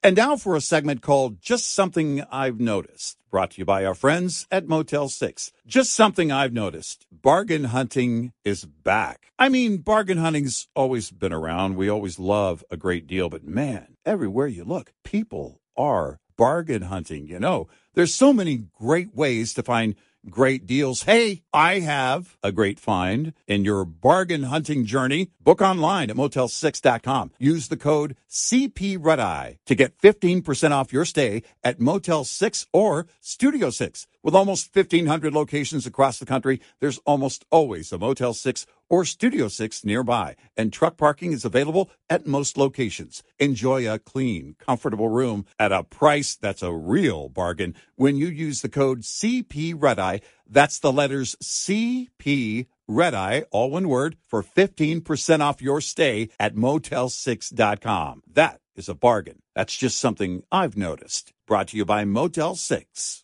And now for a segment called Just Something I've Noticed, brought to you by our friends at Motel 6. Just something I've noticed. Bargain hunting is back. I mean, bargain hunting's always been around. We always love a great deal. But man, everywhere you look, people are bargain hunting. You know, there's so many great ways to find great deals. Hey, I have a great find in your bargain hunting journey. Book online at Motel6.com. Use the code CPRedEye to get 15% off your stay at Motel 6 or Studio 6. With almost 1,500 locations across the country, there's almost always a Motel 6 or Studio 6 nearby, and truck parking is available at most locations. Enjoy a clean, comfortable room at a price that's a real bargain when you use the code CPRedEye. That's the letters CP Redeye, all one word, for 15% off your stay at Motel6.com. That is a bargain. That's just something I've noticed. Brought to you by Motel 6.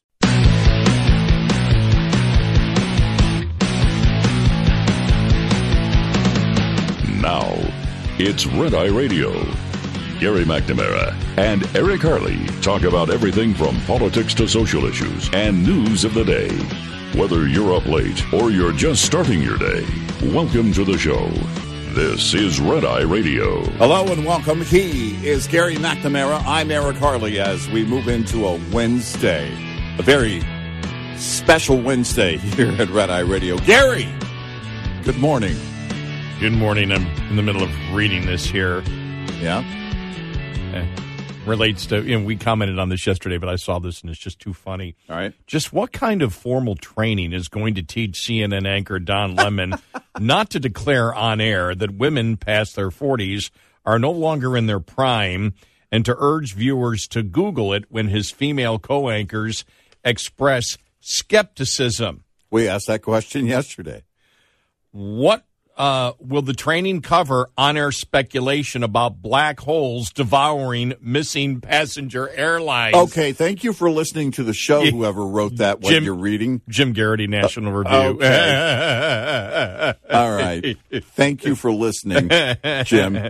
Now, it's Red Eye Radio. Gary McNamara and Eric Harley talk about everything from politics to social issues and news of the day. Whether you're up late or you're just starting your day, welcome to the show. This is Red Eye Radio. Hello and welcome. He is Gary McNamara. I'm Eric Harley as we move into a Wednesday. A very special Wednesday here at Red Eye Radio. Gary, good morning. Good morning. I'm in the middle of reading this here. Yeah. Relates to, we commented on this yesterday, but I saw this and it's just too funny. All right. Just what kind of formal training is going to teach CNN anchor Don Lemon not to declare on air that women past their 40s are no longer in their prime and to urge viewers to Google it when his female co-anchors express skepticism? We asked that question yesterday. What will the training cover on-air speculation about black holes devouring missing passenger airlines? Okay, thank you for listening to the show, whoever wrote that, what you're reading. Jim Garrity, National Review. Okay. All right. Thank you for listening, Jim.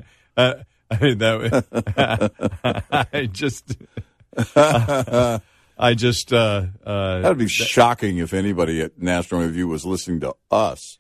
That would be shocking if anybody at National Review was listening to us.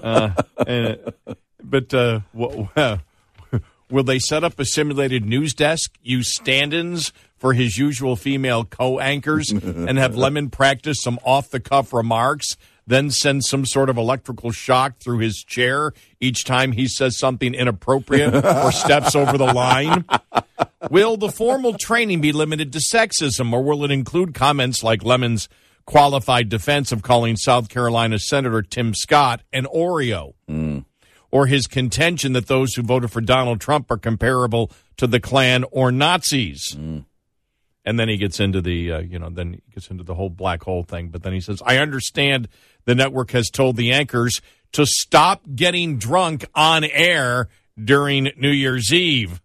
Will they set up a simulated news desk, use stand-ins for his usual female co-anchors, and have Lemon practice some off-the-cuff remarks, then send some sort of electrical shock through his chair each time he says something inappropriate or steps over the line? Will the formal training be limited to sexism, or will it include comments like Lemon's qualified defense of calling South Carolina Senator Tim Scott an Oreo? Or his contention that those who voted for Donald Trump are comparable to the Klan or Nazis? And then he gets into the whole black hole thing. But then he says, I understand the network has told the anchors to stop getting drunk on air during New Year's Eve.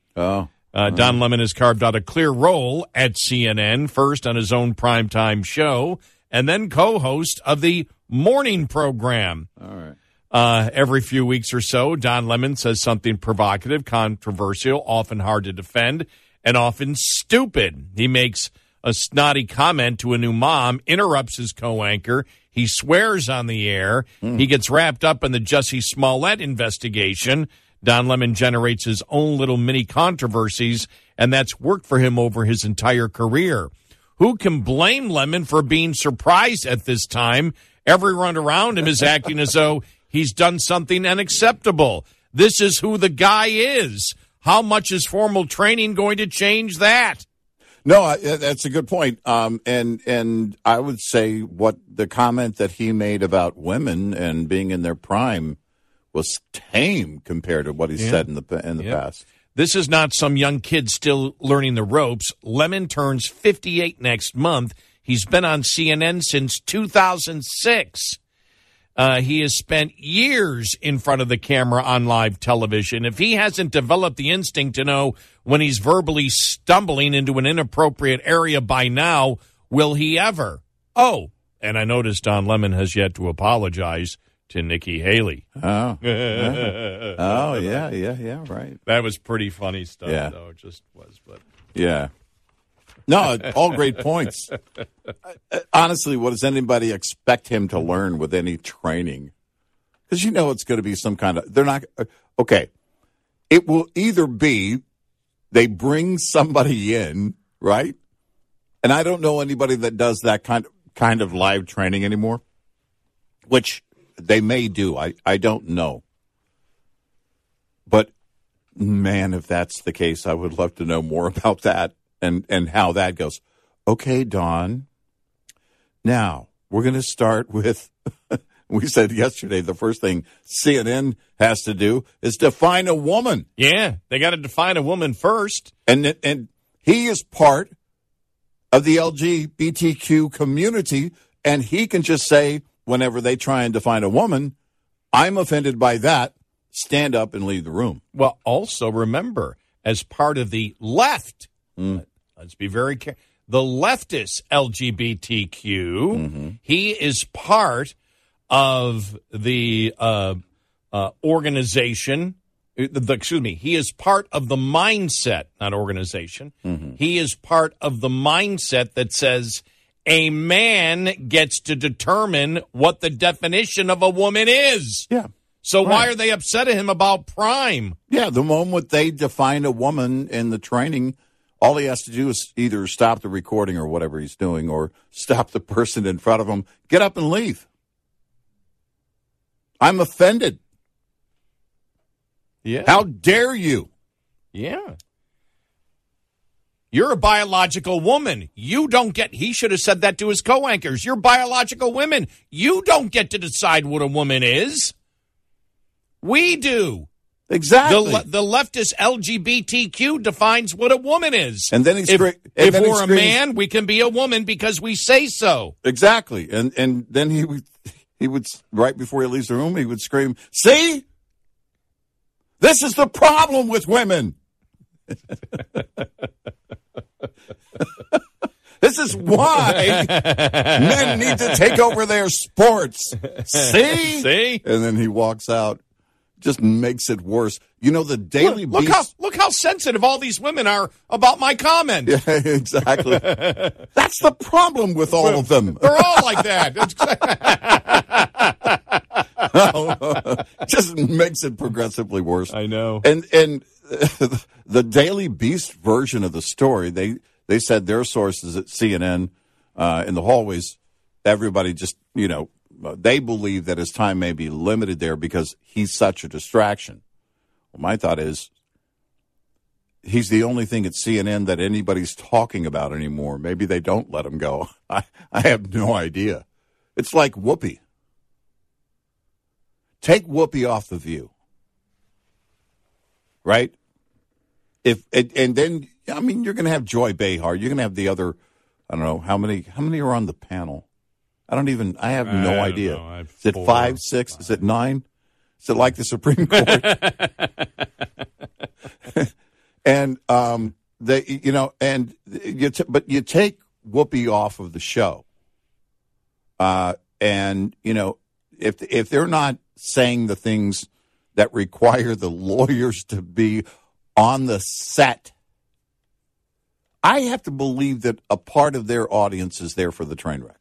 Don Lemon has carved out a clear role at CNN, first on his own primetime show, and then co-host of the morning program. All right. Every few weeks or so, Don Lemon says something provocative, controversial, often hard to defend, and often stupid. He makes a snotty comment to a new mom, interrupts his co-anchor. He swears on the air. He gets wrapped up in the Jussie Smollett investigation. Don Lemon generates his own little mini controversies, and that's worked for him over his entire career. Who can blame Lemon for being surprised at this time? Everyone around him is acting as though he's done something unacceptable. This is who the guy is. How much is formal training going to change that? No, that's a good point. And I would say what the comment that he made about women and being in their prime was tame compared to what he said in the past. This is not some young kid still learning the ropes. Lemon turns 58 next month. He's been on CNN since 2006. He has spent years in front of the camera on live television. If he hasn't developed the instinct to know when he's verbally stumbling into an inappropriate area by now, will he ever? Oh, and I noticed Don Lemon has yet to apologize to Nikki Haley. Oh, yeah, right. That was pretty funny stuff, Yeah. though. It just was, but Yeah. No, all great points. Honestly, what does anybody expect him to learn with any training? Because you know it's going to be some kind of, they're not, okay. It will either be they bring somebody in, right? And I don't know anybody that does that kind of live training anymore, which they may do. I don't know. But, man, if that's the case, I would love to know more about that. And how that goes. Okay, Dawn. Now, we're going to start with, we said yesterday, the first thing CNN has to do is define a woman. Yeah, they got to define a woman first. And he is part of the LGBTQ community, and he can just say, whenever they try and define a woman, I'm offended by that, stand up and leave the room. Well, also remember, as part of the left, let's be very careful. The leftist LGBTQ, he is part of the organization. He is part of the mindset, not organization. He is part of the mindset that says a man gets to determine what the definition of a woman is. Yeah. So why are they upset at him about Prime? Yeah, the moment they define a woman in the training, all he has to do is either stop the recording or whatever he's doing, or stop the person in front of him, get up and leave. I'm offended. Yeah. How dare you? Yeah. You're a biological woman. You don't get, he should have said that to his co-anchors. You're biological women. You don't get to decide what a woman is. We do. Exactly. The leftist LGBTQ defines what a woman is. And then if we're a man, we can be a woman because we say so. Exactly. And then he would, right before he leaves the room, he would scream, "See? This is the problem with women." This is why men need to take over their sports. See? See? And then he walks out. Just makes it worse. You know, the Daily Beast. Look how sensitive all these women are about my comment. Yeah, exactly. That's the problem with all of them. They're all like that. Just makes it progressively worse. I know. And the Daily Beast version of the story, they said their sources at CNN in the hallways, everybody just, you know, they believe that his time may be limited there because he's such a distraction. Well, my thought is he's the only thing at CNN that anybody's talking about anymore. Maybe they don't let him go. I have no idea. It's like Whoopi. Take Whoopi off The View. Right? And then, I mean, you're going to have Joy Behar. You're going to have the other, I don't know, how many are on the panel? I have no idea. Is it 5, 6? Is it 9? Is it like the Supreme Court? And but you take Whoopi off of the show, and you know if they're not saying the things that require the lawyers to be on the set, I have to believe that a part of their audience is there for the train wreck.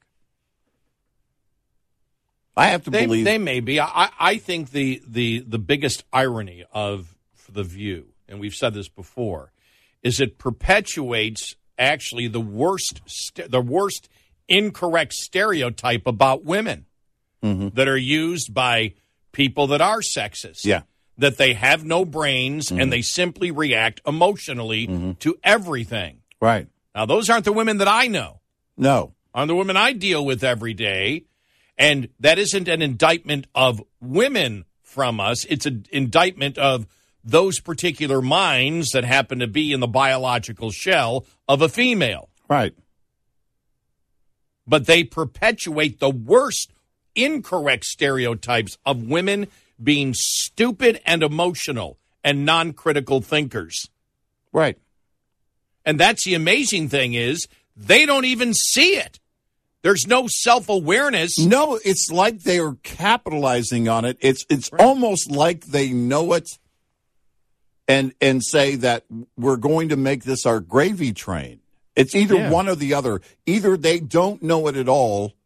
I have to believe they may be. I think the biggest irony of The View, and we've said this before, is it perpetuates actually the worst incorrect stereotype about women that are used by people that are sexist. Yeah. That they have no brains and they simply react emotionally to everything. Right. Now, those aren't the women that I know. No. Aren't the women I deal with every day. And that isn't an indictment of women from us. It's an indictment of those particular minds that happen to be in the biological shell of a female. Right. But they perpetuate the worst incorrect stereotypes of women being stupid and emotional and non-critical thinkers. Right. And that's the amazing thing is they don't even see it. There's no self-awareness. No, it's like they are capitalizing on it. It's almost like they know it and say that we're going to make this our gravy train. It's either one or the other. Either they don't know it at all,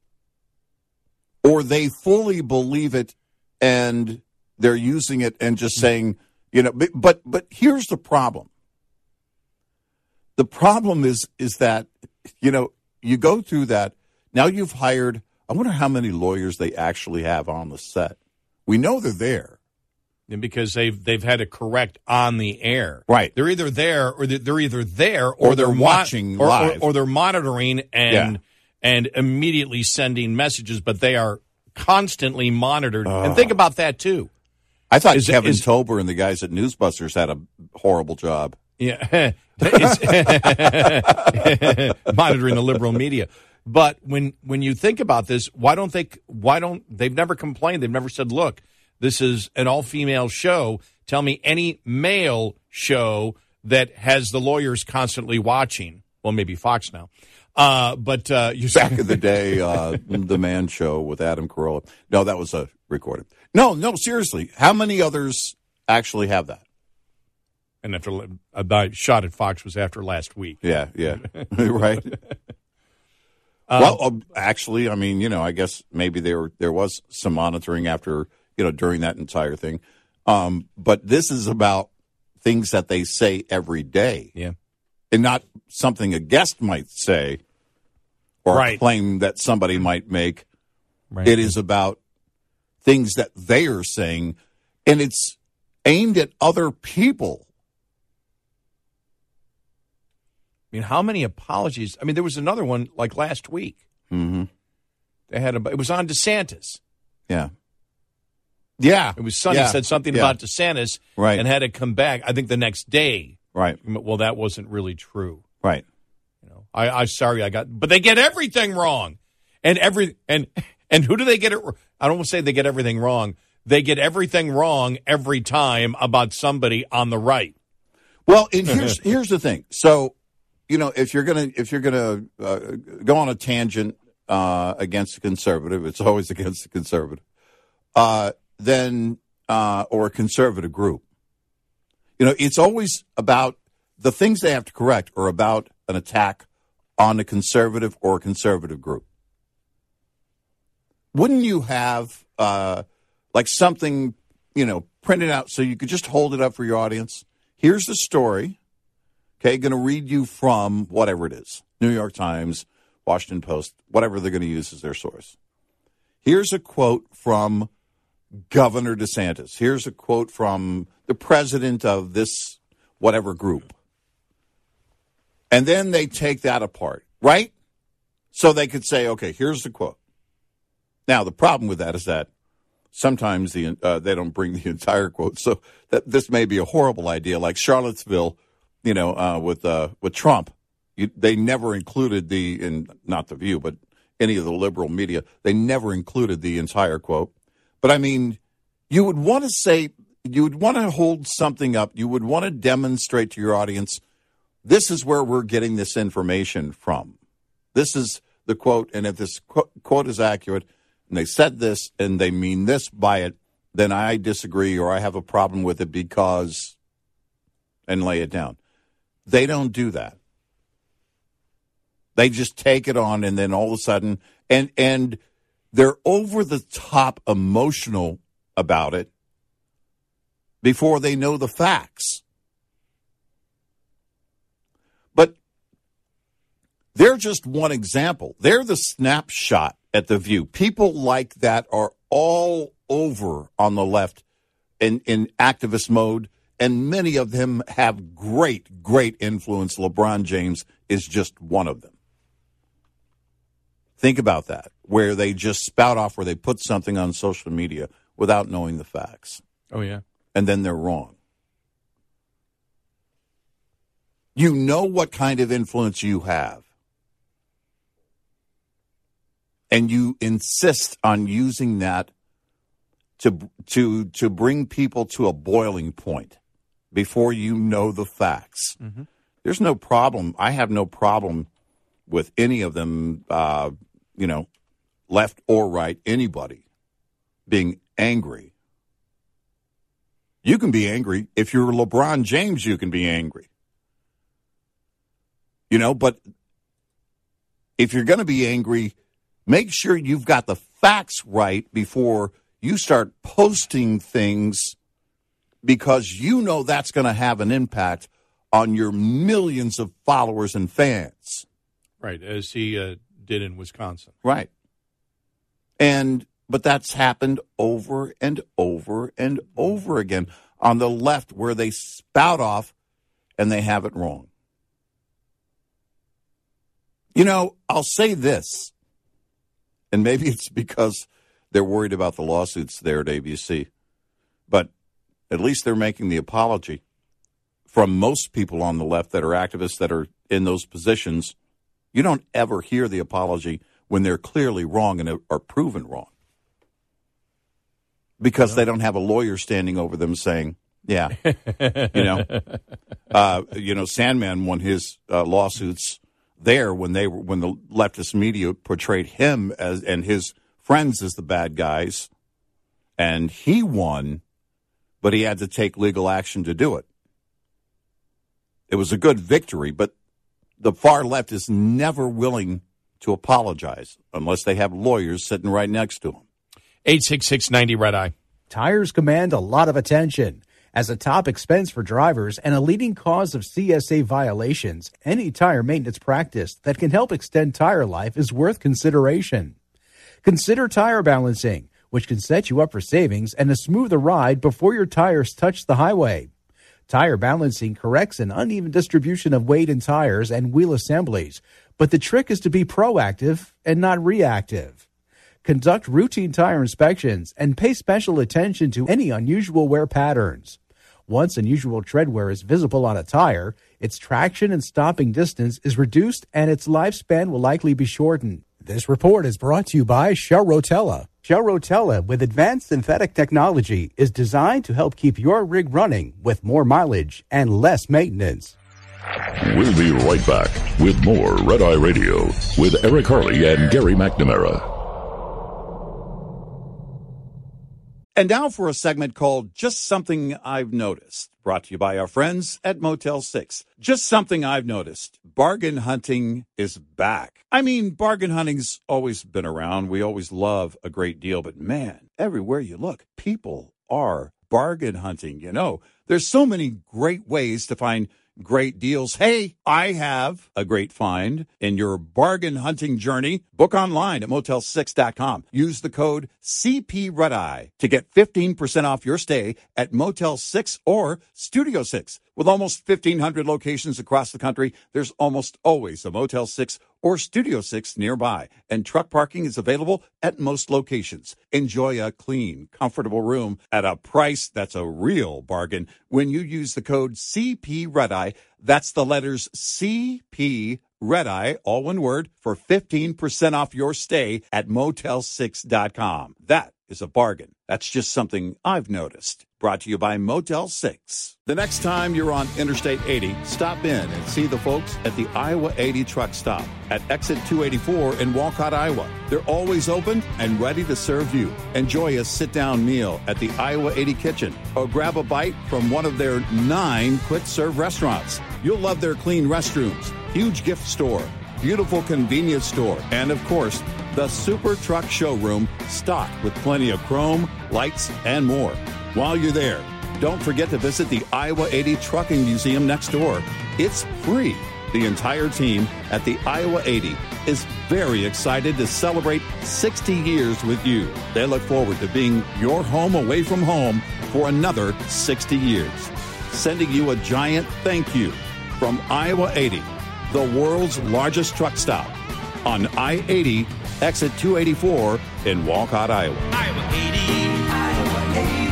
or they fully believe it and they're using it and just saying, but here's the problem. The problem is that, you go through that. Now you've hired, I wonder how many lawyers they actually have on the set. We know they're there. And because they've had to correct on the air. Right. They're either there or they're watching live. Or they're monitoring and immediately sending messages, but they are constantly monitored. And think about that, too. I thought Kevin Tober and the guys at Newsbusters had a horrible job. Yeah. Monitoring the liberal media. But when you think about this, they've never complained. They've never said, look, this is an all-female show. Tell me any male show that has the lawyers constantly watching. Well, maybe Fox now. But you back in the day, the Man Show with Adam Carolla. No, that was recorded. No, seriously. How many others actually have that? And after a shot at Fox was after last week. Yeah, right. Well, actually, I mean, I guess maybe there was some monitoring after, during that entire thing. But this is about things that they say every day. Yeah. And not something a guest might say or a claim that somebody might make. Right. It is about things that they are saying, and it's aimed at other people. I mean, how many apologies? I mean, there was another one like last week. Mm-hmm. It was on DeSantis. Yeah. Yeah. It was Sonny said something about DeSantis and had to come back, I think, the next day. Right. Well, that wasn't really true. Right. I'm sorry but they get everything wrong. And who do they get it? I don't want to say they get everything wrong. They get everything wrong every time about somebody on the right. Well, and here's the thing. So, if you're gonna go on a tangent against a conservative, it's always against the conservative. Then or a conservative group. It's always about the things they have to correct or about an attack on a conservative or a conservative group. Wouldn't you have like something, printed out so you could just hold it up for your audience? Here's the story. Okay, going to read you from whatever it is, New York Times, Washington Post, whatever they're going to use as their source. Here's a quote from Governor DeSantis. Here's a quote from the president of this whatever group. And then they take that apart, right? So they could say, okay, here's the quote. Now, the problem with that is that sometimes they don't bring the entire quote. So this may be a horrible idea, like Charlottesville, with Trump. They never included not The View, but any of the liberal media, they never included the entire quote. But, I mean, you would want to hold something up. You would want to demonstrate to your audience, this is where we're getting this information from. This is the quote, and if this quote is accurate, and they said this, and they mean this by it, then I disagree or I have a problem with it because, and lay it down. They don't do that. They just take it on, and then all of a sudden, and they're over the top emotional about it before they know the facts. But they're just one example. They're the snapshot at The View. People like that are all over on the left in activist mode, and many of them have great, great influence. LeBron James is just one of them. Think about that, where they just spout off, where they put something on social media without knowing the facts. Oh, yeah. And then they're wrong. You know what kind of influence you have. And you insist on using that to bring people to a boiling point before you know the facts. Mm-hmm. There's no problem. I have no problem with any of them, left or right, anybody being angry. You can be angry. If you're LeBron James, you can be angry. But if you're going to be angry, make sure you've got the facts right before you start posting things, because that's going to have an impact on your millions of followers and fans. Right, as he did in Wisconsin. Right. But that's happened over and over and over again on the left, where they spout off and they have it wrong. I'll say this, and maybe it's because they're worried about the lawsuits there at ABC, but at least they're making the apology. From most people on the left that are activists that are in those positions, you don't ever hear the apology when they're clearly wrong and are proven wrong. Because they don't have a lawyer standing over them saying, yeah, Sandman won his lawsuits there when the leftist media portrayed him and his friends as the bad guys, and he won, but he had to take legal action to do it. It was a good victory, but the far left is never willing to apologize unless they have lawyers sitting right next to them. 866-90-RED-EYE. Tires command a lot of attention. As a top expense for drivers and a leading cause of CSA violations, any tire maintenance practice that can help extend tire life is worth consideration. Consider tire balancing, which can set you up for savings and a smoother ride before your tires touch the highway. Tire balancing corrects an uneven distribution of weight in tires and wheel assemblies, but the trick is to be proactive and not reactive. Conduct routine tire inspections and pay special attention to any unusual wear patterns. Once unusual tread wear is visible on a tire, its traction and stopping distance is reduced and its lifespan will likely be shortened. This report is brought to you by Shell Rotella. Shell Rotella, with advanced synthetic technology, is designed to help keep your rig running with more mileage and less maintenance. We'll be right back with more Red Eye Radio with Eric Harley and Gary McNamara. And now for a segment called Just Something I've Noticed, brought to you by our friends at Motel 6. Just something I've noticed. Bargain hunting is back. I mean, bargain hunting's always been around. We always love a great deal. But man, everywhere you look, people are bargain hunting. There's so many great ways to find great deals. Hey, I have a great find in your bargain hunting journey. Book online at Motel6.com. Use the code CPRedEye to get 15% off your stay at Motel 6 or Studio 6. With almost 1,500 locations across the country, there's almost always a Motel 6 or Studio 6 nearby, and truck parking is available at most locations. Enjoy a clean, comfortable room at a price that's a real bargain when you use the code CPRedEye. That's the letters CP Red-Eye, all one word, for 15% off your stay at Motel6.com. That is a bargain. That's just something I've noticed. Brought to you by Motel 6. The next time you're on Interstate 80, stop in and see the folks at the Iowa 80 truck stop at exit 284 in Walcott, Iowa. They're always open and ready to serve you. Enjoy a sit-down meal at the Iowa 80 kitchen or grab a bite from one of their 9 quick-serve restaurants. You'll love their clean restrooms, huge gift store, beautiful convenience store, and of course, the Super Truck Showroom stocked with plenty of chrome, lights, and more. While you're there, don't forget to visit the Iowa 80 Trucking Museum next door. It's free. The entire team at the Iowa 80 is very excited to celebrate 60 years with you. They look forward to being your home away from home for another 60 years. Sending you a giant thank you from Iowa 80, the world's largest truck stop on I-80, exit 284 in Walcott, Iowa. Iowa 80. Iowa 80.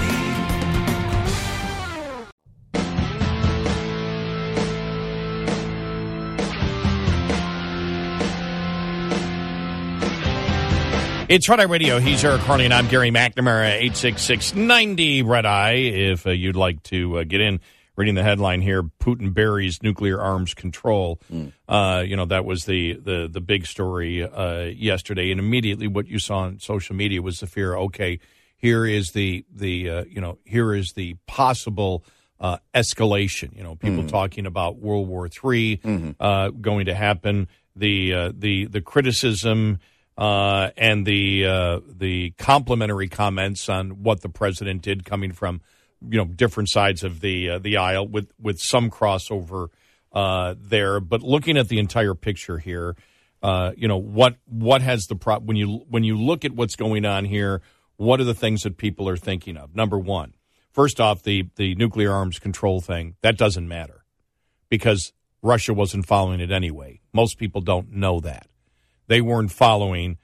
It's Red Eye Radio. He's Eric Harley, and I'm Gary McNamara, 866-90-RED-EYE. If you'd like to get in, reading the headline here, Putin buries nuclear arms control. That was the big story yesterday. And immediately what you saw on social media was the fear, okay, here is the possible escalation. People talking about World War III going to happen. The criticism and the complimentary comments on what the president did, coming from different sides of the aisle, with some crossover there. But looking at the entire picture here, what has the when you look at what's going on here, what are the things that people are thinking of? Number one, first off, the nuclear arms control thing, that doesn't matter because Russia wasn't following it anyway. Most people don't know that. They weren't following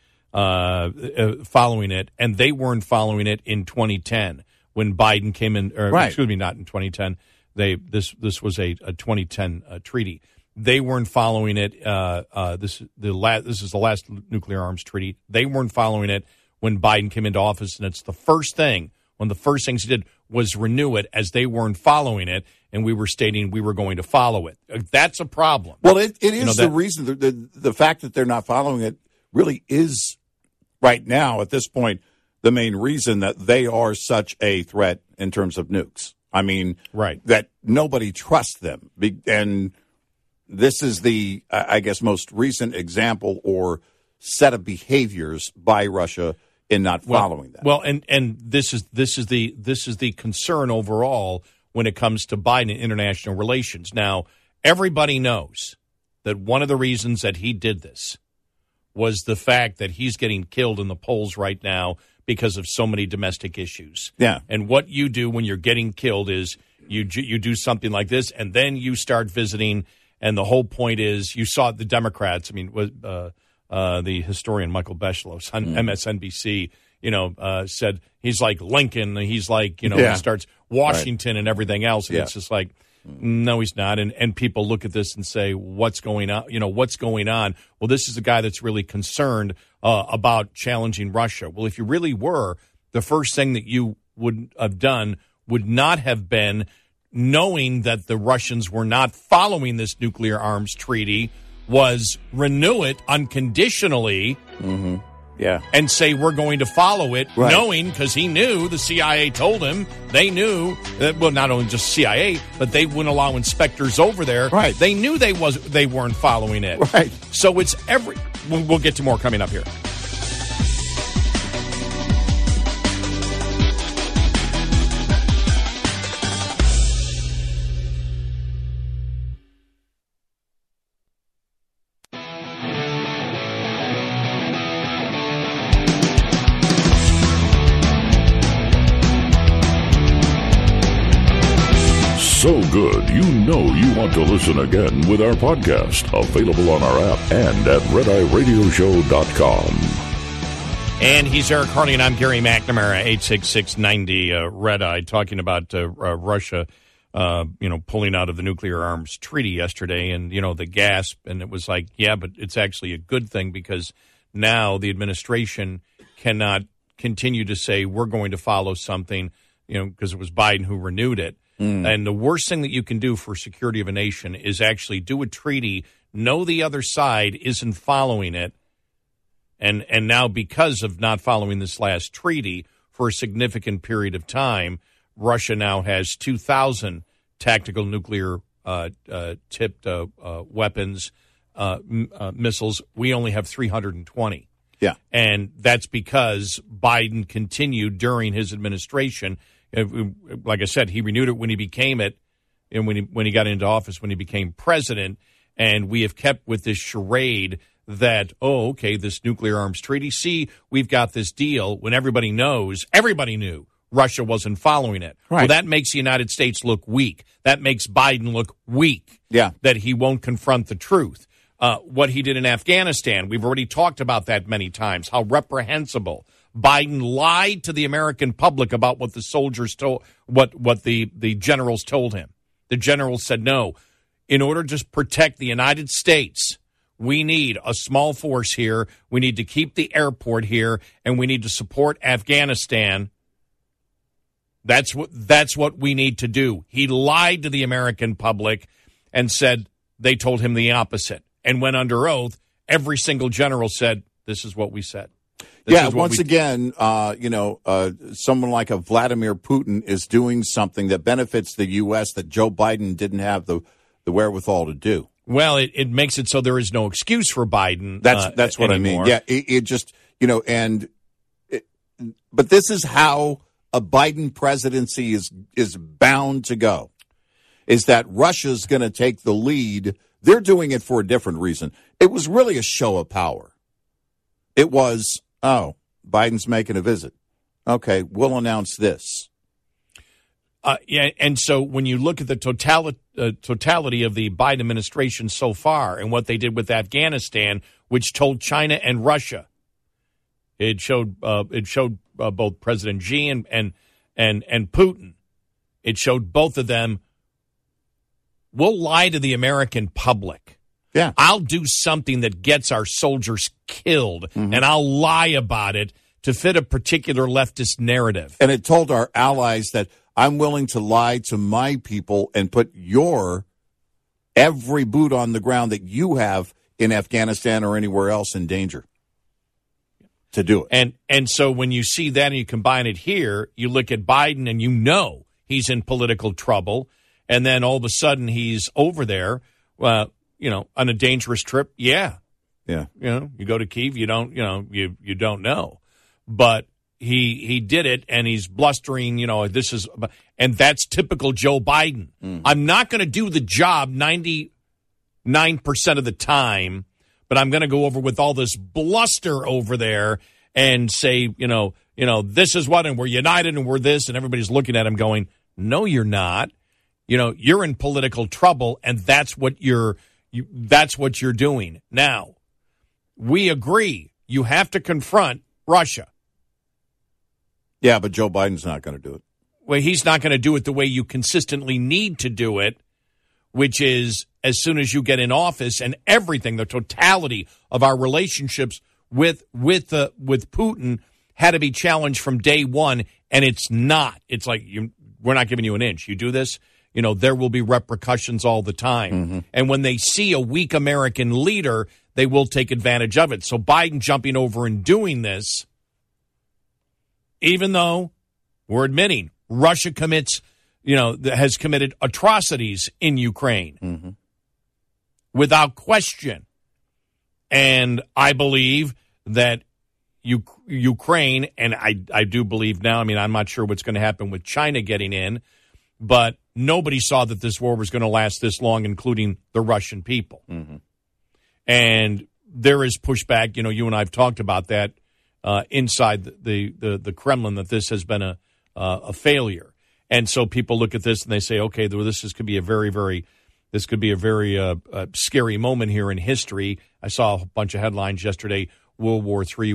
it, and they weren't following it in 2010 when Biden came in. Right. Excuse me, not in 2010. This was a 2010 treaty. They weren't following it. This is the last nuclear arms treaty. They weren't following it when Biden came into office, and it's the first thing. One of the first things he did was renew it, as they weren't following it, and we were stating we were going to follow it. That's a problem. Well, it is the reason. The fact that they're not following it really is, right now, at this point, the main reason that they are such a threat in terms of nukes. I mean, right. That nobody trusts them. And this is the, I guess, most recent example or set of behaviors by Russia in not following that. Well, and this is the concern overall when it comes to Biden and international relations. Now, everybody knows that one of the reasons that he did this was the fact that he's getting killed in the polls right now because of so many domestic issues. Yeah. And what you do when you're getting killed is you do something like this, and then you start visiting. And the whole point is, you saw the Democrats. I mean, the historian Michael Beschloss on MSNBC, said he's like Lincoln. He's like, he starts Washington and everything else. And it's just like, no, he's not. And people look at this and say, what's going on? What's going on? Well, this is a guy that's really concerned about challenging Russia. Well, if you really were, the first thing that you would have done would not have been knowing that the Russians were not following this nuclear arms treaty, was renew it unconditionally. Mm-hmm. Yeah. And say we're going to follow it, right. Knowing, because he knew, the CIA told him, they knew that, well, not only just CIA, but they wouldn't allow inspectors over there. Right. They knew they weren't following it. Right. So it's we'll get to more coming up here. So good, you want to listen again with our podcast, available on our app and at RedEyeRadio.com. And he's Eric Harley, and I'm Gary McNamara, 86690 Red Eye, talking about Russia, pulling out of the nuclear arms treaty yesterday, and the gasp, and it was like, yeah, but it's actually a good thing because now the administration cannot continue to say we're going to follow something, because it was Biden who renewed it. And the worst thing that you can do for security of a nation is actually do a treaty, know the other side isn't following it, and now because of not following this last treaty for a significant period of time, Russia now has 2,000 tactical nuclear tipped weapons, missiles. We only have 320. Yeah. And that's because Biden continued during his administration. Like I said, he renewed it when he became it, and when he got into office, when he became president, and we have kept with this charade that, this nuclear arms treaty, see, we've got this deal, when everybody knew Russia wasn't following it. Right. Well, that makes the United States look weak. That makes Biden look weak. Yeah. That he won't confront the truth. What he did in Afghanistan, we've already talked about that many times, how reprehensible. Biden lied to the American public about what the soldiers told, what the generals told him. The generals said, no, in order to protect the United States, we need a small force here. We need to keep the airport here, and we need to support Afghanistan. That's what we need to do. He lied to the American public and said they told him the opposite. And when under oath, every single general said, this is what we said. Yeah, once again, someone like a Vladimir Putin is doing something that benefits the U.S. that Joe Biden didn't have the wherewithal to do. Well, it makes it so there is no excuse for Biden. That's what anymore. I mean. Yeah, it just, but this is how a Biden presidency is bound to go, is that Russia's going to take the lead. They're doing it for a different reason. It was really a show of power. It was, Biden's making a visit. Okay, we'll announce this. And so when you look at the totality of the Biden administration so far and what they did with Afghanistan, which told China and Russia, it showed both President Xi and Putin. It showed both of them. We'll lie to the American public. Yeah, I'll do something that gets our soldiers killed, and I'll lie about it to fit a particular leftist narrative. And it told our allies that I'm willing to lie to my people and put every boot on the ground that you have in Afghanistan or anywhere else in danger to do it. And so when you see that and you combine it here, you look at Biden and he's in political trouble, and then all of a sudden he's over there, on a dangerous trip. Yeah. You go to Kyiv, you don't know. But he did it, and he's blustering, and that's typical Joe Biden. I'm not going to do the job 99% of the time, but I'm going to go over with all this bluster over there and say, this is what, and we're united, and we're this, and everybody's looking at him going, no, you're not. You're in political trouble, and that's what you're doing. Now, we agree you have to confront Russia. Yeah, but Joe Biden's not going to do it. Well, he's not going to do it the way you consistently need to do it, which is as soon as you get in office, and everything, the totality of our relationships with Putin had to be challenged from day one, and it's not. It's like we're not giving you an inch. You do this, there will be repercussions all the time. And when they see a weak American leader, they will take advantage of it. So Biden jumping over and doing this, even though we're admitting Russia has committed atrocities in Ukraine without question. And I believe that Ukraine, and I do believe now, I'm not sure what's going to happen with China getting in, but nobody saw that this war was going to last this long, including the Russian people. And there is pushback. You and I have talked about that inside the Kremlin, that this has been a failure. And so people look at this and they say, okay, could be a very scary moment here in history. I saw a bunch of headlines yesterday, World War III.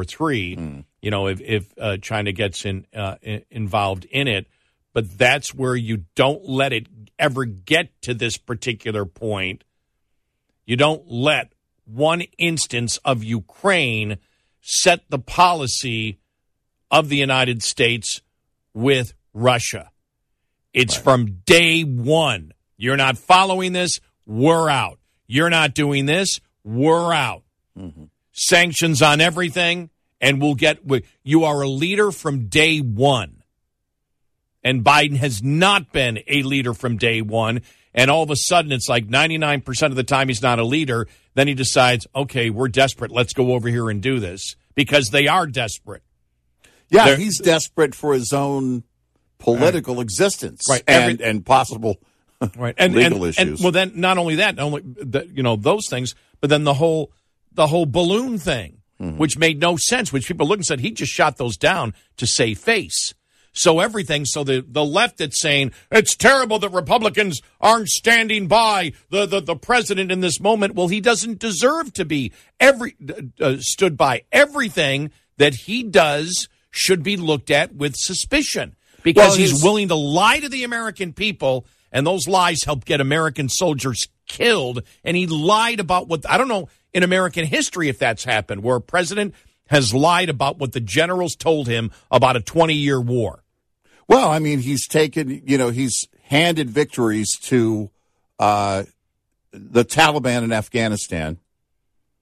If China gets involved in it. But that's where you don't let it ever get to this particular point. You don't let one instance of Ukraine set the policy of the United States with Russia. It's from day one. You're not following this, we're out. You're not doing this, we're out. Sanctions on everything, and you are a leader from day one. And Biden has not been a leader from day one. And all of a sudden, it's like 99% of the time he's not a leader. Then he decides, okay, we're desperate. Let's go over here and do this. Because they are desperate. Yeah, he's desperate for his own political existence. Right. And possible legal issues. Well, then not only that, those things, but then the whole balloon thing, which made no sense, which people looked and said, he just shot those down to save face. So everything, so the left that's saying it's terrible that Republicans aren't standing by the president in this moment. Well, he doesn't deserve to be stood by. Everything that he does should be looked at with suspicion because he's willing to lie to the American people, and those lies help get American soldiers killed. And he lied about I don't know in American history if that's happened, where a president has lied about what the generals told him about a 20-year war. Well, he's taken, he's handed victories to the Taliban in Afghanistan.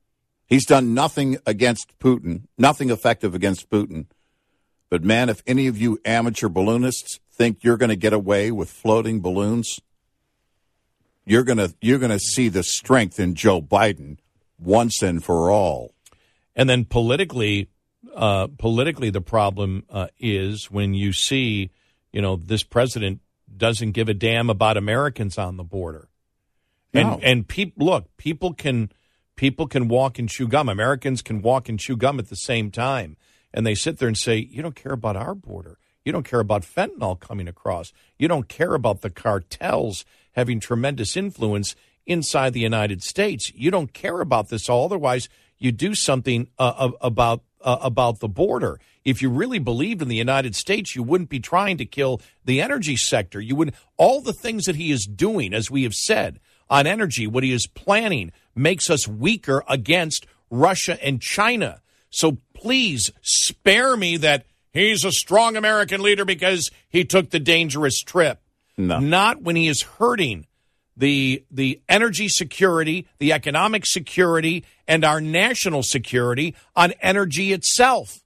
He's done nothing against Putin, nothing effective against Putin. But, man, if any of you amateur balloonists think you're going to get away with floating balloons, you're going to see the strength in Joe Biden once and for all. And then politically, the problem is when you see, this president doesn't give a damn about Americans on the border. No. And people can walk and chew gum. Americans can walk and chew gum at the same time. And they sit there and say, you don't care about our border. You don't care about fentanyl coming across. You don't care about the cartels having tremendous influence inside the United States. You don't care about this all. Otherwise, you do something about the border. If you really believed in the United States, you wouldn't be trying to kill the energy sector. You would. All the things that he is doing, as we have said, on energy, what he is planning makes us weaker against Russia and China. So please spare me that he's a strong American leader because he took the dangerous trip. No. Not when he is hurting the energy security, the economic security, and our national security on energy itself.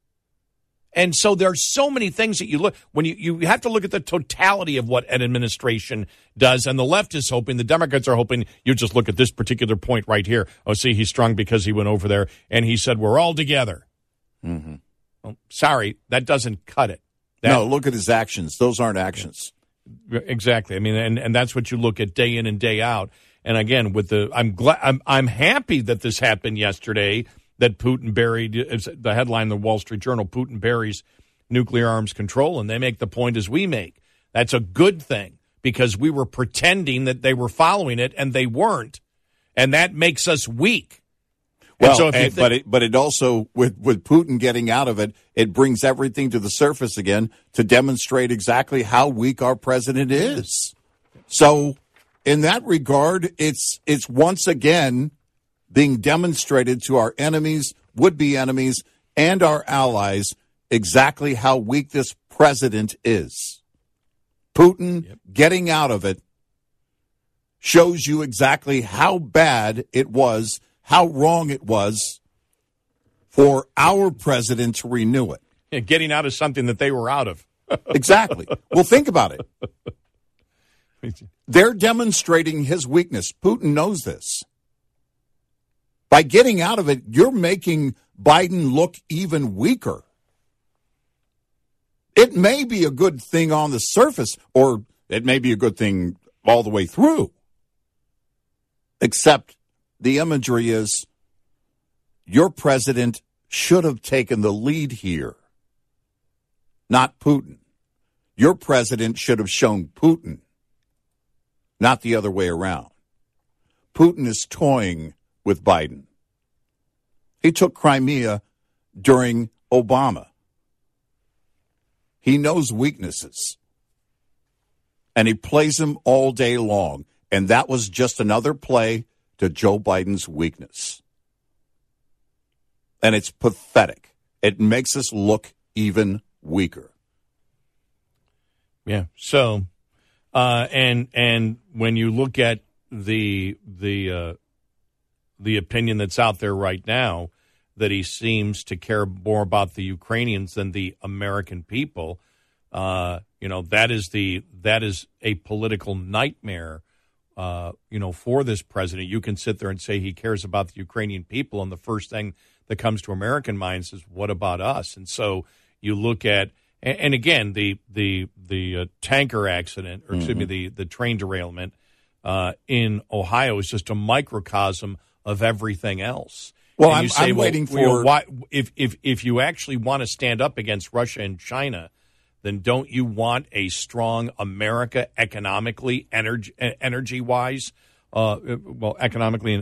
And so there are so many things that you look when you have to look at the totality of what an administration does. And the left is hoping, the Democrats are hoping you just look at this particular point right here. Oh, see, he's strong because he went over there and he said, we're all together. Mm-hmm. Well, sorry, that doesn't cut it. No, look at his actions. Those aren't actions. Exactly. I mean, and that's what you look at day in and day out. And again, I'm happy that this happened yesterday. That Putin buried, the headline in the Wall Street Journal, Putin buries nuclear arms control, and they make the point as we make. That's a good thing because we were pretending that they were following it, and they weren't, and that makes us weak. Well, so but it also, with Putin getting out of it, it brings everything to the surface again to demonstrate exactly how weak our president is. So in that regard, it's once again being demonstrated to our enemies, would-be enemies, and our allies exactly how weak this president is. Putin getting out of it shows you exactly how bad it was, how wrong it was for our president to renew it. Yeah, getting out of something that they were out of. Exactly. Well, think about it. They're demonstrating his weakness. Putin knows this. By getting out of it, you're making Biden look even weaker. It may be a good thing on the surface, or it may be a good thing all the way through. Except the imagery is, your president should have taken the lead here, not Putin. Your president should have shown Putin, not the other way around. Putin is toying with Biden. He took Crimea during Obama. He knows weaknesses, and he plays them all day long, and that was just another play to Joe Biden's weakness. And it's pathetic. It makes us look even weaker. Yeah. So, and when you look at the opinion that's out there right now, that he seems to care more about the Ukrainians than the American people, that is a political nightmare, for this president. You can sit there and say he cares about the Ukrainian people, and the first thing that comes to American minds is, what about us? And so you look at, and again, the tanker accident, or excuse me, the train derailment in Ohio is just a microcosm of everything else. Well, I'm waiting for why, if you actually want to stand up against Russia and China, then don't you want a strong America economically, energy wise, economically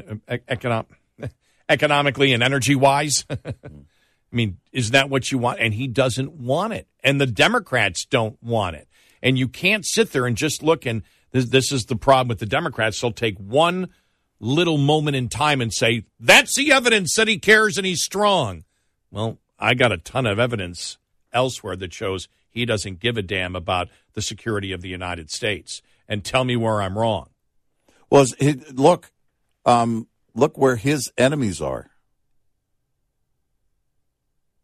and energy wise? I mean, is that what you want? And he doesn't want it, and the Democrats don't want it. And you can't sit there and just look. And this is the problem with the Democrats. They'll take one little moment in time and say, that's the evidence that he cares and he's strong. Well, I got a ton of evidence elsewhere that shows he doesn't give a damn about the security of the United States. And tell me where I'm wrong. Well, look where his enemies are.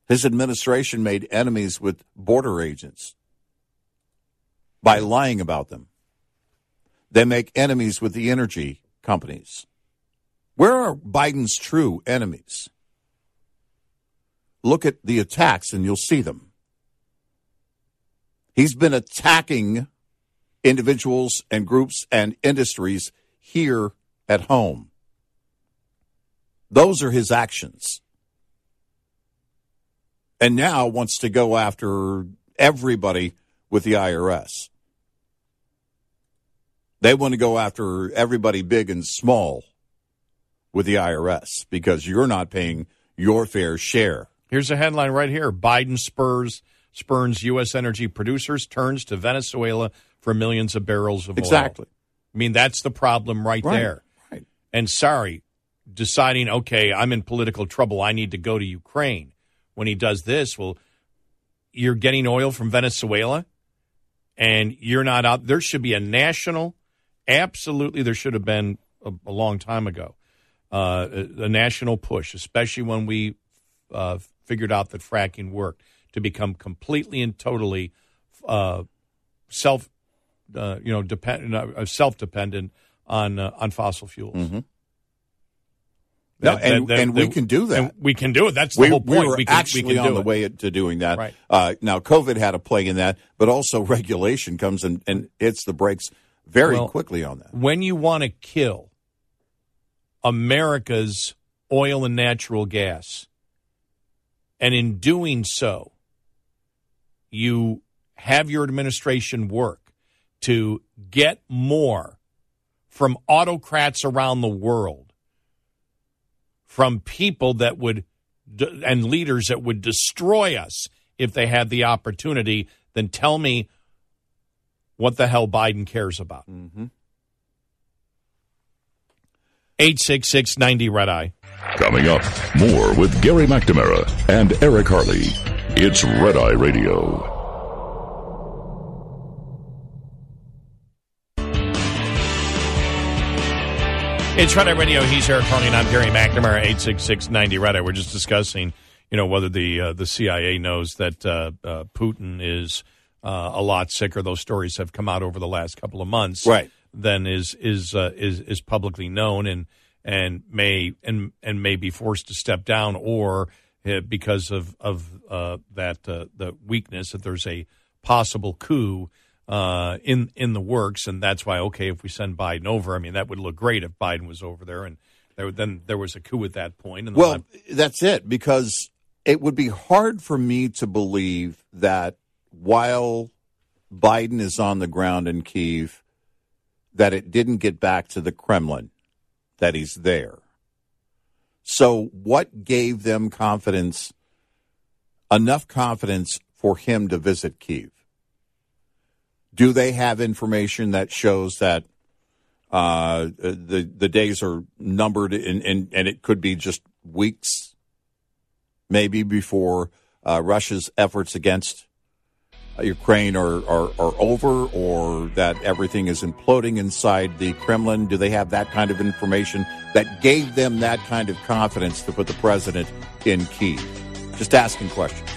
His administration made enemies with border agents by lying about them. They make enemies with the energy companies. Where are Biden's true enemies? Look at the attacks and you'll see them. He's been attacking individuals and groups and industries here at home. Those are his actions. And now wants to go after everybody with the IRS. They want to go after everybody big and small with the IRS because you're not paying your fair share. Here's a headline right here. Biden spurns U.S. energy producers, turns to Venezuela for millions of barrels of oil. Exactly. I mean, that's the problem right there. Right. And deciding, okay, I'm in political trouble, I need to go to Ukraine. When he does this, well, you're getting oil from Venezuela, and you're not out. There should be a national, absolutely, there should have been a long time ago, a national push, especially when we figured out that fracking worked, to become completely and totally self-dependent on fossil fuels. Mm-hmm. We can do that. We can do it. That's the whole point. We can on the way to doing that. Right. Now, COVID had a play in that, but also regulation comes and hits the brakes very quickly on that. When you want to kill America's oil and natural gas, and in doing so, you have your administration work to get more from autocrats around the world, from people that would and leaders that would destroy us if they had the opportunity, then tell me what the hell Biden cares about. Mm-hmm. 866-90-RED-EYE. Coming up, more with Gary McNamara and Eric Harley. It's Red Eye Radio. It's Red Eye Radio. He's Eric Harley, and I'm Gary McNamara, 866-90-RED-EYE. We're just discussing, whether the CIA knows that Putin is a lot sicker. Those stories have come out over the last couple of months, right? Than is publicly known, and may be forced to step down, or because of the weakness that there's a possible coup in the works, and that's why, okay, if we send Biden over, I mean, that would look great if Biden was over there, and then there was a coup at that point. And that's it, because it would be hard for me to believe that while Biden is on the ground in Kyiv, that it didn't get back to the Kremlin, that he's there. So what gave them confidence, enough confidence for him to visit Kyiv? Do they have information that shows that the days are numbered and it could be just weeks, maybe, before Russia's efforts against Ukraine are over, or that everything is imploding inside the Kremlin? Do they have that kind of information that gave them that kind of confidence to put the president in Kyiv? Just asking questions.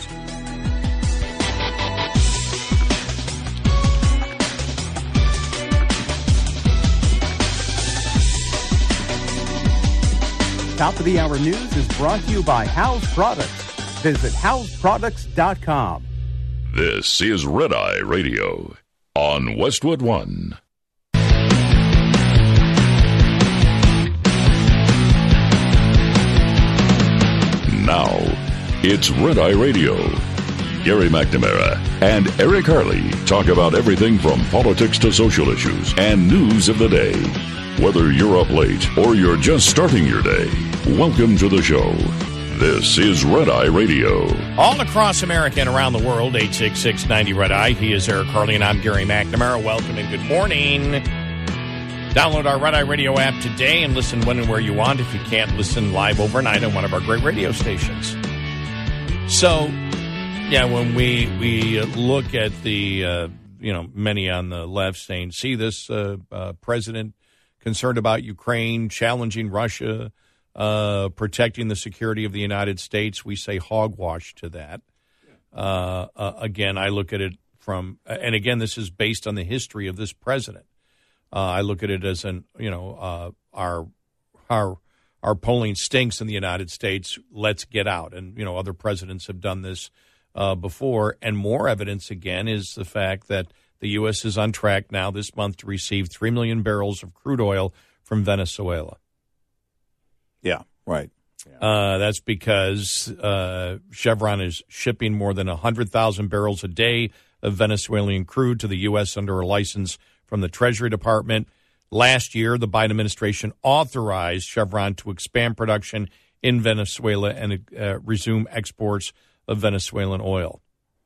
Top of the Hour News is brought to you by House Products. Visit houseproducts.com. This is Red Eye Radio on Westwood One. Now, it's Red Eye Radio. Gary McNamara and Eric Harley talk about everything from politics to social issues and news of the day. Whether you're up late or you're just starting your day, welcome to the show. This is Red Eye Radio. All across America and around the world, 866-90-RED-EYE. He is Eric Harley, and I'm Gary McNamara. Welcome and good morning. Download our Red Eye Radio app today and listen when and where you want if you can't listen live overnight on one of our great radio stations. So, yeah, when we look at the, many on the left saying, see this president concerned about Ukraine, challenging Russia, protecting the security of the United States. We say hogwash to that. Again, I look at it from, and again, this is based on the history of this president. I look at it as our polling stinks in the United States. Let's get out. And, other presidents have done this before. And more evidence, again, is the fact that the U.S. is on track now this month to receive 3 million barrels of crude oil from Venezuela. Yeah, right. That's because Chevron is shipping more than 100,000 barrels a day of Venezuelan crude to the U.S. under a license from the Treasury Department. Last year, the Biden administration authorized Chevron to expand production in Venezuela and resume exports of Venezuelan oil.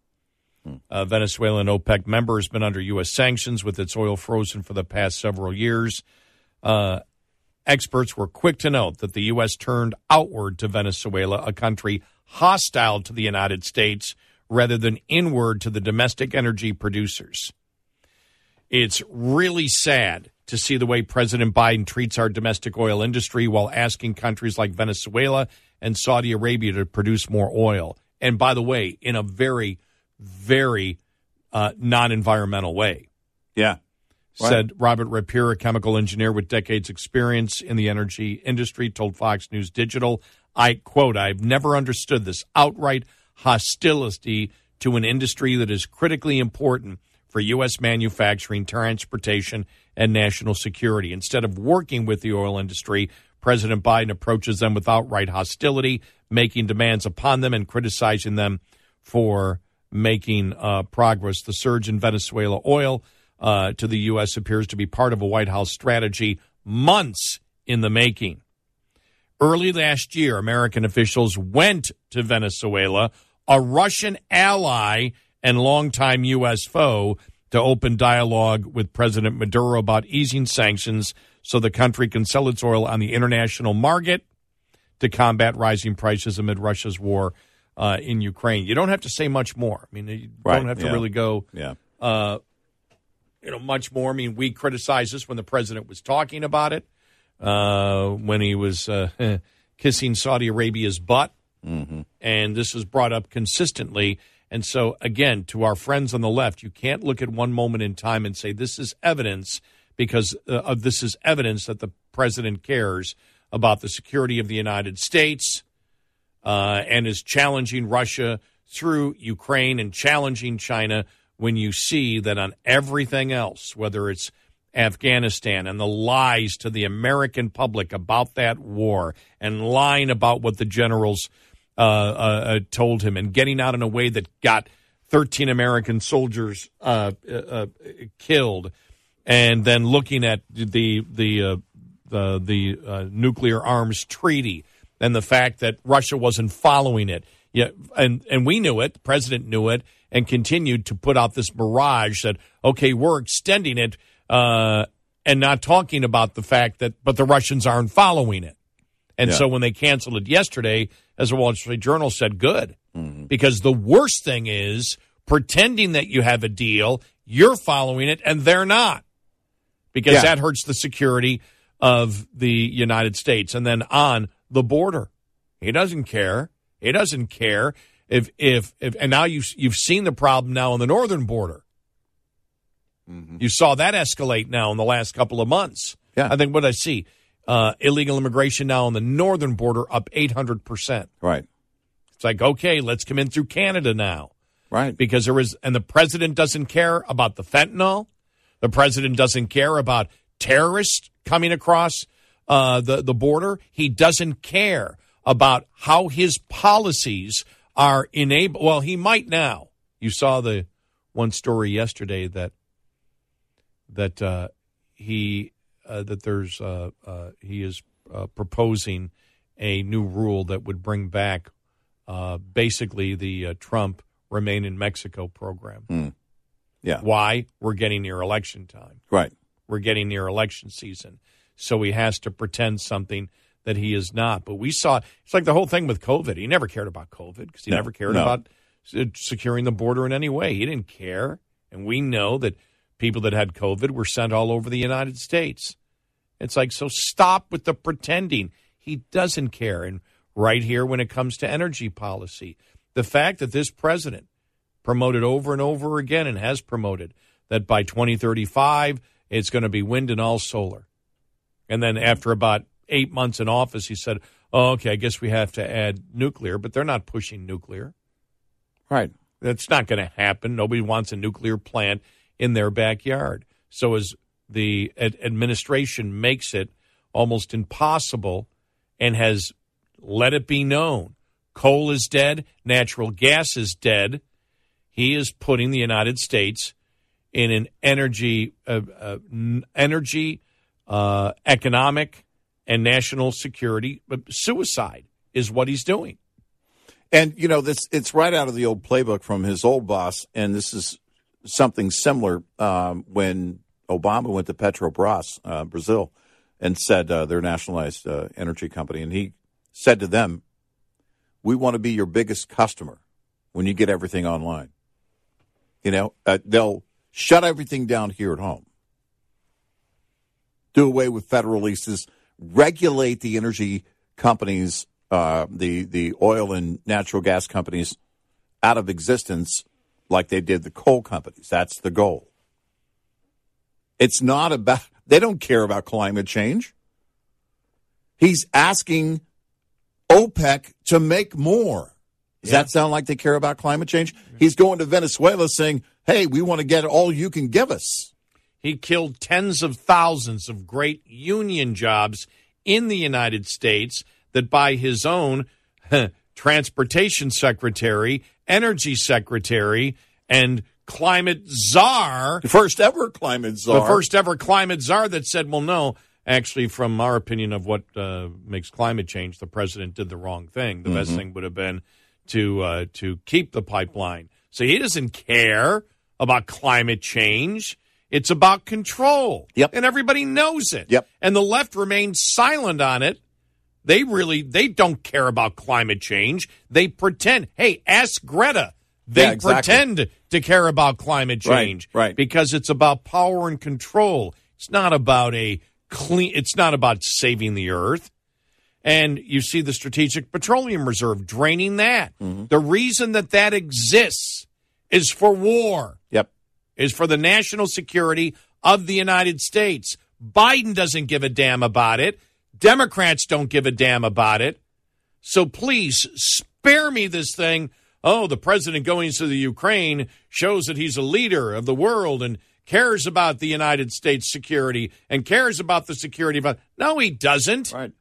Venezuelan OPEC member has been under U.S. sanctions with its oil frozen for the past several years. Experts were quick to note that the U.S. turned outward to Venezuela, a country hostile to the United States, rather than inward to the domestic energy producers. It's really sad to see the way President Biden treats our domestic oil industry while asking countries like Venezuela and Saudi Arabia to produce more oil. And by the way, in a very, very non-environmental way. Yeah. Right. Said Robert Rapier, a chemical engineer with decades experience in the energy industry, told Fox News Digital, I quote, I've never understood this outright hostility to an industry that is critically important for U.S. manufacturing, transportation, and national security. Instead of working with the oil industry, President Biden approaches them with outright hostility, making demands upon them and criticizing them for making progress. The surge in Venezuela oil to the U.S. appears to be part of a White House strategy months in the making. Early last year, American officials went to Venezuela, a Russian ally and longtime U.S. foe, to open dialogue with President Maduro about easing sanctions so the country can sell its oil on the international market to combat rising prices amid Russia's war in Ukraine. You don't have to say much more. I mean, you don't have to really go much more. I mean, we criticized this when the president was talking about it, when he was kissing Saudi Arabia's butt. Mm-hmm. And this is brought up consistently. And so, again, to our friends on the left, you can't look at one moment in time and say this is evidence, because this is evidence that the president cares about the security of the United States and is challenging Russia through Ukraine and challenging China, when you see that on everything else, whether it's Afghanistan and the lies to the American public about that war and lying about what the generals told him and getting out in a way that got 13 American soldiers killed, and then looking at the nuclear arms treaty and the fact that Russia wasn't following it. Yeah, and we knew it. The president knew it, and continued to put out this mirage that, okay, we're extending it, and not talking about the fact that, but the Russians aren't following it. And so when they canceled it yesterday, as the Wall Street Journal said, good. Mm-hmm. Because the worst thing is pretending that you have a deal, you're following it, and they're not. Because that hurts the security of the United States. And then on the border, he doesn't care. He doesn't care if and now you've seen the problem now on the northern border. Mm-hmm. You saw that escalate now in the last couple of months. Yeah. I think what I see, illegal immigration now on the northern border up 800%. Right. It's like, okay, let's come in through Canada now. Right. Because and the president doesn't care about the fentanyl. The president doesn't care about terrorists coming across the border. He doesn't care about how his policies are enabled. Well, he might now. You saw the one story yesterday that he is proposing a new rule that would bring back basically the Trump Remain in Mexico program. Mm. Yeah. Why? We're getting near election time. Right. We're getting near election season. So he has to pretend something that he is not. But we saw, it's like the whole thing with COVID. He never cared about COVID because he never cared about securing the border in any way. He didn't care. And we know that people that had COVID were sent all over the United States. It's like, so stop with the pretending. He doesn't care. And right here, when it comes to energy policy, the fact that this president promoted over and over again and has promoted that by 2035, it's going to be wind and all solar. And then after about 8 months in office, he said, oh, okay, I guess we have to add nuclear, but they're not pushing nuclear. Right. That's not going to happen. Nobody wants a nuclear plant in their backyard. So as the administration makes it almost impossible and has let it be known, coal is dead, natural gas is dead, he is putting the United States in an energy, economic, and national security suicide is what he's doing. And, you know, it's right out of the old playbook from his old boss, and this is something similar when Obama went to Petrobras, Brazil, and said they're a nationalized energy company. And he said to them, we want to be your biggest customer when you get everything online. You know, they'll shut everything down here at home, do away with federal leases, regulate the energy companies, the oil and natural gas companies out of existence like they did the coal companies. That's the goal. It's not about, they don't care about climate change. He's asking OPEC to make more. Does that sound like they care about climate change? He's going to Venezuela saying, hey, we want to get all you can give us. He killed tens of thousands of great union jobs in the United States that by his own transportation secretary, energy secretary, and climate czar. The first ever climate czar. The first ever climate czar that said, well, no, actually, from our opinion of what makes climate change, the president did the wrong thing. The best thing would have been to keep the pipeline. So he doesn't care about climate change. It's about control. Yep. And everybody knows it. Yep. And the left remains silent on it. They don't care about climate change. They pretend. Hey, ask Greta. They pretend to care about climate change. Right. Because it's about power and control. It's not about it's not about saving the earth. And you see the Strategic Petroleum Reserve draining that. Mm-hmm. The reason that exists is for war. Yep. Is for the national security of the United States. Biden doesn't give a damn about it. Democrats don't give a damn about it. So please spare me this thing. Oh, the president going to the Ukraine shows that he's a leader of the world and cares about the United States security and cares about the security of... No, he doesn't. Right.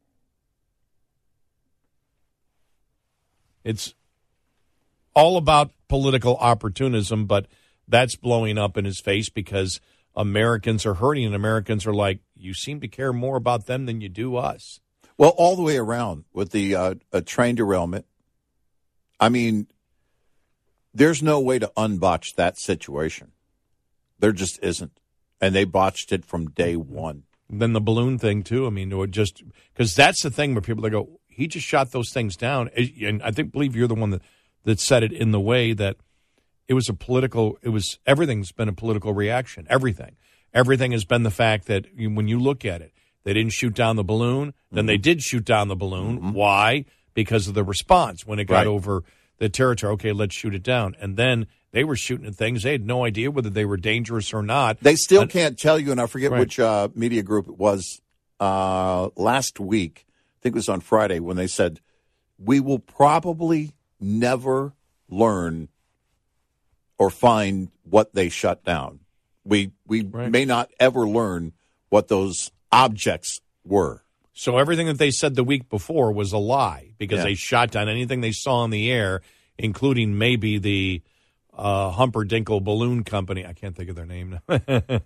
It's all about political opportunism, but that's blowing up in his face because Americans are hurting and Americans are like, you seem to care more about them than you do us. Well, all the way around with the train derailment. I mean, there's no way to unbotch that situation. There just isn't. And they botched it from day one. And then the balloon thing, too. I mean, just because that's the thing where people that go, he just shot those things down. And I believe you're the one that said it in the way that it was everything's been a political reaction. Everything has been the fact that when you look at it, they didn't shoot down the balloon. Then they did shoot down the balloon. Mm-hmm. Why? Because of the response when it got over the territory. Okay, let's shoot it down. And then they were shooting at things. They had no idea whether they were dangerous or not. They still can't tell you, and I forget which media group it was last week. I think it was on Friday when they said, we will probably never learn or find what they shut down. We may not ever learn what those objects were. So everything that they said the week before was a lie because they shot down anything they saw in the air, including maybe the Humperdinkle Balloon Company. I can't think of their name now.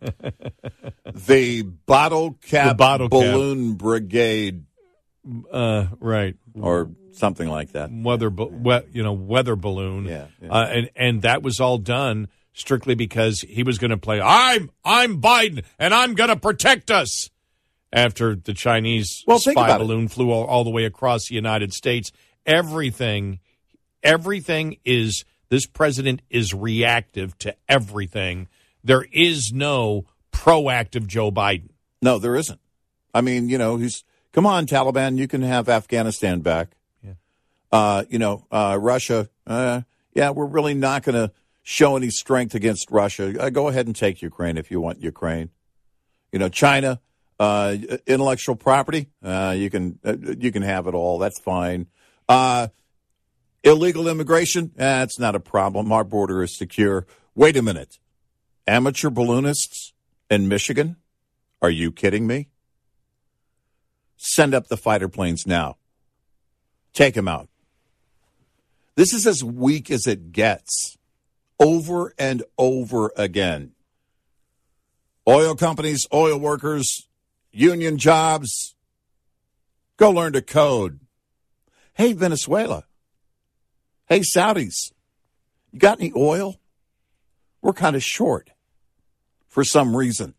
The Bottle Cap Balloon Brigade. Right. Or something like that. Weather balloon. Yeah. And that was all done strictly because he was going to play, I'm Biden, and I'm going to protect us. After the Chinese spy balloon flew all the way across the United States. Everything is, this president is reactive to everything. There is no proactive Joe Biden. No, there isn't. I mean, he's Come on, Taliban, you can have Afghanistan back. Yeah. Russia, we're really not going to show any strength against Russia. Go ahead and take Ukraine if you want Ukraine. China, intellectual property, you can have it all. That's fine. Illegal immigration, that's not a problem. Our border is secure. Wait a minute. Amateur balloonists in Michigan? Are you kidding me? Send up the fighter planes now. Take them out. This is as weak as it gets. Over and over again. Oil companies, oil workers, union jobs. Go learn to code. Hey, Venezuela. Hey, Saudis. You got any oil? We're kind of short for some reason.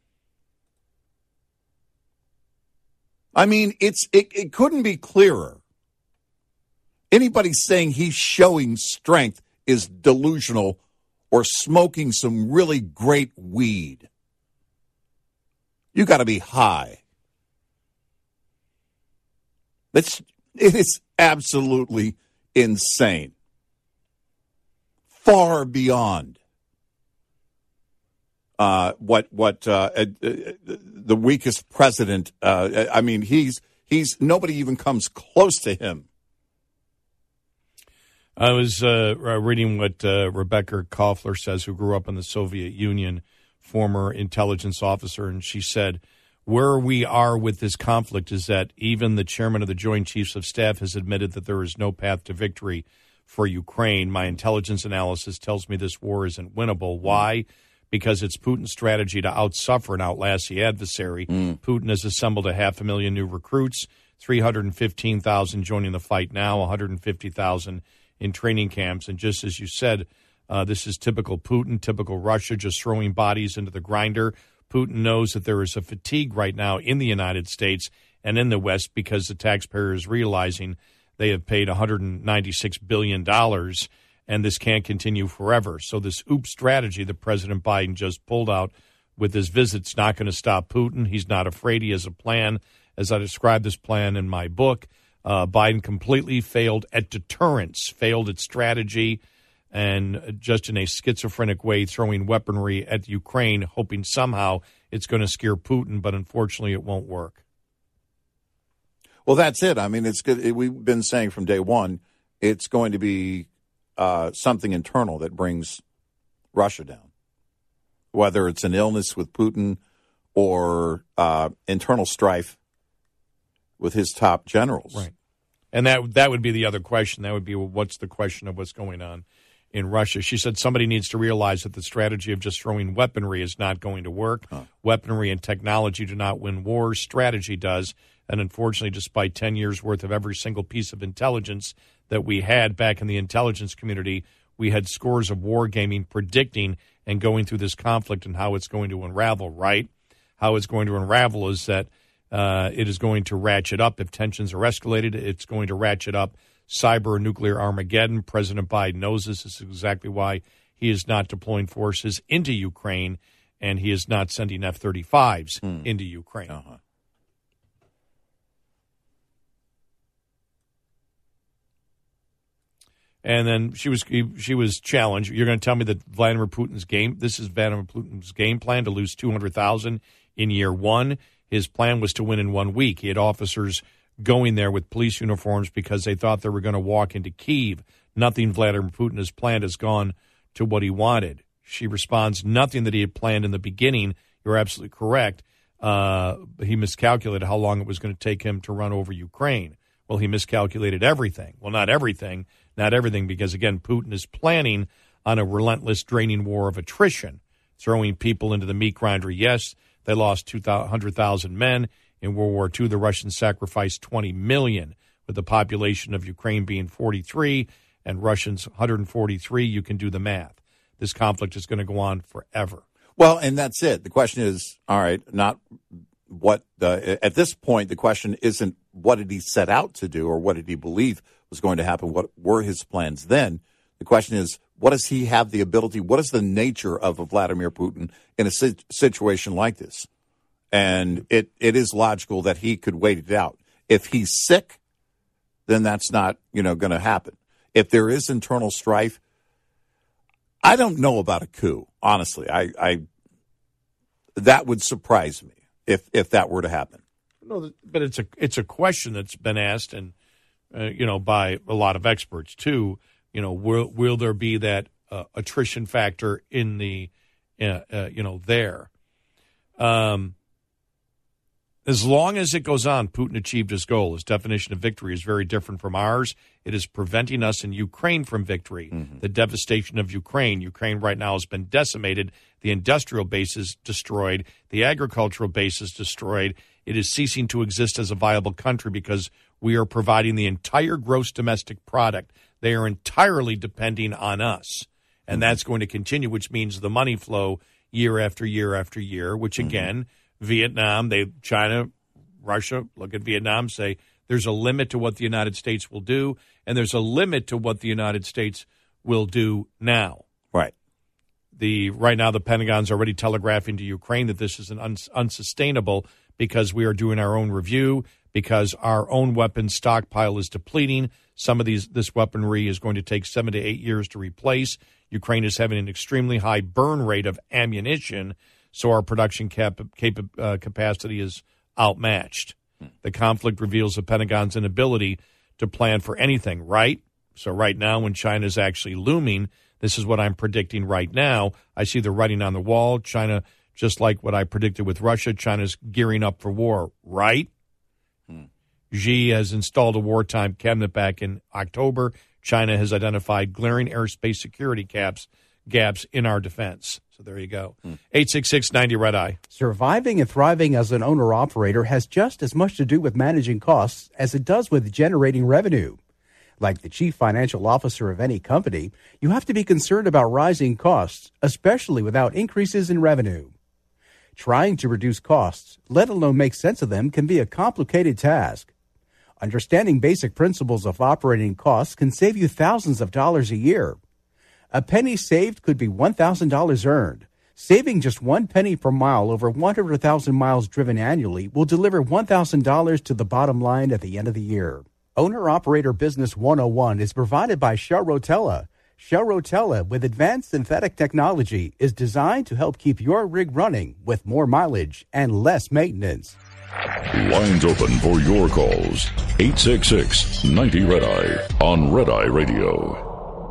I mean, it couldn't be clearer. Anybody saying he's showing strength is delusional or smoking some really great weed. You got to be high. It is absolutely insane. Far beyond what the weakest president. I mean, he's nobody even comes close to him. I was reading what Rebecca Koffler says, who grew up in the Soviet Union, former intelligence officer, and she said, where we are with this conflict is that even the chairman of the Joint Chiefs of Staff has admitted that there is no path to victory for Ukraine. My intelligence analysis tells me this war isn't winnable. Why? Because it's Putin's strategy to outsuffer and outlast the adversary. Putin has assembled 500,000 new recruits, 315,000 joining the fight now, 150,000 in training camps. And just as you said, this is typical Putin, typical Russia, just throwing bodies into the grinder. Putin knows that there is a fatigue right now in the United States and in the West because the taxpayer is realizing they have paid $196 billion, and this can't continue forever. So this OOP strategy that President Biden just pulled out with his visit's not going to stop Putin. He's not afraid. He has a plan. As I described this plan in my book, Biden completely failed at deterrence, failed at strategy, and just in a schizophrenic way throwing weaponry at Ukraine, hoping somehow it's going to scare Putin, but unfortunately it won't work. Well, that's it. I mean, it's good. We've been saying from day one, it's going to be something internal that brings Russia down, whether it's an illness with Putin or internal strife with his top generals. Right. And that would be the other question. That would be, well, what's the question of what's going on in Russia? She said somebody needs to realize that the strategy of just throwing weaponry is not going to work. Weaponry and technology do not win wars. Strategy does. And unfortunately, despite 10 years' worth of every single piece of intelligence that we had back in the intelligence community, we had scores of wargaming predicting and going through this conflict and how it's going to unravel, right? How it's going to unravel is that it is going to ratchet up. If tensions are escalated, it's going to ratchet up cyber and nuclear Armageddon. President Biden knows this. This is exactly why he is not deploying forces into Ukraine, and he is not sending F-35s into Ukraine. And then she was challenged. You're going to tell me that this is Vladimir Putin's game plan to lose 200,000 in year one. His plan was to win in 1 week. He had officers going there with police uniforms because they thought they were going to walk into Kyiv. Nothing Vladimir Putin has planned has gone to what he wanted. She responds, nothing that he had planned in the beginning. You're absolutely correct. He miscalculated how long it was going to take him to run over Ukraine. Well, he miscalculated everything. Well, not everything, because, again, Putin is planning on a relentless draining war of attrition, throwing people into the meat grinder. Yes, they lost 200,000 men. In World War II, the Russians sacrificed 20 million, with the population of Ukraine being 43 and Russians 143. You can do the math. This conflict is going to go on forever. Well, and that's it. The question is, all right, not what at this point, the question isn't what did he set out to do or what did he believe was going to happen? What were his plans then? The question is, what does he have the ability? What is the nature of a Vladimir Putin in a situation like this? And it is logical that he could wait it out. If he's sick, then that's not, going to happen. If there is internal strife, I don't know about a coup, honestly. I that would surprise me if that were to happen. No, but it's a question that's been asked, and by a lot of experts too. Will there be that attrition factor in the there? As long as it goes on, Putin achieved his goal. His definition of victory is very different from ours. It is preventing us in Ukraine from victory. Mm-hmm. The devastation of Ukraine. Ukraine right now has been decimated. The industrial base is destroyed. The agricultural base is destroyed. It is ceasing to exist as a viable country because we are providing the entire gross domestic product. They are entirely depending on us. And that's going to continue, which means the money flow year after year after year, which again, Vietnam, China, Russia, look at Vietnam, say there's a limit to what the United States will do, and there's a limit to what the United States will do now. Right. Right now, the Pentagon's already telegraphing to Ukraine that this is unsustainable because we are doing our own review, because our own weapons stockpile is depleting. Some of this weaponry is going to take 7 to 8 years to replace. Ukraine is having an extremely high burn rate of ammunition, so our production capacity is outmatched. The conflict reveals the Pentagon's inability to plan for anything, right? So right now, when China is actually looming, this is what I'm predicting right now. I see the writing on the wall. China, just like what I predicted with Russia, China's gearing up for war, right? Xi has installed a wartime cabinet back in October. China has identified glaring airspace security gaps in our defense. So there you go. 866-90-RED-EYE. Surviving and thriving as an owner-operator has just as much to do with managing costs as it does with generating revenue. Like the chief financial officer of any company, you have to be concerned about rising costs, especially without increases in revenue. Trying to reduce costs, let alone make sense of them, can be a complicated task. Understanding basic principles of operating costs can save you thousands of dollars a year. A penny saved could be $1,000 earned. Saving just 1 penny per mile over 100,000 miles driven annually will deliver $1,000 to the bottom line at the end of the year. Owner-Operator Business 101 is provided by Shell Rotella. Shell Rotella, with advanced synthetic technology, is designed to help keep your rig running with more mileage and less maintenance. Lines open for your calls. 866-90-RED-EYE on Red Eye Radio.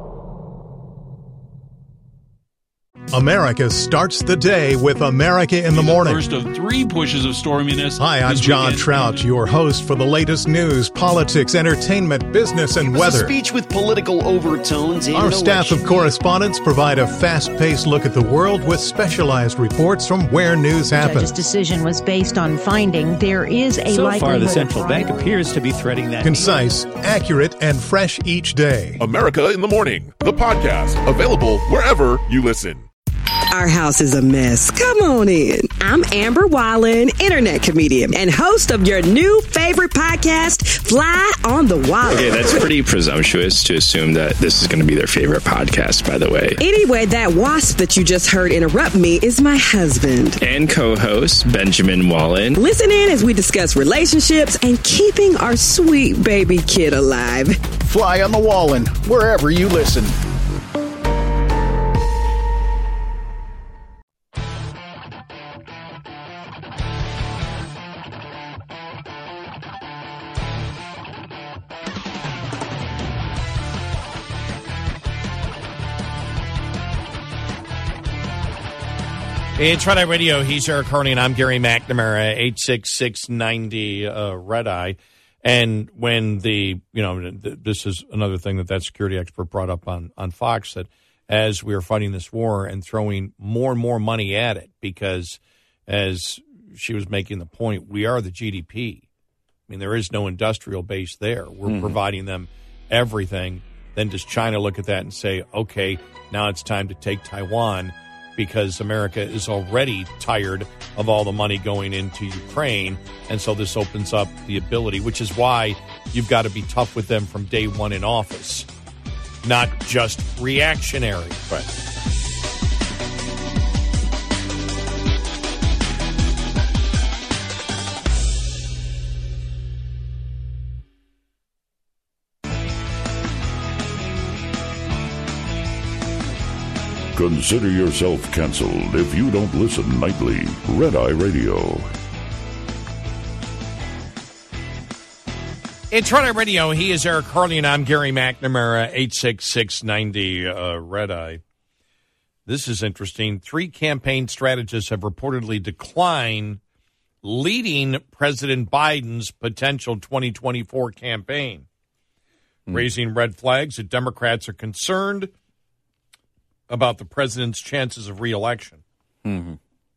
America starts the day with America in the Morning. First of 3 pushes of storminess. Hi, I'm John Trout, your host for the latest news, politics, entertainment, business, and weather. A speech with political overtones. Our staff of correspondents provide a fast-paced look at the world with specialized reports from where news happens. The judge's decision was based on finding there is a so likelihood. So far, the central bank appears to be threading that. Concise, accurate, and fresh each day. America in the Morning, the podcast, available wherever you listen. Our house is a mess. Come on in. I'm Amber Wallen, internet comedian and host of your new favorite podcast, Fly on the Wallen. Okay, that's pretty presumptuous to assume that this is going to be their favorite podcast, by the way. Anyway, that wasp that you just heard interrupt me is my husband. And co-host, Benjamin Wallen. Listen in as we discuss relationships and keeping our sweet baby kid alive. Fly on the Wallen, wherever you listen. It's Red Eye Radio. He's Eric Harney, and I'm Gary McNamara, 866-90-RED-EYE. And when this is another thing that security expert brought up on Fox, that as we are fighting this war and throwing more and more money at it, because as she was making the point, we are the GDP. I mean, there is no industrial base there. We're providing them everything. Then does China look at that and say, okay, now it's time to take Taiwan, because America is already tired of all the money going into Ukraine. And so this opens up the ability, which is why you've got to be tough with them from day one in office, not just reactionary. Right. Consider yourself canceled if you don't listen nightly. Red Eye Radio. It's Red Eye Radio. He is Eric Harley, and I'm Gary McNamara, 86690 Red Eye. This is interesting. 3 campaign strategists have reportedly declined leading President Biden's potential 2024 campaign, raising red flags that Democrats are concerned about the president's chances of re-election. Mm-hmm.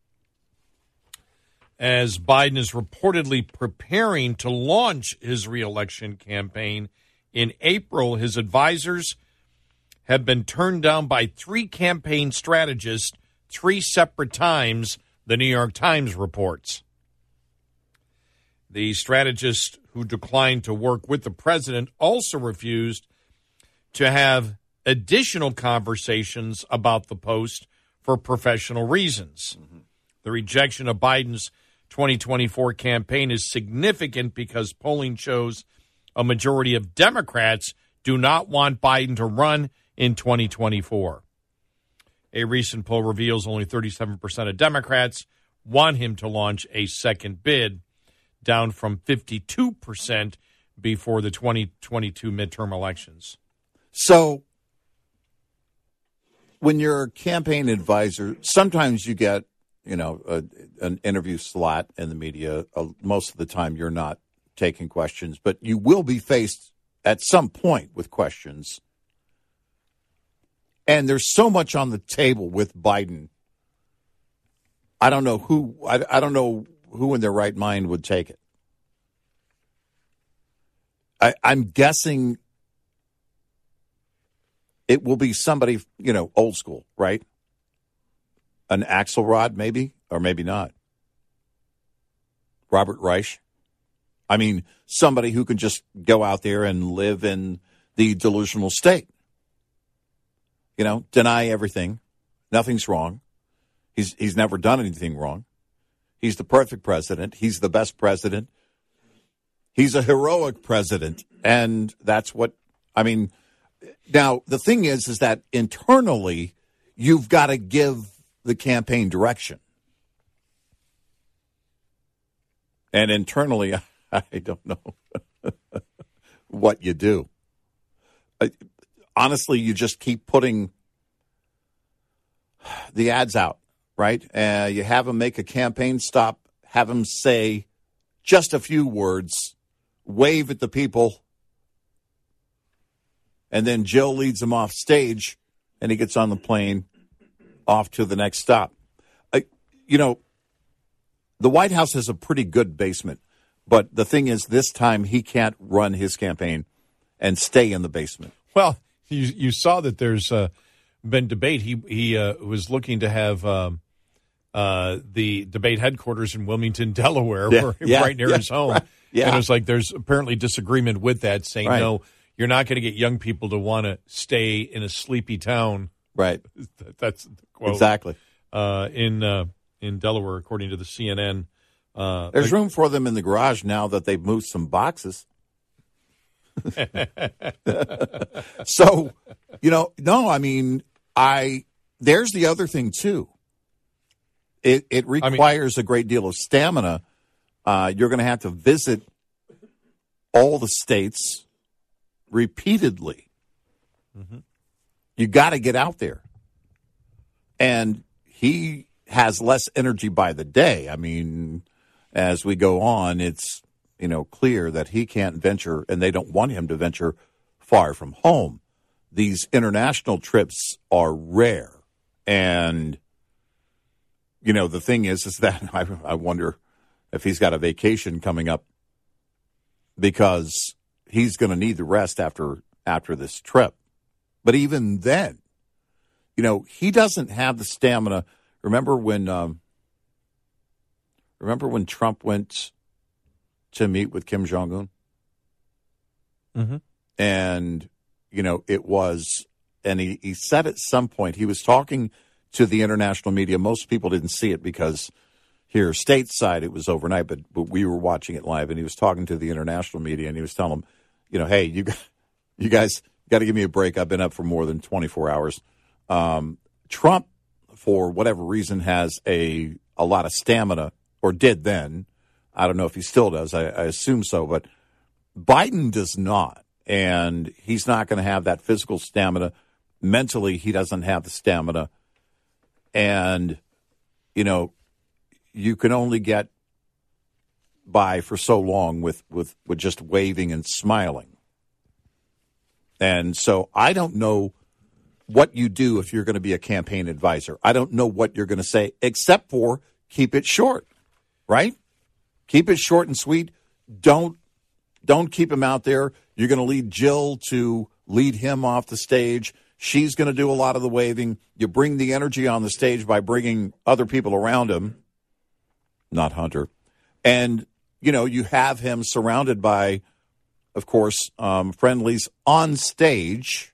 As Biden is reportedly preparing to launch his re-election campaign in April, his advisors have been turned down by 3 campaign strategists 3 separate times, the New York Times reports. The strategist who declined to work with the president also refused to have additional conversations about the post for professional reasons. Mm-hmm. The rejection of Biden's 2024 campaign is significant because polling shows a majority of Democrats do not want Biden to run in 2024. A recent poll reveals only 37% of Democrats want him to launch a second bid, down from 52% before the 2022 midterm elections. So when you're a campaign advisor, sometimes you get, an interview slot in the media. Most of the time you're not taking questions, but you will be faced at some point with questions. And there's so much on the table with Biden. I don't know who in their right mind would take it. I'm guessing it will be somebody, old school, right? An Axelrod, maybe, or maybe not. Robert Reich. I mean, somebody who can just go out there and live in the delusional state. Deny everything. Nothing's wrong. He's never done anything wrong. He's the perfect president. He's the best president. He's a heroic president. And that's what, now the thing is that internally, you've got to give the campaign direction. And internally, I don't know what you do. Honestly, you just keep putting the ads out, right? You have them make a campaign stop, have them say just a few words, wave at the people, and then Jill leads him off stage, and he gets on the plane off to the next stop. The White House has a pretty good basement, but the thing is, this time he can't run his campaign and stay in the basement. Well, you saw that there's been debate. He was looking to have the debate headquarters in Wilmington, Delaware, right near his home. Right. Yeah. And it was like there's apparently disagreement with that, saying, no, you're not going to get young people to want to stay in a sleepy town. Right. That's the quote. Exactly. In Delaware, according to the CNN. There's room for them in the garage now that they've moved some boxes. So, there's the other thing too. It requires a great deal of stamina. You're going to have to visit all the states repeatedly. Mm-hmm. You got to get out there. And he has less energy by the day. As we go on, it's clear that he can't venture, and they don't want him to venture far from home. These international trips are rare. And, the thing is that I wonder if he's got a vacation coming up, because he's going to need the rest after this trip. But even then, he doesn't have the stamina. Remember when Trump went to meet with Kim Jong-un? Mm-hmm. And, it was, and he said at some point, he was talking to the international media. Most people didn't see it because here stateside it was overnight, but we were watching it live, and he was talking to the international media, and he was telling them, hey, you guys got to give me a break. I've been up for more than 24 hours. Trump, for whatever reason, has a lot of stamina, or did then. I don't know if he still does. I assume so, but Biden does not. And he's not going to have that physical stamina. Mentally, he doesn't have the stamina. And, you can only get by for so long with just waving and smiling. And so I don't know what you do if you're going to be a campaign advisor. I don't know what you're going to say, except for keep it short, right? Keep it short and sweet. Don't keep him out there. You're going to lead Jill to lead him off the stage. She's going to do a lot of the waving. You bring the energy on the stage by bringing other people around him, not Hunter. And, you have him surrounded by, of course, friendlies on stage.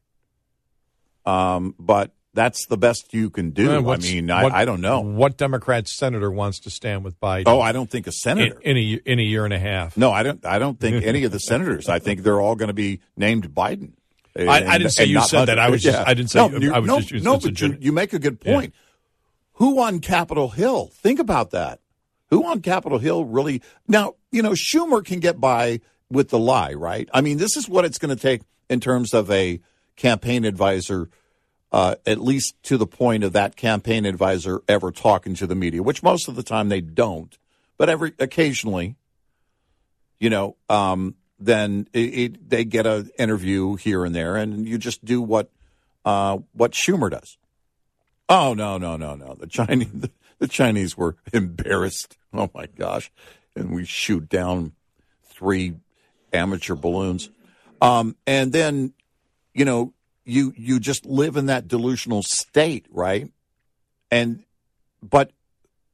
But that's the best you can do. I don't know. What Democrat senator wants to stand with Biden? Oh, I don't think a senator. In a year and a half. No, I don't think any of the senators. I think they're all going to be named Biden. I didn't say you said that. I was just. I didn't say. But you make a good point. Yeah. Who on Capitol Hill? Think about that. Who on Capitol Hill really? Now, Schumer can get by with the lie, right? I mean, this is what it's going to take in terms of a campaign advisor, at least to the point of that campaign advisor ever talking to the media, which most of the time they don't, but occasionally, then they get an interview here and there, and you just do what Schumer does. Oh, no. The Chinese were embarrassed. Oh, my gosh. And we shoot down 3 amateur balloons. And then, you just live in that delusional state, right? But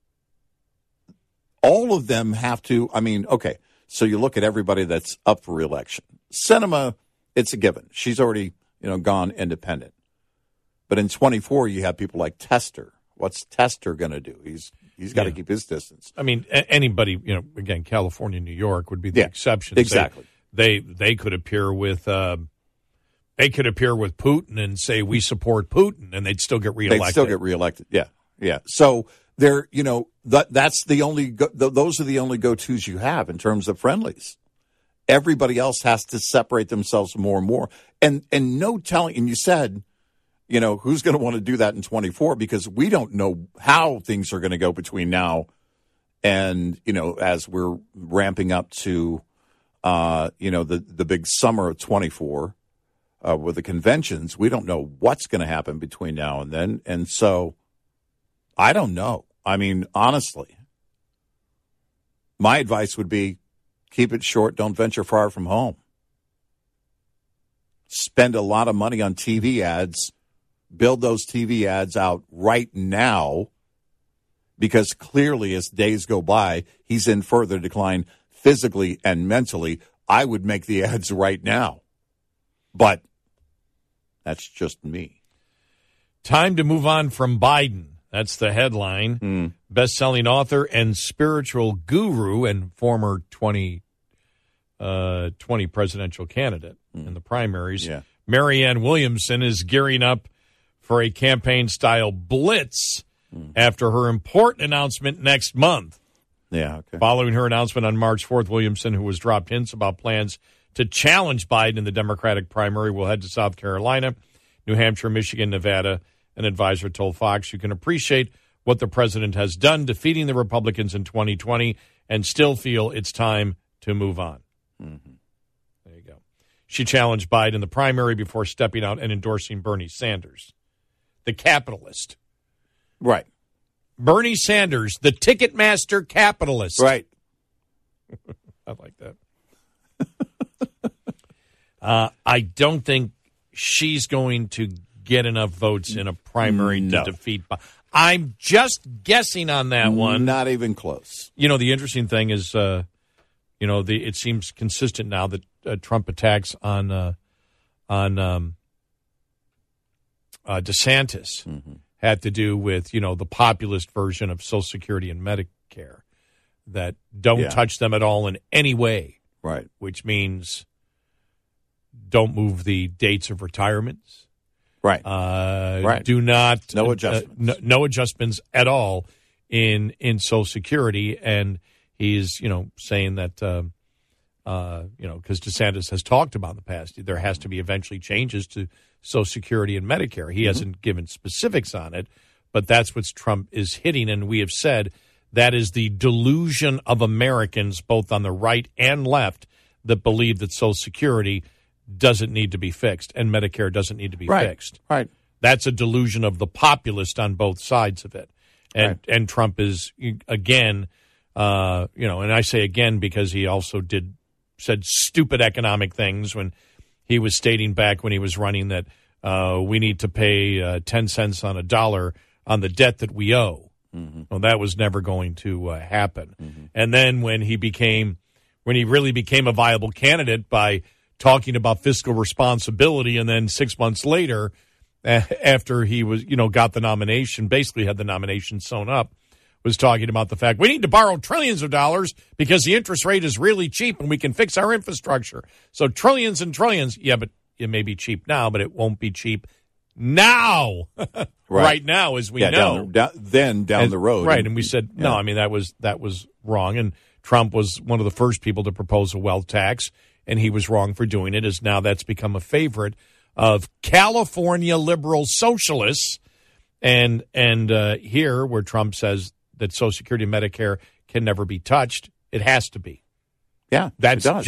all of them have to, okay. So you look at everybody that's up for re-election. Sinema, it's a given. She's already, gone independent. But in 24, you have people like Tester. What's Tester going to do? He's got to keep his distance. Anybody, again, California, New York would be the exception. Exactly. They could appear with Putin and say we support Putin, and they'd still get reelected. Yeah. So they're, that's the only those are the only go-tos you have in terms of friendlies. Everybody else has to separate themselves more and more, and no telling. And you said, who's going to want to do that in 24 because we don't know how things are going to go between now and as we're ramping up to the big summer of 24 with the conventions. We don't know what's going to happen between now and then, and so I don't know. Honestly, my advice would be keep it short. Don't venture far from home. Spend a lot of money on TV ads. Build those TV ads out right now because clearly as days go by, he's in further decline physically and mentally. I would make the ads right now. But that's just me. Time to move on from Biden. That's the headline. Best-selling author and spiritual guru and former 2020 presidential candidate in the primaries. Yeah. Marianne Williamson is gearing up for a campaign-style blitz after her important announcement next month. Yeah, okay. Following her announcement on March 4th, Williamson, who has dropped hints about plans to challenge Biden in the Democratic primary, will head to South Carolina, New Hampshire, Michigan, Nevada. An advisor told Fox, you can appreciate what the president has done defeating the Republicans in 2020 and still feel it's time to move on. Mm-hmm. There you go. She challenged Biden in the primary before stepping out and endorsing Bernie Sanders, the capitalist. Right. Bernie Sanders, the Ticketmaster capitalist. Right. I like that. I don't think she's going to get enough votes in a primary to defeat Biden. I'm just guessing on that one. Not even close. The interesting thing is, it seems consistent now that Trump attacks on DeSantis had to do with, the populist version of Social Security and Medicare that don't touch them at all in any way. Right. Which means don't move the dates of retirements. Right. Right. Do not no adjustments. No adjustments at all in Social Security, and he's saying that because DeSantis has talked about in the past there has to be eventually changes to Social Security and Medicare. He hasn't given specifics on it, but that's what Trump is hitting, and we have said that is the delusion of Americans, both on the right and left, that believe that Social Security doesn't need to be fixed and Medicare doesn't need to be fixed. Right. That's a delusion of the populist on both sides of it. And Trump is, again, and I say again because he also said stupid economic things when he was stating back when he was running that we need to pay 10 cents on a dollar on the debt that we owe. Mm-hmm. Well, that was never going to happen. Mm-hmm. And then when he really became a viable candidate by talking about fiscal responsibility, and then 6 months later, after he was, got the nomination, basically had the nomination sewn up, was talking about the fact we need to borrow trillions of dollars because the interest rate is really cheap and we can fix our infrastructure. So trillions and trillions. Yeah, but it may be cheap now, but it won't be cheap now. Right now, as we know. Down the road. Right. And we said, no, I mean, that was wrong. And Trump was one of the first people to propose a wealth tax, and he was wrong for doing it, as now that's become a favorite of California liberal socialists. And here, where Trump says that Social Security and Medicare can never be touched, it has to be. Yeah, that's it does.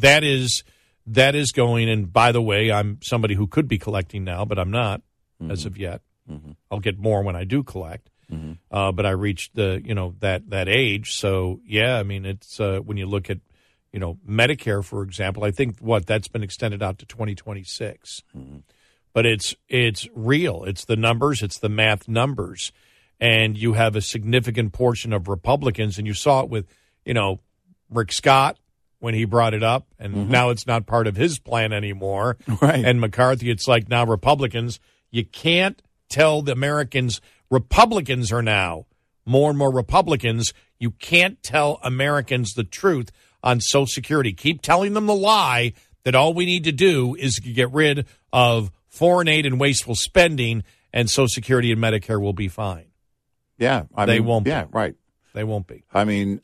That is going. And by the way, I'm somebody who could be collecting now, but I'm not as of yet. Mm-hmm. I'll get more when I do collect. Mm-hmm. But I reached that age. So yeah, I mean, it's when you look at Medicare, for example, I think that's been extended out to 2026. Mm-hmm. But it's real. It's the numbers. It's the math numbers. And you have a significant portion of Republicans, and you saw it with, Rick Scott when he brought it up, and now it's not part of his plan anymore. Right. And McCarthy, it's like now Republicans, you can't tell the Americans, Republicans are now more and more Republicans. You can't tell Americans the truth on Social Security. Keep telling them the lie that all we need to do is get rid of foreign aid and wasteful spending, and Social Security and Medicare will be fine. Yeah. They won't be. Yeah, right. They won't be. I mean,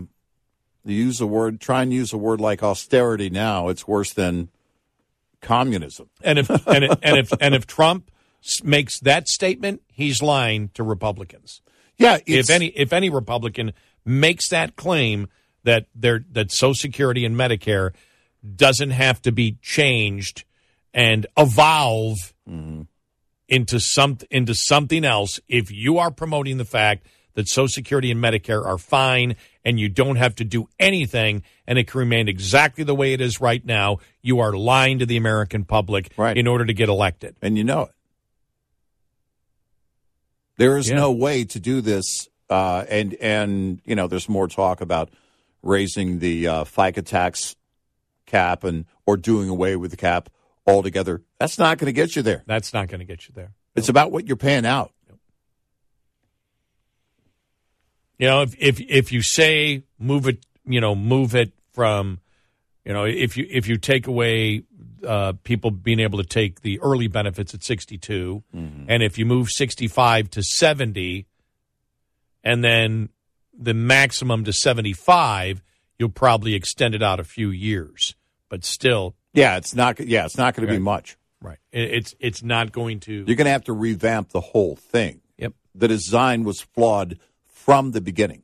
try and use a word like austerity now, it's worse than communism. And if Trump makes that statement, he's lying to Republicans. Yeah. If any Republican makes that claim that Social Security and Medicare doesn't have to be changed and evolve into something else, if you are promoting the fact that Social Security and Medicare are fine and you don't have to do anything and it can remain exactly the way it is right now, you are lying to the American public in order to get elected. And you know it. There is no way to do this, and there's more talk about raising the FICA tax cap or doing away with the cap altogether. That's not going to get you there. That's not going to get you there. It's about what you're paying out. If you say move it from, if you take away people being able to take the early benefits at 62, and if you move 65 to 70, and then the maximum to 75, you'll probably extend it out a few years. But still, it's not going to be much. Right. It's not going to. You're going to have to revamp the whole thing. Yep. The design was flawed from the beginning.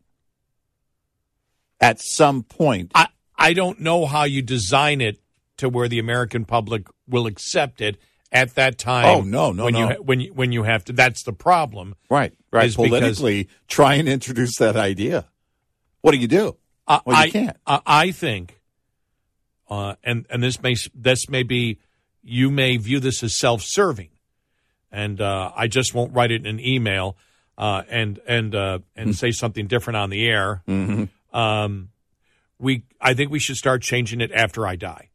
At some point, I don't know how you design it to where the American public will accept it at that time. Oh no. When you have to, that's the problem. Right. Politically, try and introduce that idea. What do you do? You can't. I think, and this may be, you may view this as self-serving, and I just won't write it in an email and say something different on the air. Mm-hmm. I think we should start changing it after I die,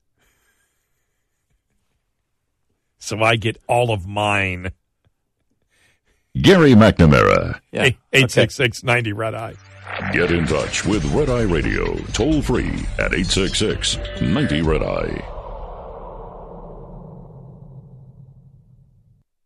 so I get all of mine. Gary McNamara. 866-90 Red Eye. Get in touch with Red Eye Radio, toll free at 866-90 Red Eye.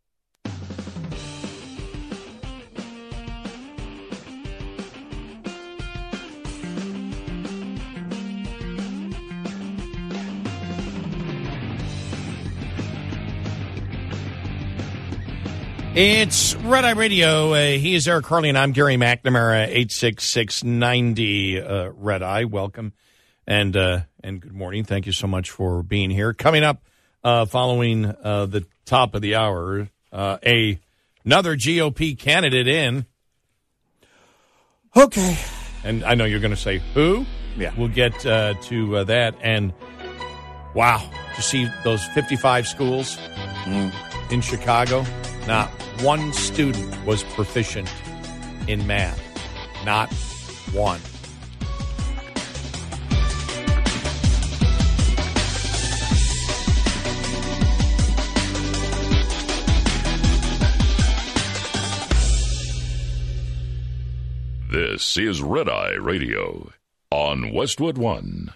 It's Red Eye Radio. He is Eric Harley, and I'm Gary McNamara, 86690 Red Eye. Welcome, and good morning. Thank you so much for being here. Coming up, following the top of the hour, another GOP candidate in. Okay. And I know you're going to say, who? Yeah. We'll get to that. And, wow, to see those 55 schools in Chicago, not one student was proficient in math. Not one. This is Red Eye Radio on Westwood One.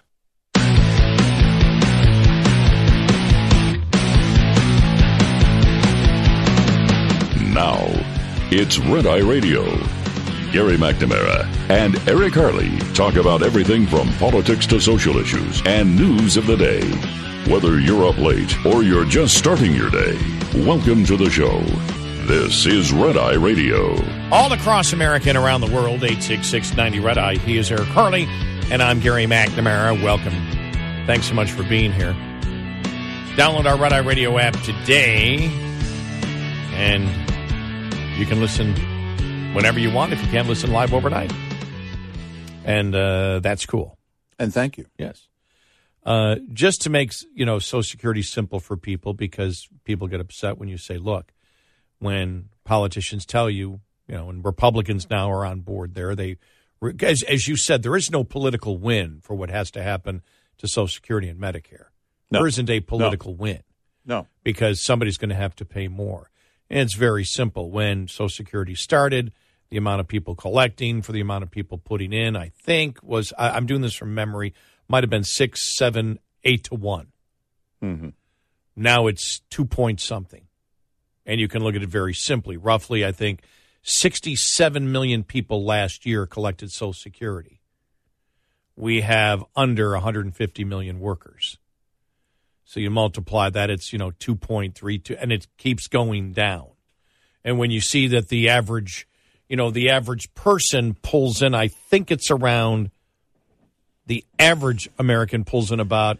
Now, it's Red Eye Radio. Gary McNamara and Eric Harley talk about everything from politics to social issues and news of the day. Whether you're up late or you're just starting your day, welcome to the show. This is Red Eye Radio. All across America and around the world, 86690 Red Eye. He is Eric Harley, and I'm Gary McNamara. Welcome. Thanks so much for being here. Download our Red Eye Radio app today, and you can listen whenever you want if you can't listen live overnight. And that's cool. And thank you. Yes. Just to make, Social Security simple for people, because people get upset when you say, look, when politicians tell you, and Republicans now are on board there, as you said, there is no political win for what has to happen to Social Security and Medicare. No. There isn't a political win. No. Because somebody's going to have to pay more. And it's very simple. When Social Security started, the amount of people collecting for the amount of people putting in, I think, was, I'm doing this from memory, might have been 6, 7, 8 to 1. Mm-hmm. Now it's 2 point something. And you can look at it very simply. Roughly, I think, 67 million people last year collected Social Security. We have under 150 million workers. So you multiply that, it's, 2.32, and it keeps going down. And when you see that the average person pulls in, I think it's around, the average American pulls in about,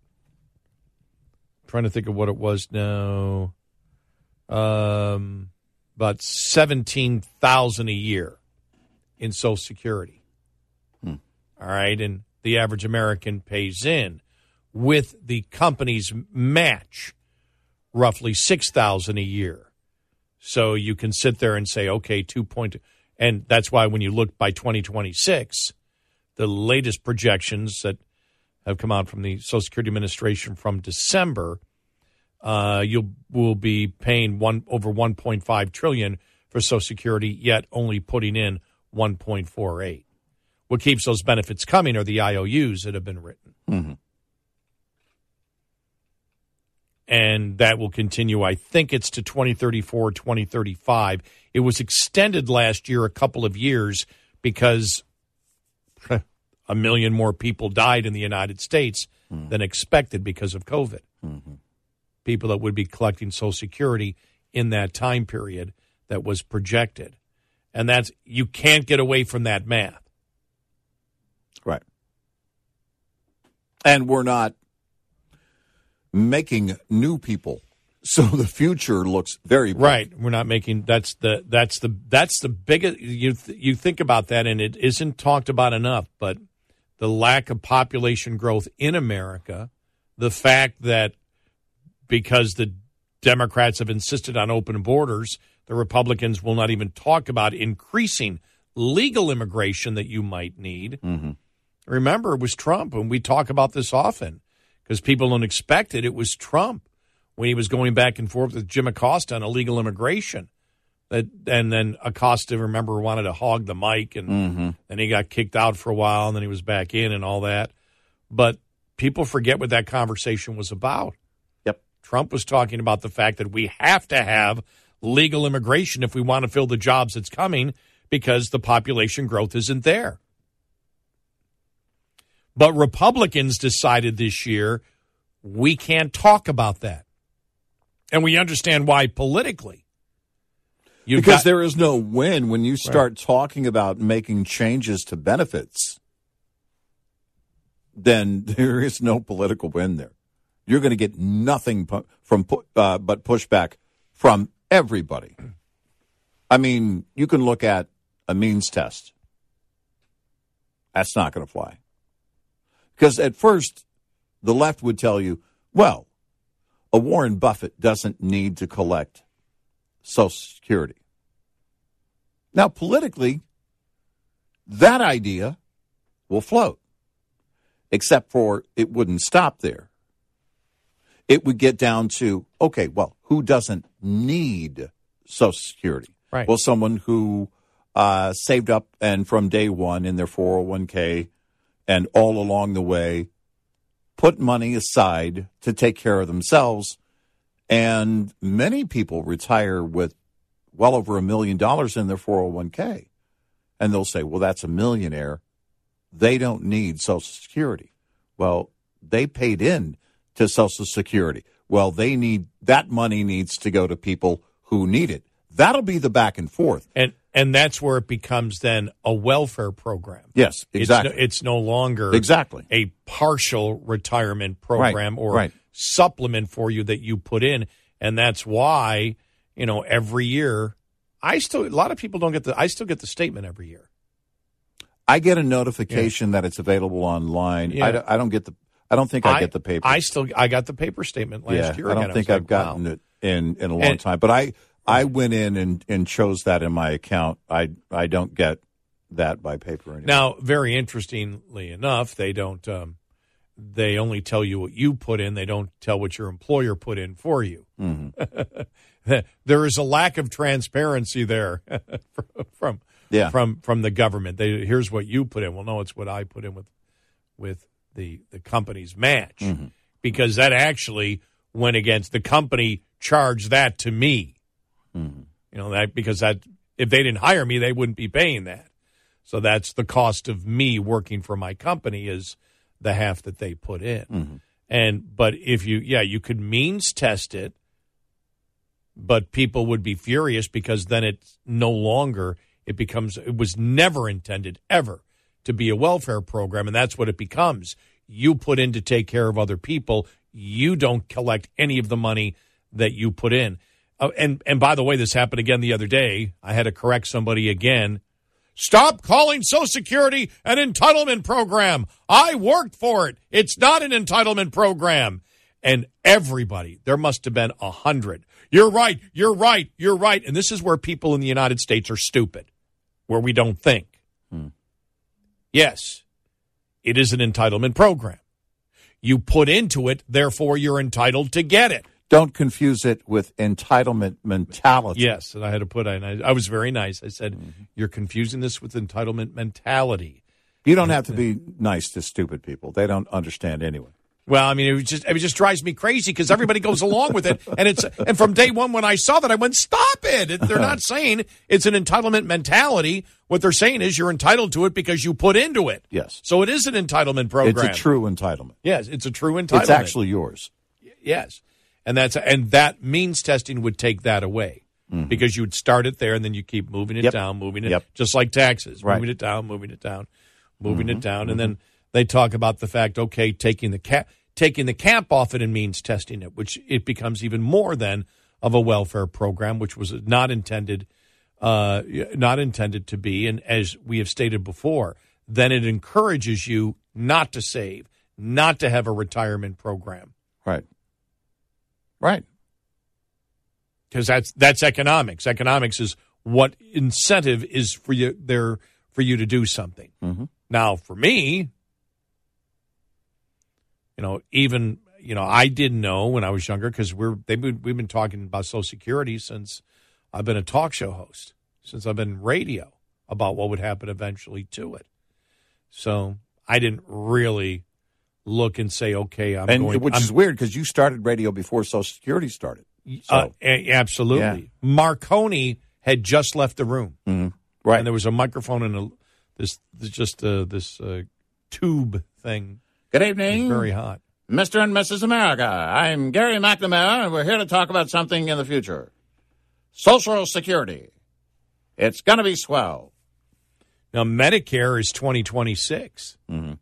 I'm trying to think of what it was now, about $17,000 a year in Social Security. All right, and the average American pays in with the company's match roughly $6,000 a year. So you can sit there and say, okay, 2.2, and that's why when you look by 2026, the latest projections that have come out from the Social Security Administration from December, will be paying over $1.5 trillion for Social Security, yet only putting in $1.48. What keeps those benefits coming are the IOUs that have been written. Mm-hmm. And that will continue. I think it's to 2034, 2035. It was extended last year a couple of years because 1 million more people died in the United States than expected because of COVID. Mm-hmm. People that would be collecting Social Security in that time period that was projected. And you can't get away from that math. Right. And we're not making new people. So the future looks very bright. Right. We're not making, that's the biggest, you think about that, and it isn't talked about enough, but the lack of population growth in America, the fact that because the Democrats have insisted on open borders, the Republicans will not even talk about increasing legal immigration that you might need. Mm-hmm. Remember, it was Trump, and we talk about this often because people don't expect it. It was Trump when he was going back and forth with Jim Acosta on illegal immigration. And then Acosta, remember, wanted to hog the mic, and then he got kicked out for a while, and then he was back in and all that. But people forget what that conversation was about. Trump was talking about the fact that we have to have legal immigration if we want to fill the jobs that's coming because the population growth isn't there. But Republicans decided this year we can't talk about that. And we understand why politically. Because there is no win when you start talking about making changes to benefits. Then there is no political win there. You're going to get nothing but pushback from everybody. I mean, you can look at a means test. That's not going to fly. Because at first, the left would tell you, well, a Warren Buffett doesn't need to collect Social Security. Now, politically, that idea will float, except for it wouldn't stop there. It would get down to, okay, well, who doesn't need Social Security? Right. Well, someone who saved up and from day one in their 401k and all along the way put money aside to take care of themselves. And many people retire with well over $1 million in their 401k. And they'll say, well, that's a millionaire. They don't need Social Security. Well, they paid in to Social Security. Well, that money needs to go to people who need it. That'll be the back and forth. And that's where it becomes then a welfare program. Yes, exactly. It's no longer a partial retirement program or supplement for you that you put in. And that's why, every year, a lot of people don't get I still get the statement every year. I get a notification that it's available online. Yeah. I don't get I don't think I get the paper. I got the paper statement last year. I don't think I've gotten it in a long time. But I went in and chose that in my account. I don't get that by paper anymore. Now, very interestingly enough, they don't. They only tell you what you put in. They don't tell what your employer put in for you. Mm-hmm. There is a lack of transparency there from the government. Here's what you put in. Well, no, it's what I put in with the company's match, mm-hmm. because that actually went against the company. Charged that to me. Mm-hmm. Because if they didn't hire me, they wouldn't be paying that. So that's the cost of me working for my company is the half that they put in. Mm-hmm. But if you could means test it, but people would be furious because then it's no longer, it was never intended ever to be a welfare program. And that's what it becomes. You put in to take care of other people. You don't collect any of the money that you put in. And by the way, this happened again the other day. I had to correct somebody again. Stop calling Social Security an entitlement program. I worked for it. It's not an entitlement program. And everybody, there must have been 100. You're right. You're right. You're right. And this is where people in the United States are stupid, where we don't think. Yes, it is an entitlement program. You put into it, therefore you're entitled to get it. Don't confuse it with entitlement mentality. Yes, and I had to put in. I was very nice. I said, you're confusing this with entitlement mentality. You don't have to be nice to stupid people. They don't understand anyway. Well, I mean, it just drives me crazy because everybody goes along with it, and from day one when I saw that, I went, stop it! They're not saying it's an entitlement mentality. What they're saying is you're entitled to it because you put into it. Yes. So it is an entitlement program. It's a true entitlement. Yes, it's a true entitlement. It's actually yours. Yes. And that means testing would take that away, mm-hmm. because you would start it there and then you keep moving it down, just like taxes, moving it down, moving it down, moving it down, and then they talk about the fact, okay, taking the cap off it and means testing it, which it becomes even more then of a welfare program, which was not intended to be, and as we have stated before, then it encourages you not to save, not to have a retirement program, right. Because that's economics. Economics is what incentive is for you to do something. Mm-hmm. Now, for me, I didn't know when I was younger because we've been talking about Social Security since I've been a talk show host, since I've been in radio about what would happen eventually to it. So I didn't really look and say, okay, which is weird because you started radio before Social Security started. So. Absolutely. Yeah. Marconi had just left the room. Mm-hmm. Right. And there was a microphone and this tube thing. Good evening. It was very hot. Mr. and Mrs. America, I'm Gary McNamara, and we're here to talk about something in the future. Social Security. It's going to be swell. Now, Medicare is 2026. Mm-hmm.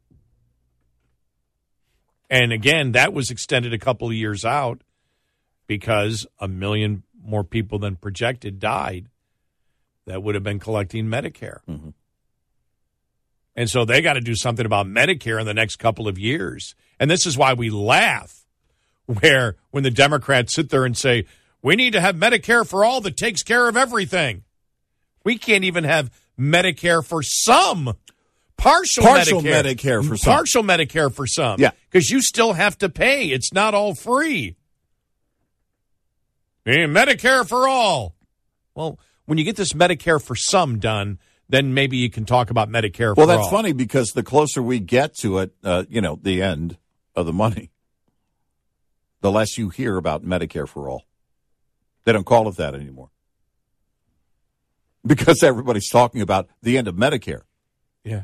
And again, that was extended a couple of years out because 1 million more people than projected died that would have been collecting Medicare. Mm-hmm. And so they got to do something about Medicare in the next couple of years. And this is why we laugh when the Democrats sit there and say, we need to have Medicare for all that takes care of everything. We can't even have Medicare for some. Partial Medicare for some. Partial Medicare for some. Yeah. Because you still have to pay. It's not all free. Medicare for all. Well, when you get this Medicare for some done, then maybe you can talk about Medicare for all. Well, that's funny because the closer we get to it, the end of the money, the less you hear about Medicare for all. They don't call it that anymore. Because everybody's talking about the end of Medicare. Yeah.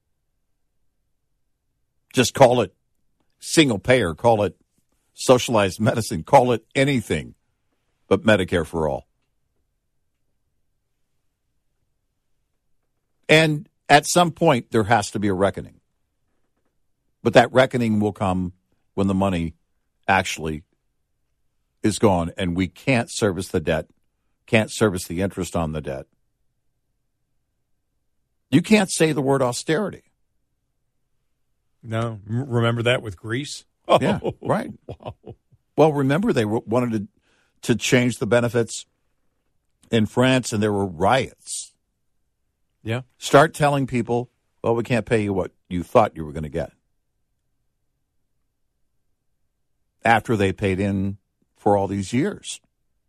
Just call it single payer, call it socialized medicine, call it anything but Medicare for all. And at some point, there has to be a reckoning. But that reckoning will come when the money actually is gone and we can't service the debt, can't service the interest on the debt. You can't say the word austerity. No. Remember that with Greece? Yeah, right. Wow. Well, remember they wanted to change the benefits in France, and there were riots. Yeah. Start telling people, well, we can't pay you what you thought you were going to get. After they paid in for all these years.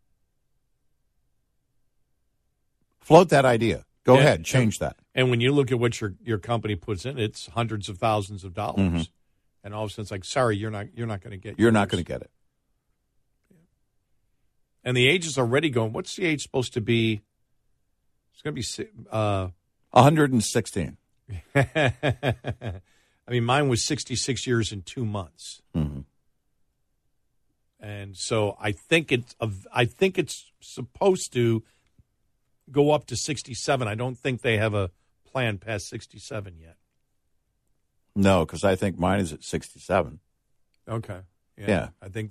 Float that idea. Go ahead, change that. And when you look at what your company puts in, it's hundreds of thousands of dollars. Mm-hmm. And all of a sudden it's like, sorry, you're not going to get You're not going to get it. And the age is already going. What's the age supposed to be? It's going to be 116. I mean, mine was 66 years and 2 months. Mm-hmm. And so I think it's supposed to go up to 67. I don't think they have a plan past 67 yet. No, because I think mine is at 67. Okay. Yeah. I think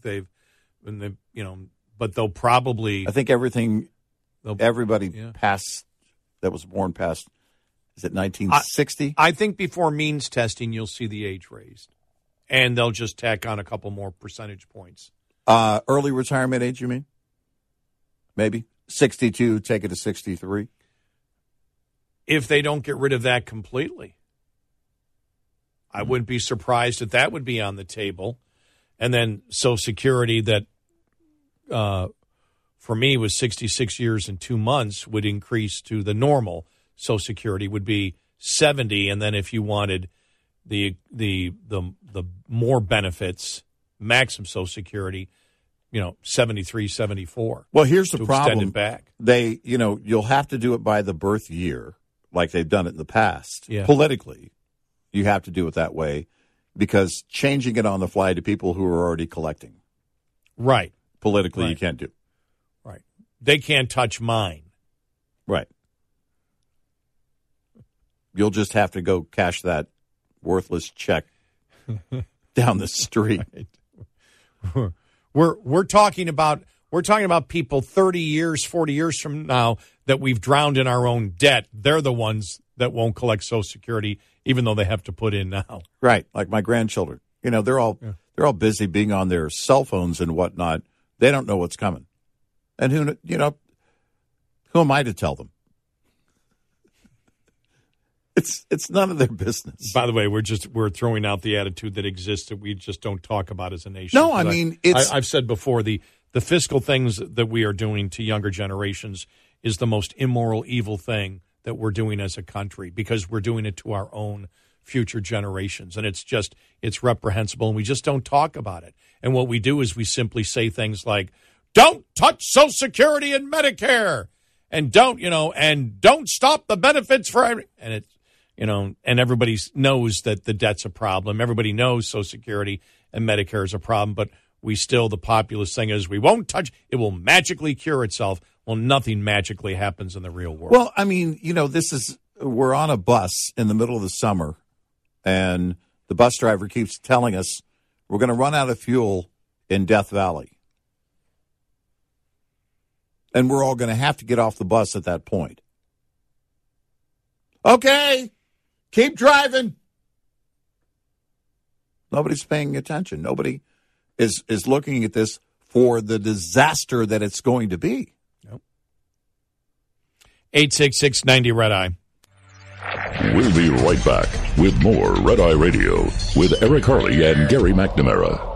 but they'll probably. I think everybody past that was born past, is it 1960? I think before means testing, you'll see the age raised. And they'll just tack on a couple more percentage points. Early retirement age, you mean? Maybe 62, take it to 63. If they don't get rid of that completely, I wouldn't be surprised if that would be on the table. And then Social Security that, for me, was 66 years and 2 months would increase to the normal Social Security would be 70. And then if you wanted the more benefits, maximum Social Security, 73, 74. Well, here's the problem. Extend it back. You'll have to do it by the birth year, like they've done it in the past. Yeah. Politically, you have to do it that way because changing it on the fly to people who are already collecting. Right. Politically, Right. you can't do. Right. They can't touch mine. Right. You'll just have to go cash that worthless check down the street. Right. We're talking about people 30 years, 40 years from now that we've drowned in our own debt. They're the ones that won't collect Social Security, even though they have to put in now. Right, like my grandchildren. They're all busy being on their cell phones and whatnot. They don't know what's coming, and who am I to tell them? It's none of their business. By the way, we're throwing out the attitude that exists that we just don't talk about as a nation. No, I mean, I've said before, the fiscal things that we are doing to younger generations is the most immoral, evil thing that we're doing as a country because we're doing it to our own future generations. And it's reprehensible, and we just don't talk about it. And what we do is we simply say things like, don't touch Social Security and Medicare, and don't stop the benefits for every, and it's, and everybody knows that the debt's a problem. Everybody knows Social Security and Medicare is a problem, but the populist thing is we won't touch, it will magically cure itself. Well, nothing magically happens in the real world. Well, I mean, we're on a bus in the middle of the summer, and the bus driver keeps telling us we're going to run out of fuel in Death Valley. And we're all going to have to get off the bus at that point. Okay, keep driving. Nobody's paying attention. Nobody is looking at this for the disaster that it's going to be. Nope. 866-90-RED-EYE. We'll be right back with more Red Eye Radio with Eric Harley and Gary McNamara.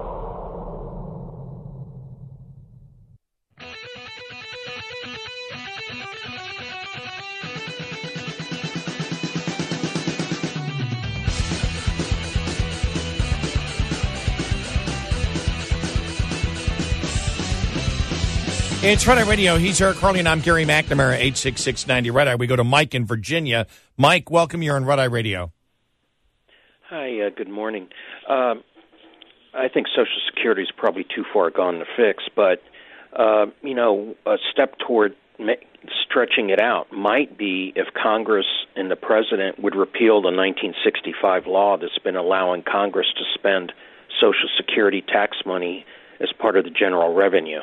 It's Red Eye Radio. He's Eric Harley, and I'm Gary McNamara, 866-90-RED-EYE. We go to Mike in Virginia. Mike, welcome. You're on Red Eye Radio. Hi, good morning. I think Social Security is probably too far gone to fix, but, a step toward stretching it out might be if Congress and the President would repeal the 1965 law that's been allowing Congress to spend Social Security tax money as part of the general revenue.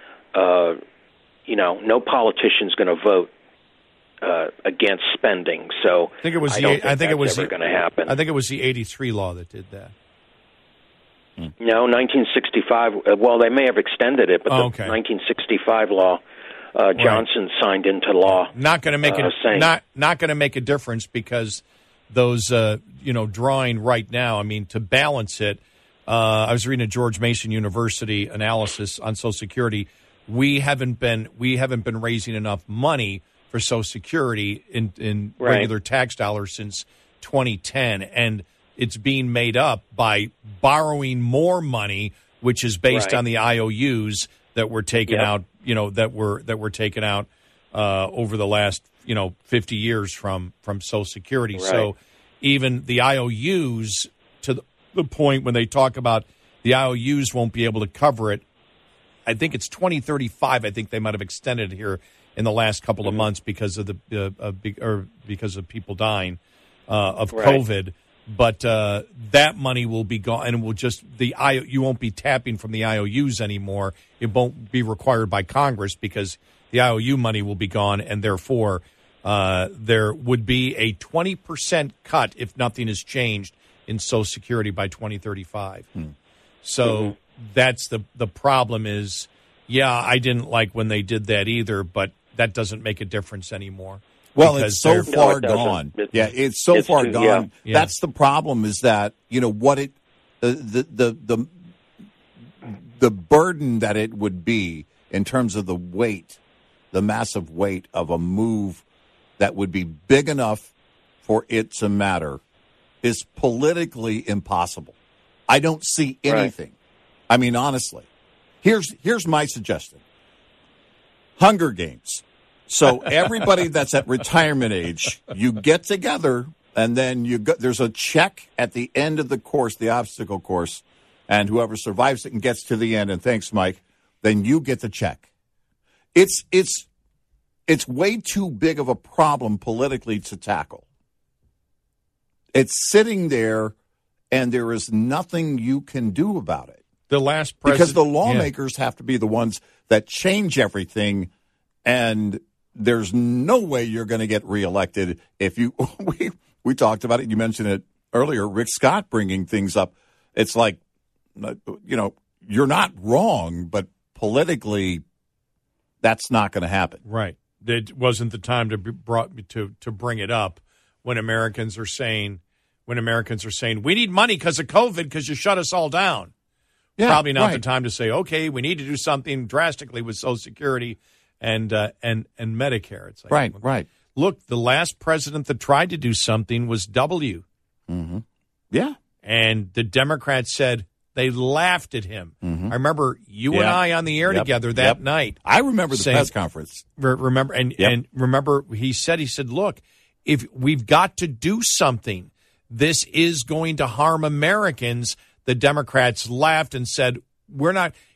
No politician's going to vote against spending. So I think it was going to happen. I think it was the 83 law that did that. No, 1965. Well, they may have extended it, but the 1965 law, Johnson signed into law. Not going to make not going to make a difference because those drawing right now. I mean, to balance it, I was reading a George Mason University analysis on Social Security. We haven't been raising enough money for Social Security in regular tax dollars since 2010, and it's being made up by borrowing more money, which is based on the IOUs that were taken out. That were taken out over the last 50 years from Social Security. Right. So even the IOUs, to the point when they talk about the IOUs won't be able to cover it. I think it's 2035. I think they might have extended it here in the last couple of months because of because of people dying of COVID. But that money will be gone, and you won't be tapping from the IOUs anymore. It won't be required by Congress because the IOU money will be gone, and therefore there would be a 20% cut if nothing is changed in Social Security by 2035. So. That's the problem is, I didn't like when they did that either, but that doesn't make a difference anymore. Well, it's so far gone. It's so far gone. Yeah. That's the problem is that, what it, the burden that it would be in terms of the weight, the massive weight of a move that would be big enough for it to matter is politically impossible. I don't see anything. Right. I mean, honestly, here's my suggestion. Hunger Games. So everybody that's at retirement age, you get together, and then there's a check at the end of the course, the obstacle course, and whoever survives it and gets to the end, and thanks, Mike, then you get the check. It's way too big of a problem politically to tackle. It's sitting there, and there is nothing you can do about it. The last because the lawmakers have to be the ones that change everything, and there's no way you're going to get reelected if you. We talked about it. You mentioned it earlier. Rick Scott bringing things up. It's like, you're not wrong, but politically, that's not going to happen. Right. It wasn't the time to bring it up when Americans are saying we need money because of COVID because you shut us all down. Yeah, probably not the time to say, okay, we need to do something drastically with Social Security and Medicare. It's like, right. Look, the last president that tried to do something was W. Mm-hmm. Yeah. And the Democrats said they laughed at him. Mm-hmm. I remember you and I on the air together that night. I remember the press conference. Remember he said, look, if we've got to do something, this is going to harm Americans. The Democrats laughed and said, we're not.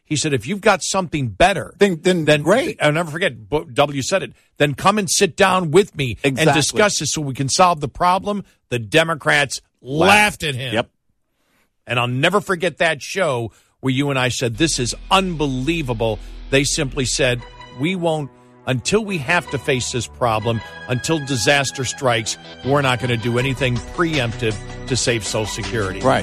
He said, if you've got something better, then great. I'll never forget, W said it, then come and sit down with me and discuss this so we can solve the problem. The Democrats laughed at him. Yep. And I'll never forget that show where you and I said, this is unbelievable. They simply said, we won't, until we have to face this problem, until disaster strikes, we're not going to do anything preemptive to save Social Security. Right.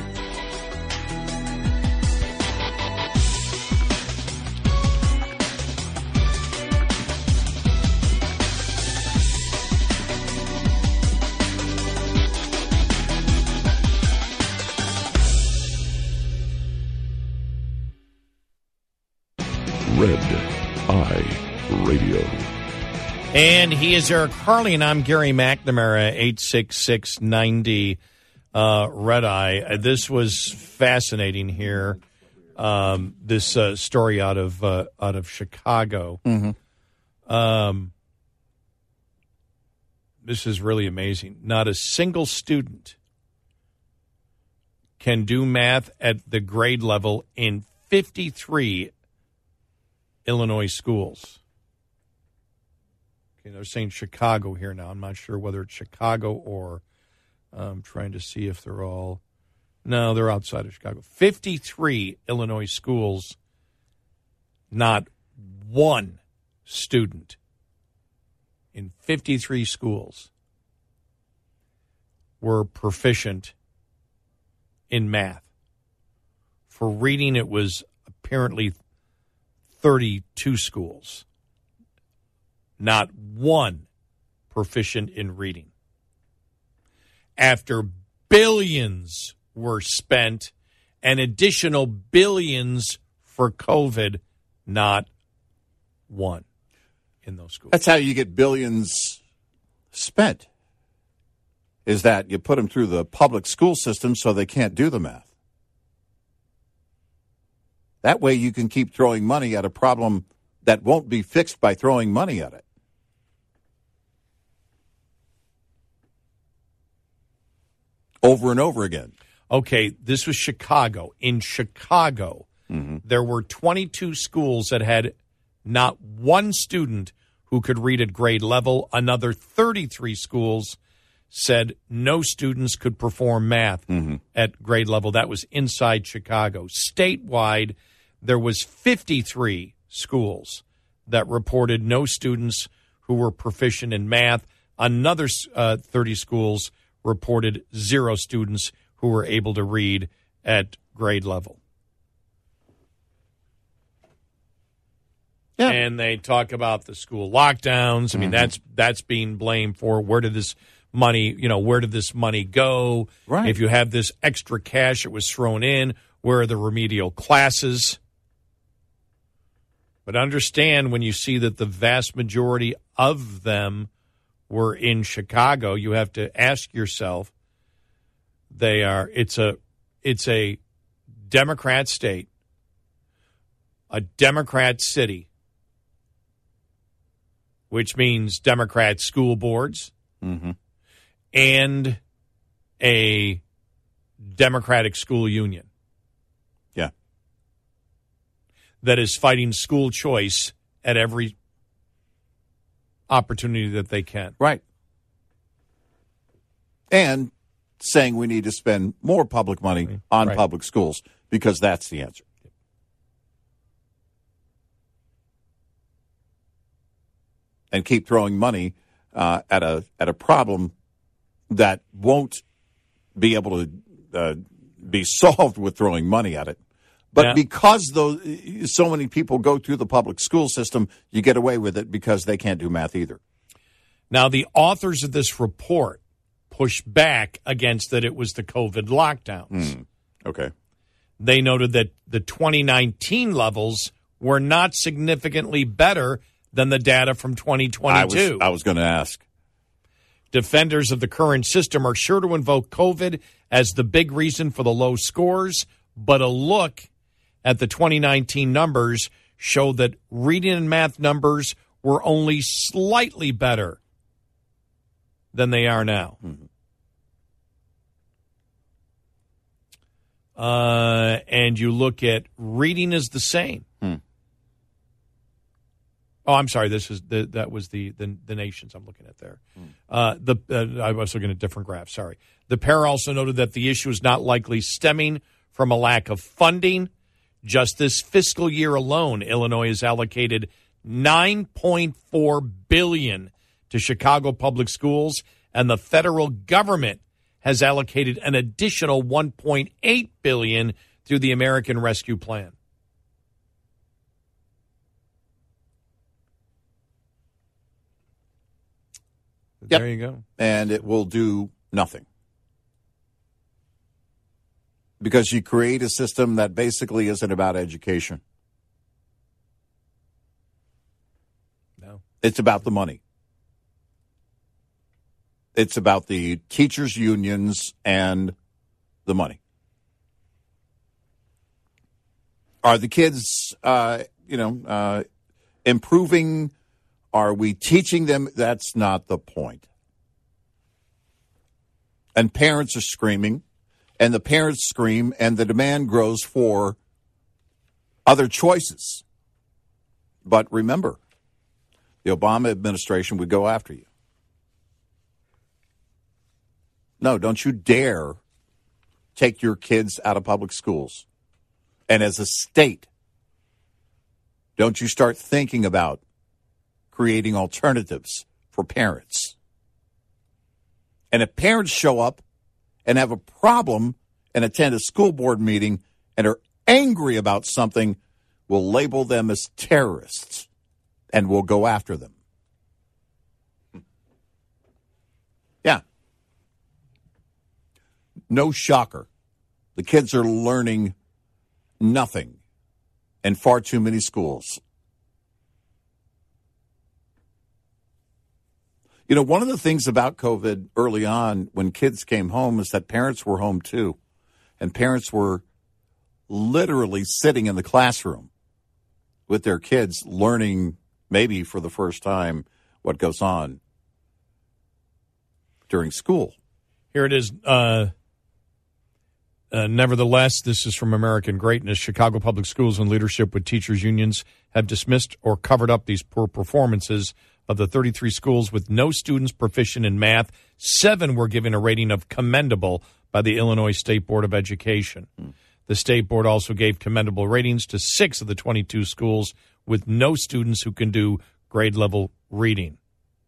Red Eye Radio. And he is Eric Harley, and I'm Gary McNamara, 86690 Red Eye. This was fascinating here. This story out of Chicago. Mm-hmm. This is really amazing. Not a single student can do math at the grade level in 53 Illinois schools. Okay, they're saying Chicago here now. I'm not sure whether it's Chicago or I'm trying to see if they're all. No, they're outside of Chicago. 53 Illinois schools, not one student in 53 schools were proficient in math. For reading, it was apparently 32 schools. Not one proficient in reading. After billions were spent and additional billions for COVID, not one in those schools. That's how you get billions spent, is that you put them through the public school system so they can't do the math. That way you can keep throwing money at a problem that won't be fixed by throwing money at it. Over and over again. Okay, this was Chicago. In Chicago, there were 22 schools that had not one student who could read at grade level. Another 33 schools said no students could perform math at grade level. That was inside Chicago. Statewide, there was 53 schools that reported no students who were proficient in math. Another 30 schools reported 0 students who were able to read at grade level. Yeah. And they talk about the school lockdowns. I mean, that's being blamed for where did this money go? Right. If you have this extra cash, it was thrown in. Where are the remedial classes? But understand, when you see that the vast majority of them were in Chicago, you have to ask yourself, it's a Democrat state, a Democrat city, which means Democrat school boards, and a Democratic school union. Yeah. That is fighting school choice at every opportunity that they can. Right. And saying we need to spend more public money on public schools because that's the answer. And keep throwing money at a problem that won't be able to be solved with throwing money at it. But because so many people go through the public school system, you get away with it because they can't do math either. Now, the authors of this report pushed back against that it was the COVID lockdowns. Okay. They noted that the 2019 levels were not significantly better than the data from 2022. I was going to ask. Defenders of the current system are sure to invoke COVID as the big reason for the low scores, but a look at the 2019 numbers show that reading and math numbers were only slightly better than they are now. and you look at reading is the same. Oh, I'm sorry. That was the nations I'm looking at there. I was looking at a different graph. Sorry. The pair also noted that the issue is not likely stemming from a lack of funding. Just this fiscal year alone, Illinois has allocated $9.4 billion to Chicago public schools, and the federal government has allocated an additional $1.8 billion through the American Rescue Plan. Yep. There you go. And it will do nothing. Because you create a system that basically isn't about education. No. It's about the money. It's about the teachers' unions and the money. Are the kids, improving? Are we teaching them? That's not the point. And parents are screaming, and the parents scream, and the demand grows for other choices. But remember, the Obama administration would go after you. No, don't you dare take your kids out of public schools. And as a state, don't you start thinking about creating alternatives for parents. And if parents show up and have a problem and attend a school board meeting and are angry about something, we'll label them as terrorists and we'll go after them. Yeah. No shocker. The kids are learning nothing in far too many schools. You know, one of the things about COVID early on when kids came home is that parents were home too. And parents were literally sitting in the classroom with their kids learning maybe for the first time what goes on during school. Here it is. Nevertheless, this is from American Greatness. Chicago Public Schools in leadership with teachers' unions have dismissed or covered up these poor performances. Of the 33 schools with no students proficient in math, 7 were given a rating of commendable by the Illinois State Board of Education. The state board also gave commendable ratings to 6 of the 22 schools with no students who can do grade-level reading.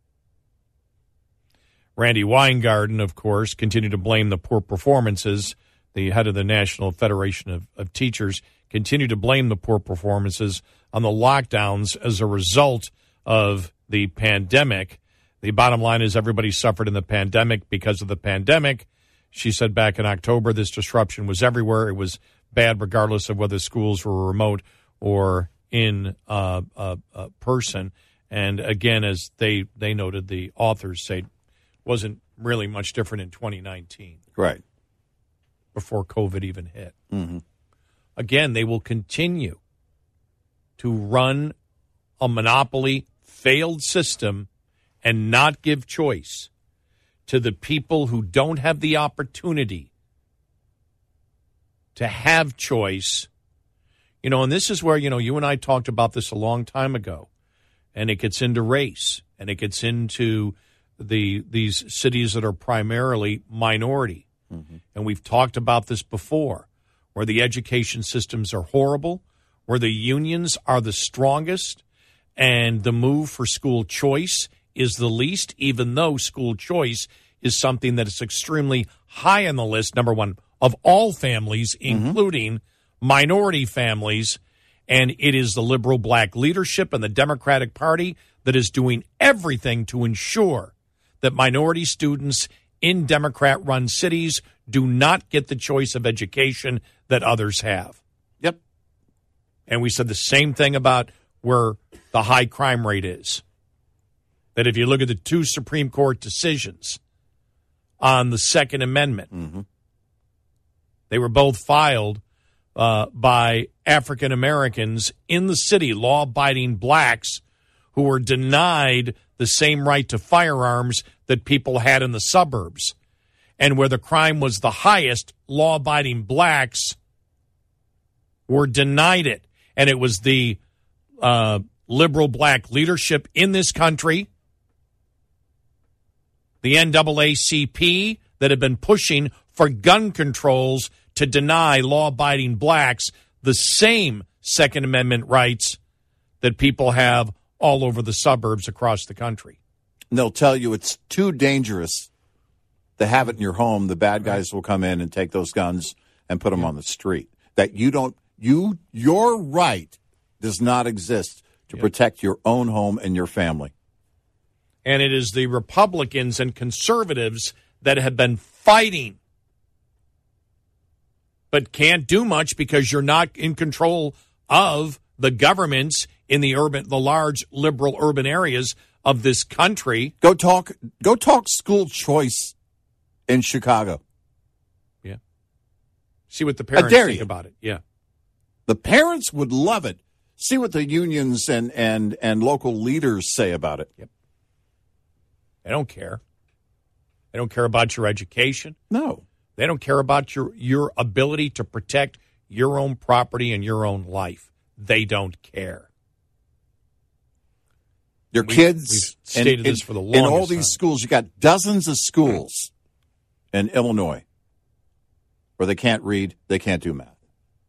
Randy Weingarten, of course, continued to blame the poor performances. The head of the National Federation of Teachers continued to blame the poor performances on the lockdowns as a result of the pandemic. The bottom line is everybody suffered in the pandemic because of the pandemic. She said back in October this disruption was everywhere. It was bad regardless of whether schools were remote or in person. And again, as they noted, the authors say it wasn't really much different in 2019. Right. Before COVID even hit. Mm-hmm. Again, they will continue to run a monopoly failed system and not give choice to the people who don't have the opportunity to have choice. You know, and this is where, you and I talked about this a long time ago, and it gets into race, and it gets into these cities that are primarily minority. Mm-hmm. And we've talked about this before, where the education systems are horrible, where the unions are the strongest, and the move for school choice is the least, even though school choice is something that is extremely high on the list, number one, of all families, including minority families. And it is the liberal black leadership and the Democratic Party that is doing everything to ensure that minority students in Democrat-run cities do not get the choice of education that others have. Yep. And we said the same thing about where the high crime rate is. That if you look at the 2 Supreme Court decisions on the Second Amendment, they were both filed by African Americans in the city, law-abiding blacks who were denied the same right to firearms that people had in the suburbs. and where the crime was the highest, law-abiding blacks were denied it. And it was the liberal black leadership in this country, the NAACP, that had been pushing for gun controls to deny law-abiding blacks the same Second Amendment rights that people have all over the suburbs across the country. And they'll tell you it's too dangerous to have it in your home. The bad guys will come in and take those guns and put them on the street. That your right does not exist to protect your own home and your family. And it is the Republicans and conservatives that have been fighting, but can't do much because you're not in control of the governments in the large liberal urban areas of this country. Go talk school choice in Chicago. Yeah. See what the parents think about it. Yeah. The parents would love it. See what the unions and local leaders say about it. Yep. They don't care. They don't care about your education. No. They don't care about your ability to protect your own property and your own life. They don't care. Your kids, we've stated this for the longest in all these schools, you got dozens of schools in Illinois where they can't read, they can't do math.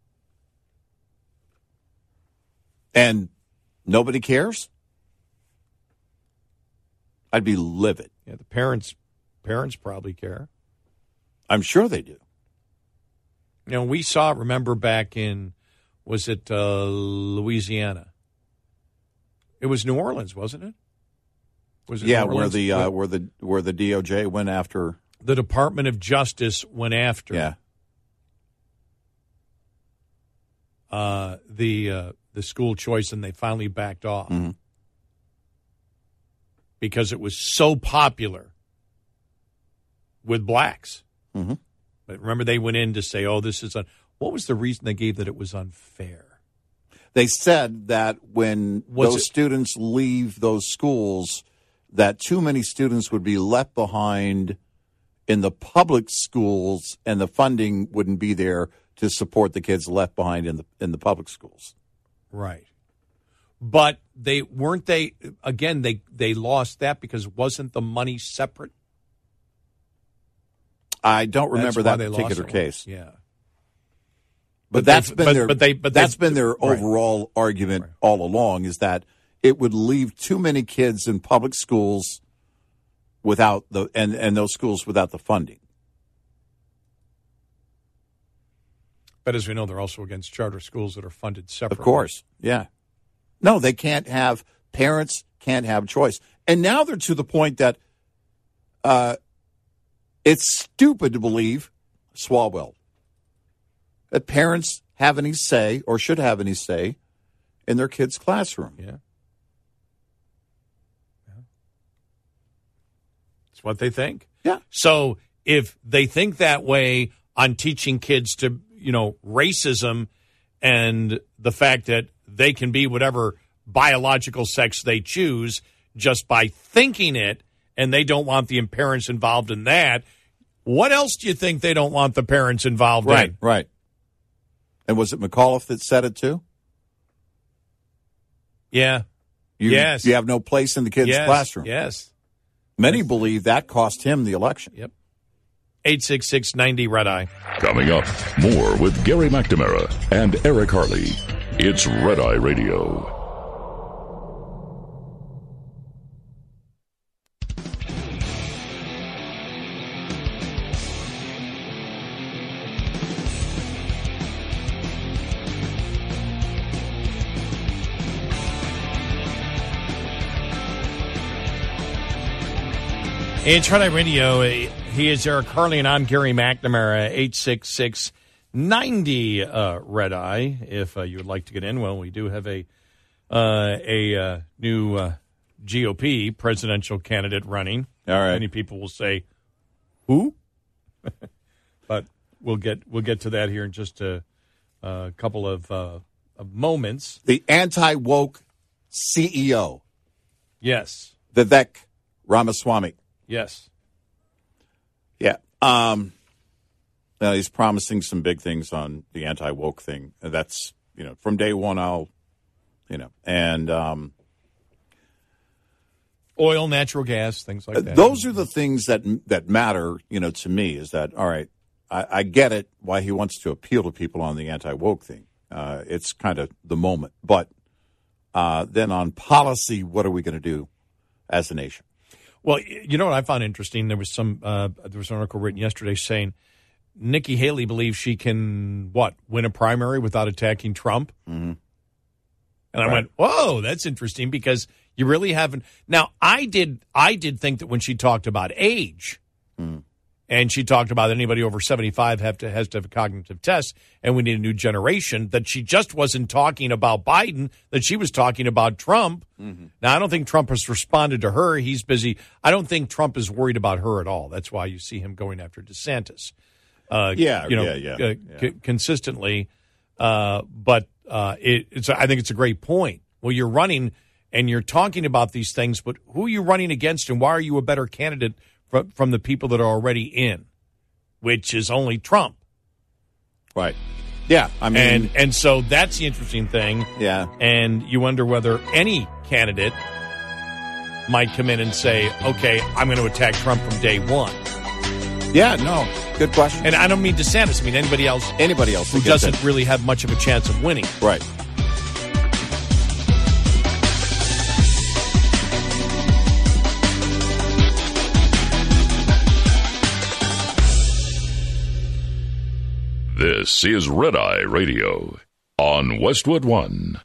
And nobody cares? I'd be livid. Yeah, the parents probably care. I'm sure they do. You know, we saw, remember back in, was it Louisiana? It was New Orleans, wasn't it? Was it? Yeah, New Orleans? where the DOJ went after. The Department of Justice went after. Yeah. The school choice, and they finally backed off because it was so popular with blacks. Mm-hmm. But remember, they went in to say, "Oh, this is what was the reason they gave that it was unfair?" They said that when those students leave those schools, that too many students would be left behind in the public schools, and the funding wouldn't be there to support the kids left behind in the public schools. Right. But they lost that because wasn't the money separate? I don't remember that particular case. Yeah. But that's been their overall argument all along, is that it would leave too many kids in public schools without and those schools without the funding. But as we know, they're also against charter schools that are funded separately. Of course, yeah. No, they can't have, parents can't have choice. And now they're to the point that it's stupid to believe, Swalwell, that parents have any say or should have any say in their kids' classroom. Yeah. It's what they think. Yeah. So if they think that way on teaching kids to, racism and the fact that they can be whatever biological sex they choose just by thinking it, and they don't want the parents involved in that, what else do you think they don't want the parents involved in? Right. And was it McAuliffe that said it too? Yeah. Yes. You have no place in the kids' classroom. Yes. Many believe that cost him the election. Yep. 866-90-RED-EYE. Coming up, more with Gary McNamara and Eric Harley. It's Red Eye Radio. It's Red Eye Radio. He is Eric Harley, and I'm Gary McNamara. 866-90 Red Eye. If you would like to get in, well, we do have a new GOP presidential candidate running. All right. Many people will say, "Who?" But we'll get to that here in just a couple of moments. The anti-woke CEO. Yes. Vivek Ramaswamy. Yes. Yeah. He's promising some big things on the anti-woke thing. That's, from day one, and oil, natural gas, things like that. Those are the things that matter, to me, is that, all right, I get it, why he wants to appeal to people on the anti-woke thing. It's kind of the moment. But then on policy, what are we going to do as a nation? Well, what I found interesting, there was an article written yesterday saying Nikki Haley believes she can, win a primary without attacking Trump? Mm-hmm. And I went, whoa, that's interesting, because you really haven't. Now, I did think that when she talked about age, and she talked about anybody over 75 has to have a cognitive test, and we need a new generation, that she just wasn't talking about Biden, that she was talking about Trump. Mm-hmm. Now, I don't think Trump has responded to her. He's busy. I don't think Trump is worried about her at all. That's why you see him going after DeSantis. Consistently. But I think it's a great point. Well, you're running and you're talking about these things, but who are you running against, and why are you a better candidate from the people that are already in, which is only Trump? Right. Yeah. I mean, and so that's the interesting thing. Yeah. And you wonder whether any candidate might come in and say, okay, I'm going to attack Trump from day one. Yeah, no, good question. And I don't mean DeSantis. I mean anybody else who doesn't really have much of a chance of winning. Right. This is Red Eye Radio on Westwood One.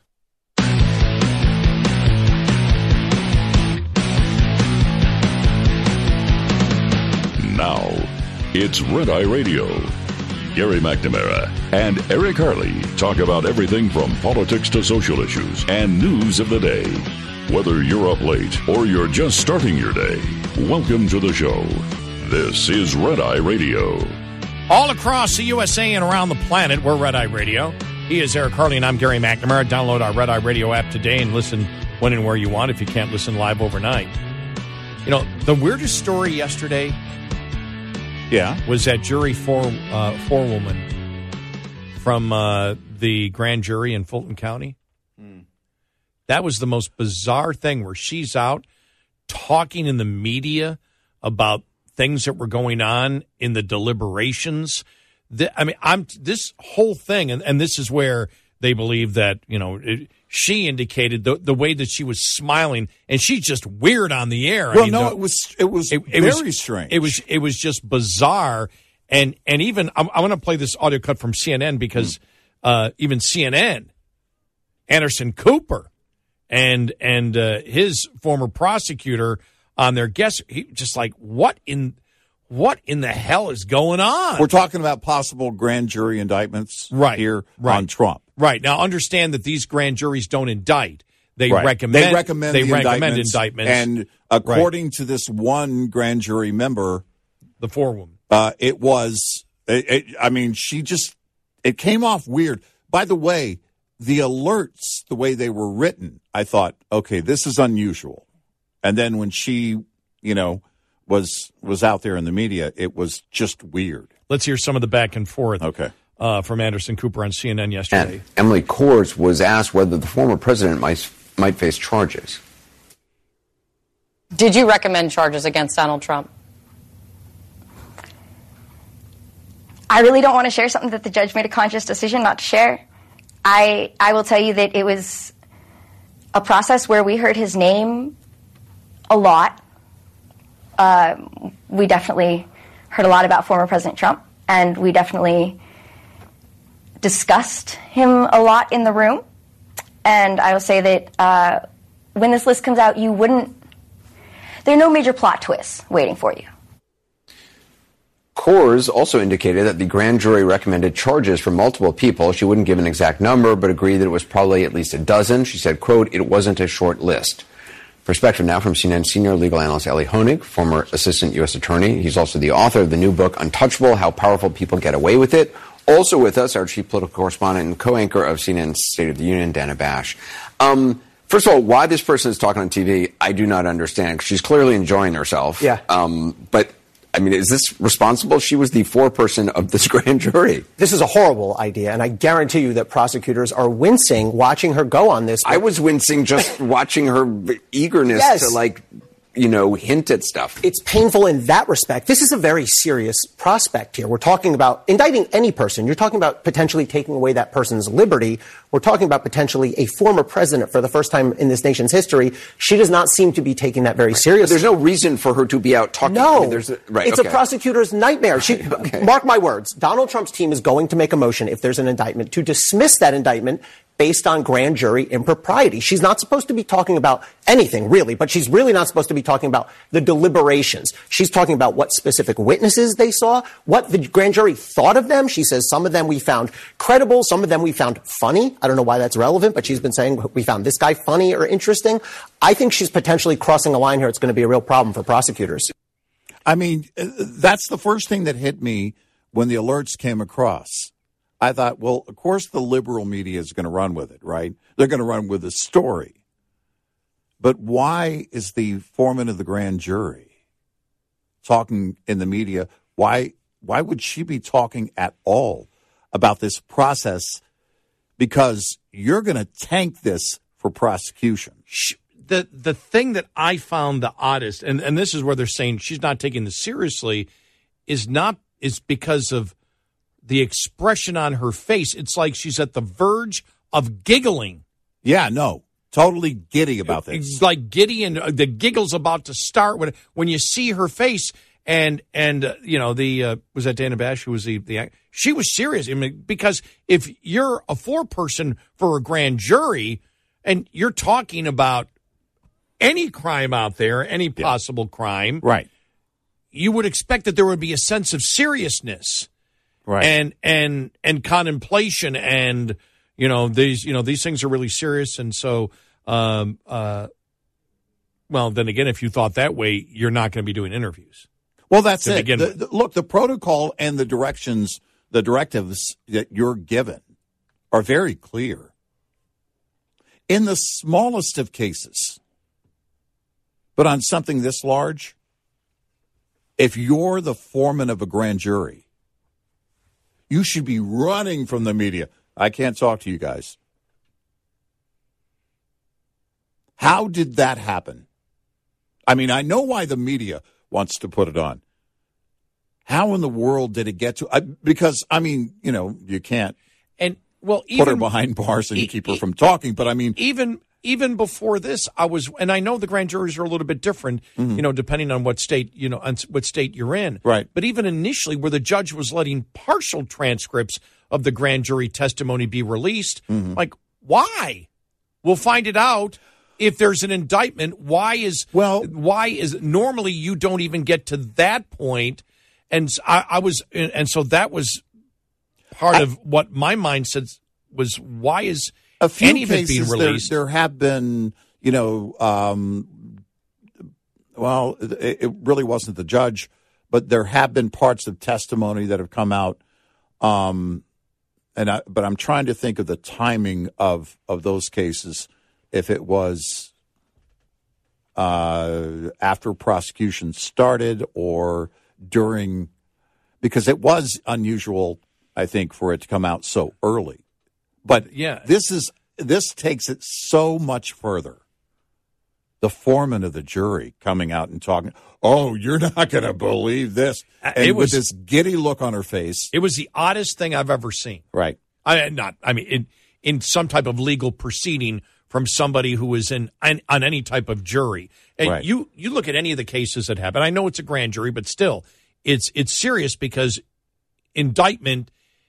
Now, it's Red Eye Radio. Gary McNamara and Eric Harley talk about everything from politics to social issues and news of the day. Whether you're up late or you're just starting your day, welcome to the show. This is Red Eye Radio. All across the USA and around the planet, we're Red Eye Radio. He is Eric Harley, and I'm Gary McNamara. Download our Red Eye Radio app today and listen when and where you want if you can't listen live overnight. The weirdest story yesterday was that jury forewoman from the grand jury in Fulton County. That was the most bizarre thing, where she's out talking in the media about things that were going on in the deliberations. This whole thing, and this is where they believe that, she indicated the way that she was smiling, and she's just weird on the air. It was very strange. It was just bizarre, and even I want to play this audio cut from CNN, because even CNN, Anderson Cooper, and his former prosecutor on their guest, he just like, what in the hell is going on? We're talking about possible grand jury indictments on Trump. Right. Now, understand that these grand juries don't indict. They recommend indictments. And according to this one grand jury member, the forewoman, it came off weird. By the way, the alerts, the way they were written, I thought, okay, this is unusual. And then when she, was out there in the media, it was just weird. Let's hear some of the back and forth. Okay. From Anderson Cooper on CNN yesterday. And Emily Kohrs was asked whether the former president might face charges. Did you recommend charges against Donald Trump? I really don't want to share something that the judge made a conscious decision not to share. I will tell you that it was a process where we heard his name a lot. We definitely heard a lot about former President Trump, and we definitely discussed him a lot in the room. And I will say that when this list comes out, there are no major plot twists waiting for you. Kohrs also indicated that the grand jury recommended charges for multiple people. She wouldn't give an exact number, but agreed that it was probably at least a dozen. She said, quote, "It wasn't a short list." Perspective now from CNN senior legal analyst Elie Honig, former assistant U.S. attorney. He's also the author of the new book, Untouchable, How Powerful People Get Away With It. Also with us, our chief political correspondent and co-anchor of CNN's State of the Union, Dana Bash. First of all, why this person is talking on TV, I do not understand. She's clearly enjoying herself. Yeah. But I mean, is this responsible? She was the foreperson of this grand jury. This is a horrible idea, and I guarantee you that prosecutors are wincing watching her go on this. I was wincing just watching her eagerness to, hint at stuff. It's painful in that respect. This is a very serious prospect here. We're talking about indicting any person. You're talking about potentially taking away that person's liberty. We're talking about potentially a former president for the first time in this nation's history. She does not seem to be taking that very seriously. There's no reason for her to be out talking. No. It's a prosecutor's nightmare. Mark my words. Donald Trump's team is going to make a motion if there's an indictment to dismiss that indictment based on grand jury impropriety. She's not supposed to be talking about anything, really, but she's really not supposed to be talking about the deliberations. She's talking about what specific witnesses they saw, what the grand jury thought of them. She says some of them we found credible, some of them we found funny. I don't know why that's relevant, but she's been saying we found this guy funny or interesting. I think she's potentially crossing a line here. It's going to be a real problem for prosecutors. I mean, that's the first thing that hit me when the alerts came across. I thought, well, of course the liberal media is going to run with it, right? They're going to run with the story. But why is the foreman of the grand jury talking in the media? Why would she be talking at all about this process? Because you're going to tank this for prosecution. The thing that I found the oddest, and this is where they're saying she's not taking this seriously, is because of the expression on her face. It's like she's at the verge of giggling. Yeah, no, totally giddy about this. It's like giddy, and the giggle's about to start when you see her face. And was that Dana Bash who was the she was serious. I mean, because if you're a foreperson for a grand jury and you're talking about any crime out there, any possible crime, right, you would expect that there would be a sense of seriousness. Right. And contemplation, and these things are really serious, and so well, then again, if you thought that way, you're not going to be doing interviews. Well, that's it. Look, the protocol and the directives that you're given are very clear. In the smallest of cases, but on something this large, if you're the foreman of a grand jury, you should be running from the media. I can't talk to you guys. How did that happen? I mean, I know why the media wants to put it on. How in the world did it get to? Because, I mean, you can't put her behind bars and keep her from talking. But, I mean, even before this, and I know the grand juries are a little bit different, depending on what state, on what state you're in. Right. But even initially, where the judge was letting partial transcripts of the grand jury testimony be released, like, why? We'll find it out if there's an indictment. Why is normally you don't even get to that point? And so that was part of what my mind said was, why is a few any of it being cases released? There have been, well, it really wasn't the judge, but there have been parts of testimony that have come out. But I'm trying to think of the timing of those cases, if it was after prosecution started or during, because it was unusual, I think, for it to come out so early. But this takes it so much further. The foreman of the jury coming out and talking, oh, you're not going to believe this. And with this giddy look on her face. It was the oddest thing I've ever seen. Right. In some type of legal proceeding from somebody who was on any type of jury. And right. You look at any of the cases that happen. I know it's a grand jury, but still, it's serious, because indictment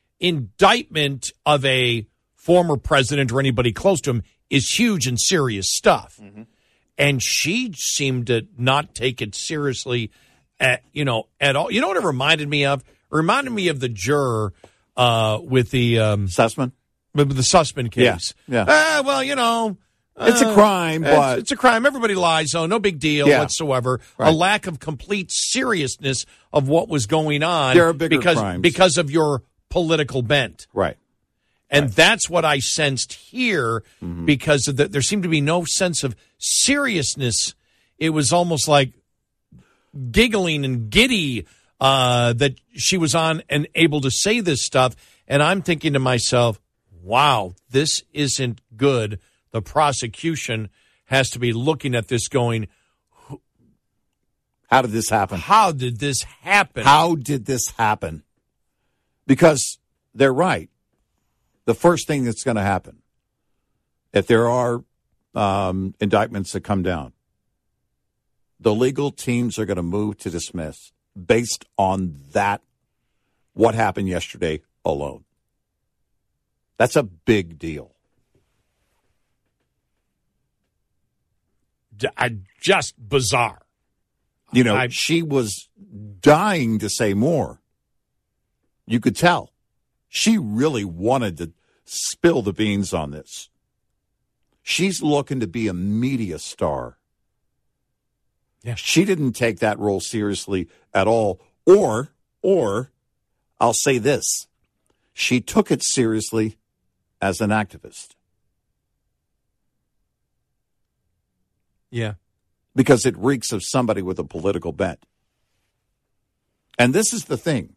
of a former president or anybody close to him is huge and serious stuff. Mm-hmm. And she seemed to not take it seriously at all. You know what it reminded me of? It reminded me of the juror with the Sussman? With the Sussman case. Yeah. It's a crime, but it's a crime. Everybody lies, so no big deal whatsoever. Right. A lack of complete seriousness of what was going on. There are bigger crimes. Because of your political bent. Right. And that's what I sensed here, because there seemed to be no sense of seriousness. It was almost like giggling and giddy that she was on and able to say this stuff. And I'm thinking to myself, wow, this isn't good. The prosecution has to be looking at this going, how did this happen? How did this happen? How did this happen? Because they're right. The first thing that's going to happen, if there are indictments that come down, the legal teams are going to move to dismiss based on that, what happened yesterday alone. That's a big deal. Just bizarre. You know, she was dying to say more. You could tell. She really wanted to spill the beans on this. She's looking to be a media star. Yeah. She didn't take that role seriously at all. Or I'll say this. She took it seriously as an activist. Yeah. Because it reeks of somebody with a political bent. And this is the thing.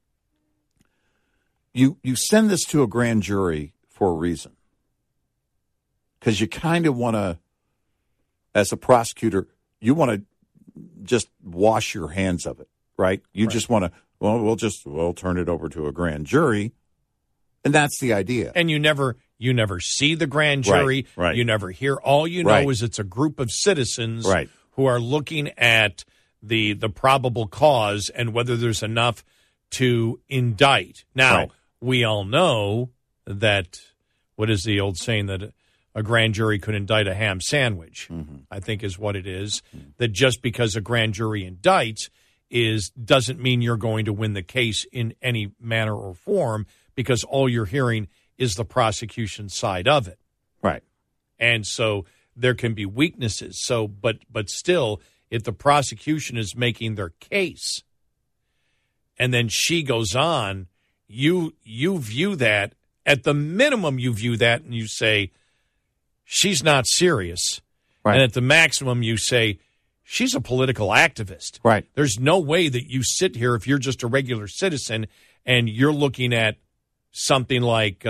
You send this to a grand jury for a reason. Because you kind of want to, as a prosecutor, you want to just wash your hands of it, right? You just want to, we'll turn it over to a grand jury. And that's the idea. And you never see the grand jury. Right. You never hear. All you know is it's a group of citizens who are looking at the probable cause and whether there's enough to indict. Now, we all know that, what is the old saying, that a grand jury could indict a ham sandwich, I think is what it is. That just because a grand jury indicts doesn't mean you're going to win the case in any manner or form, because all you're hearing is the prosecution side of it. Right. And so there can be weaknesses. So, but still, if the prosecution is making their case and then she goes on, you view that, at the minimum you view that and you say, she's not serious. Right. And at the maximum you say, she's a political activist. Right. There's no way that you sit here, if you're just a regular citizen and you're looking at something like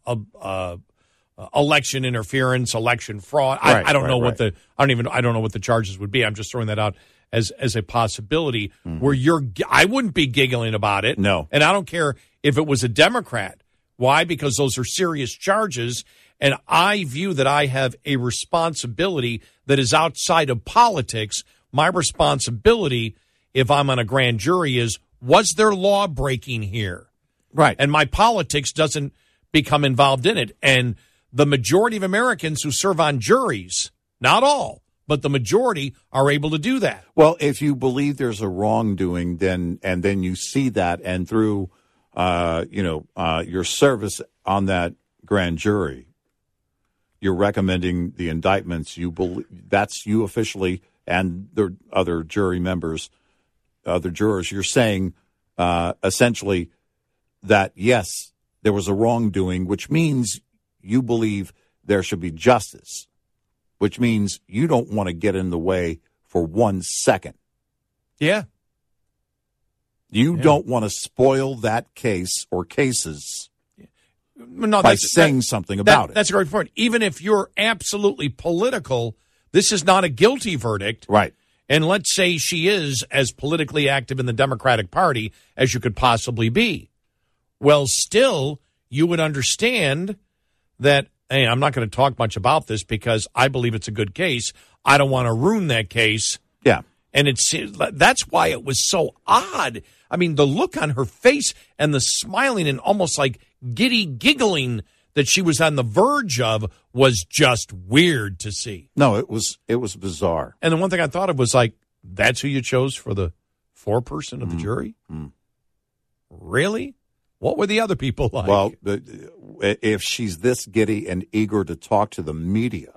election interference, election fraud. I don't know what I don't know what the charges would be. I'm just throwing that out as a possibility where I wouldn't be giggling about it. No. And I don't care if it was a Democrat. Why? Because those are serious charges. And I view that I have a responsibility that is outside of politics. My responsibility, if I'm on a grand jury, is, was there law breaking here? Right. And my politics doesn't become involved in it. And the majority of Americans who serve on juries, not all, but the majority, are able to do that. Well, if you believe there's a wrongdoing, then you see that, and through your service on that grand jury, you're recommending the indictments. You believe that's you officially, and the other jury members, other jurors. You're saying essentially that, yes, there was a wrongdoing, which means you believe there should be justice, which means you don't want to get in the way for 1 second. Yeah. You don't want to spoil that case or cases by saying something about it. That's a great point. Even if you're absolutely political, this is not a guilty verdict. Right. And let's say she is as politically active in the Democratic Party as you could possibly be. Well, still, you would understand that, hey, I'm not going to talk much about this because I believe it's a good case. I don't want to ruin that case. Yeah. And that's why it was so odd. I mean, the look on her face and the smiling and almost like giddy giggling that she was on the verge of was just weird to see. No, it was bizarre. And the one thing I thought of was like, that's who you chose for the foreperson of the jury? Really? What were the other people like? Well, if she's this giddy and eager to talk to the media,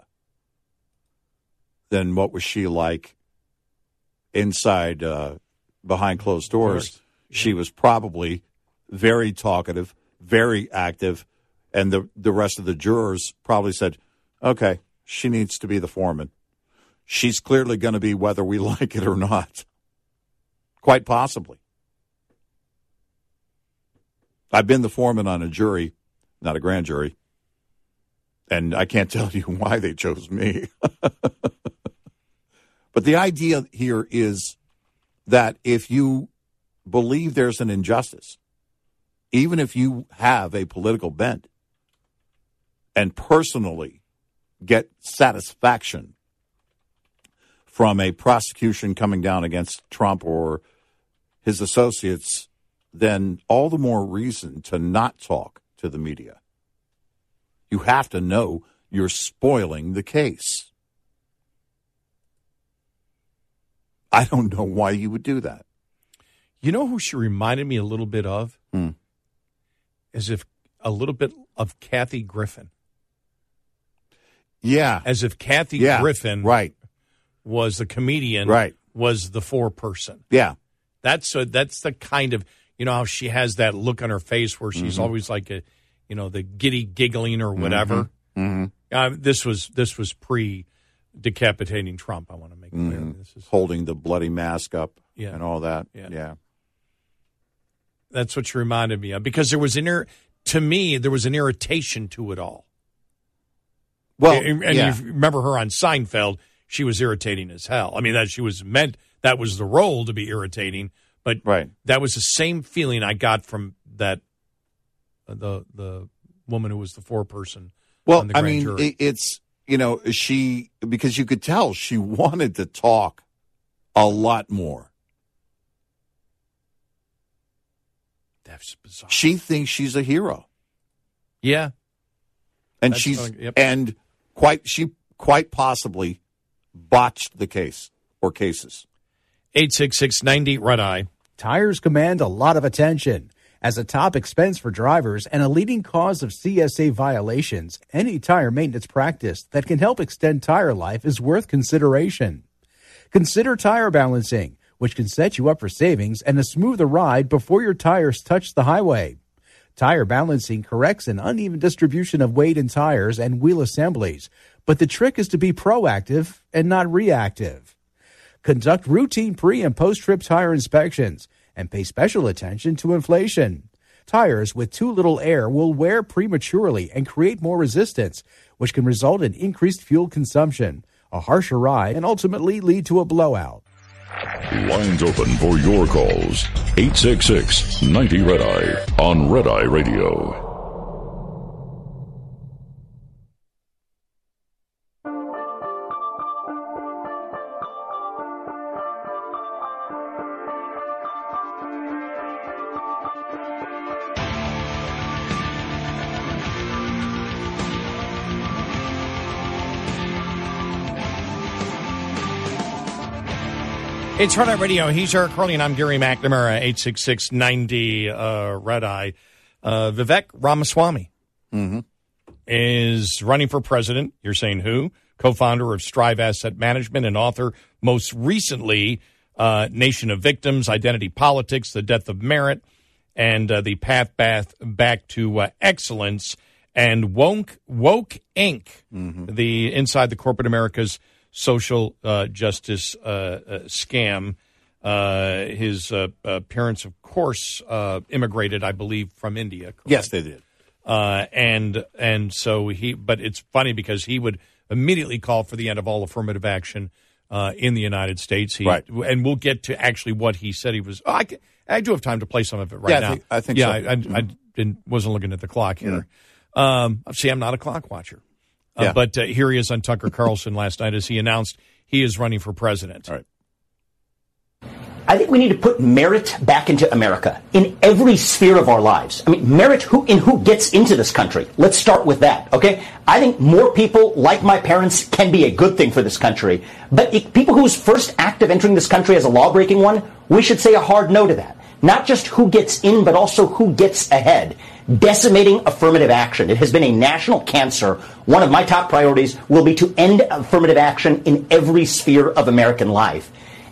then what was she like inside, behind closed doors? She was probably very talkative, very active, and the rest of the jurors probably said, okay, she needs to be the foreman. She's clearly going to be whether we like it or not. Quite possibly. I've been the foreman on a jury, not a grand jury, and I can't tell you why they chose me. But the idea here is that if you believe there's an injustice, even if you have a political bent and personally get satisfaction from a prosecution coming down against Trump or his associates, then all the more reason to not talk to the media. You have to know you're spoiling the case. I don't know why you would do that. You know who she reminded me a little bit of? As if a little bit of Kathy Griffin. Yeah. As if Kathy Griffin was the comedian, was the foreperson. Yeah. That's the kind of, you know, how she has that look on her face where she's always like a, you know, the giddy giggling or whatever. This was pre-decapitating Trump, I want to make clear. This is holding the bloody mask up and all that. Yeah. That's what she reminded me of, because there was to me, there was an irritation to it all. Well, and you remember her on Seinfeld, she was irritating as hell. I mean, that was the role, to be irritating, but that was the same feeling I got from that the woman who was the foreperson. Well, on the grand jury. It's, you know, because you could tell she wanted to talk a lot more. That's bizarre. She thinks she's a hero. Yeah. And she quite possibly botched the case or cases. 866-90 Red Eye. Tires command a lot of attention. As a top expense for drivers and a leading cause of CSA violations, any tire maintenance practice that can help extend tire life is worth consideration. Consider tire balancing, which can set you up for savings and a smoother ride before your tires touch the highway. Tire balancing corrects an uneven distribution of weight in tires and wheel assemblies, but the trick is to be proactive and not reactive. Conduct routine pre- and post-trip tire inspections and pay special attention to inflation. Tires with too little air will wear prematurely and create more resistance, which can result in increased fuel consumption, a harsher ride, and ultimately lead to a blowout. Lines open for your calls. 866-90-RED-EYE on Red Eye Radio. It's Red Eye Radio. He's Eric Hurley, and I'm Gary McNamara, 866-90 Red Eye. Vivek Ramaswamy is running for president. You're saying who? Co-founder of Strive Asset Management and author, most recently, Nation of Victims, Identity Politics, The Death of Merit, and The Path Back to Excellence, and Woke Inc., the Inside the Corporate America's social justice scam. His parents, of course, immigrated, I believe, from India. Correct? Yes, they did. And so but it's funny because he would immediately call for the end of all affirmative action in the United States. And we'll get to actually what he said he was. I do have time to play some of it now. I think so. I wasn't looking at the clock here. See, I'm not a clock watcher. But here he is on Tucker Carlson last night as he announced he is running for president. All right. I think we need to put merit back into America in every sphere of our lives. I mean, merit who gets into this country. Let's start with that, okay? I think more people like my parents can be a good thing for this country. But people whose first act of entering this country as a law-breaking one, we should say a hard no to that. Not just who gets in, but also who gets ahead. Decimating affirmative action. It has been a national cancer. One of my top priorities will be to end affirmative action in every sphere of American life.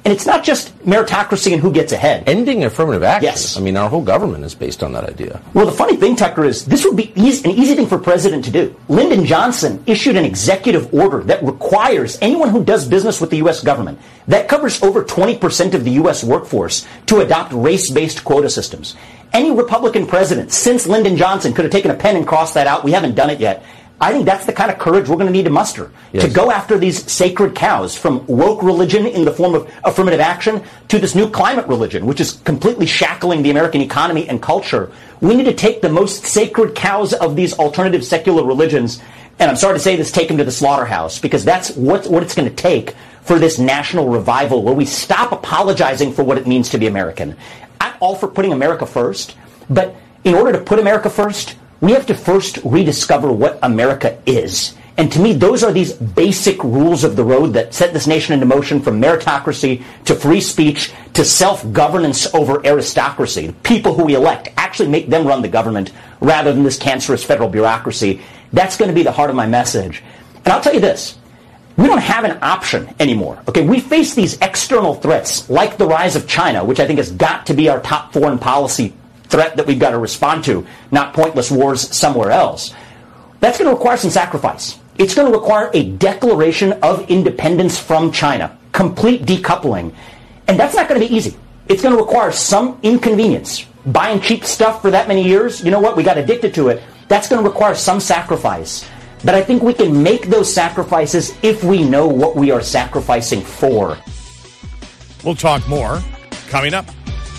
And it's not just meritocracy and who gets ahead. Ending affirmative action. Yes. I mean, our whole government is based on that idea. Well, the funny thing, Tucker, is this would be an easy thing for president to do. Lyndon Johnson issued an executive order that requires anyone who does business with the U.S. government, that covers over 20% of the U.S. workforce, to adopt race-based quota systems. Any Republican president since Lyndon Johnson could have taken a pen and crossed that out. We haven't done it yet. I think that's the kind of courage we're going to need to muster, to go after these sacred cows, from woke religion in the form of affirmative action to this new climate religion, which is completely shackling the American economy and culture. We need to take the most sacred cows of these alternative secular religions, and I'm sorry to say this, take them to the slaughterhouse, because that's what it's going to take for this national revival, where we stop apologizing for what it means to be American. I'm all for putting America first, but in order to put America first, we have to first rediscover what America is. And to me, those are these basic rules of the road that set this nation into motion, from meritocracy to free speech to self-governance over aristocracy. People who we elect, actually make them run the government rather than this cancerous federal bureaucracy. That's going to be the heart of my message. And I'll tell you this. We don't have an option anymore. Okay, we face these external threats like the rise of China, which I think has got to be our top foreign policy threat that we've got to respond to, not pointless wars somewhere else. That's going to require some sacrifice. It's going to require a declaration of independence from China, complete decoupling. And that's not going to be easy. It's going to require some inconvenience. Buying cheap stuff for that many years, you know what, we got addicted to it. That's going to require some sacrifice. But I think we can make those sacrifices if we know what we are sacrificing for. We'll talk more coming up.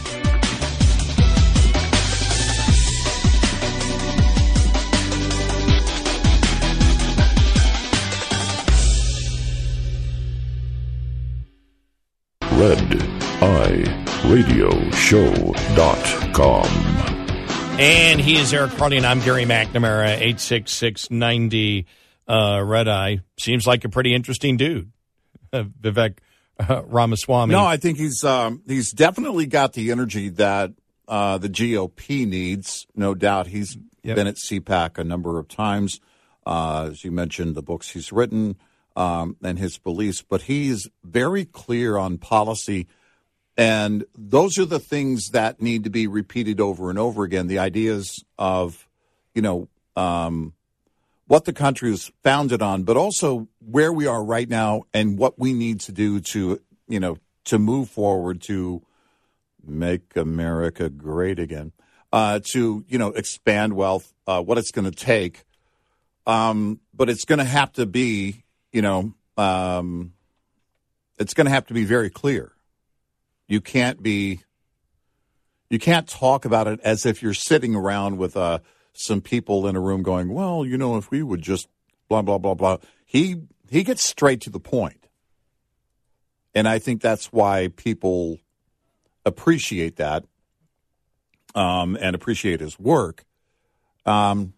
RedEyeRadioShow.com. And he is Eric Carly, and I'm Gary McNamara, 866-90 Red Eye. Seems like a pretty interesting dude, Vivek Ramaswamy. No, I think he's definitely got the energy that the GOP needs. No doubt. He's been at CPAC a number of times. As you mentioned, the books he's written and his beliefs, but he's very clear on policy. And those are the things that need to be repeated over and over again. The ideas of, what the country is founded on, but also where we are right now and what we need to do to, to move forward, to make America great again, to, expand wealth, what it's going to take. But it's going to have to be, it's going to have to be very clear. You can't talk about it as if you're sitting around with some people in a room going, well, if we would just blah, blah, blah, blah. He gets straight to the point. And I think that's why people appreciate that and appreciate his work. Look,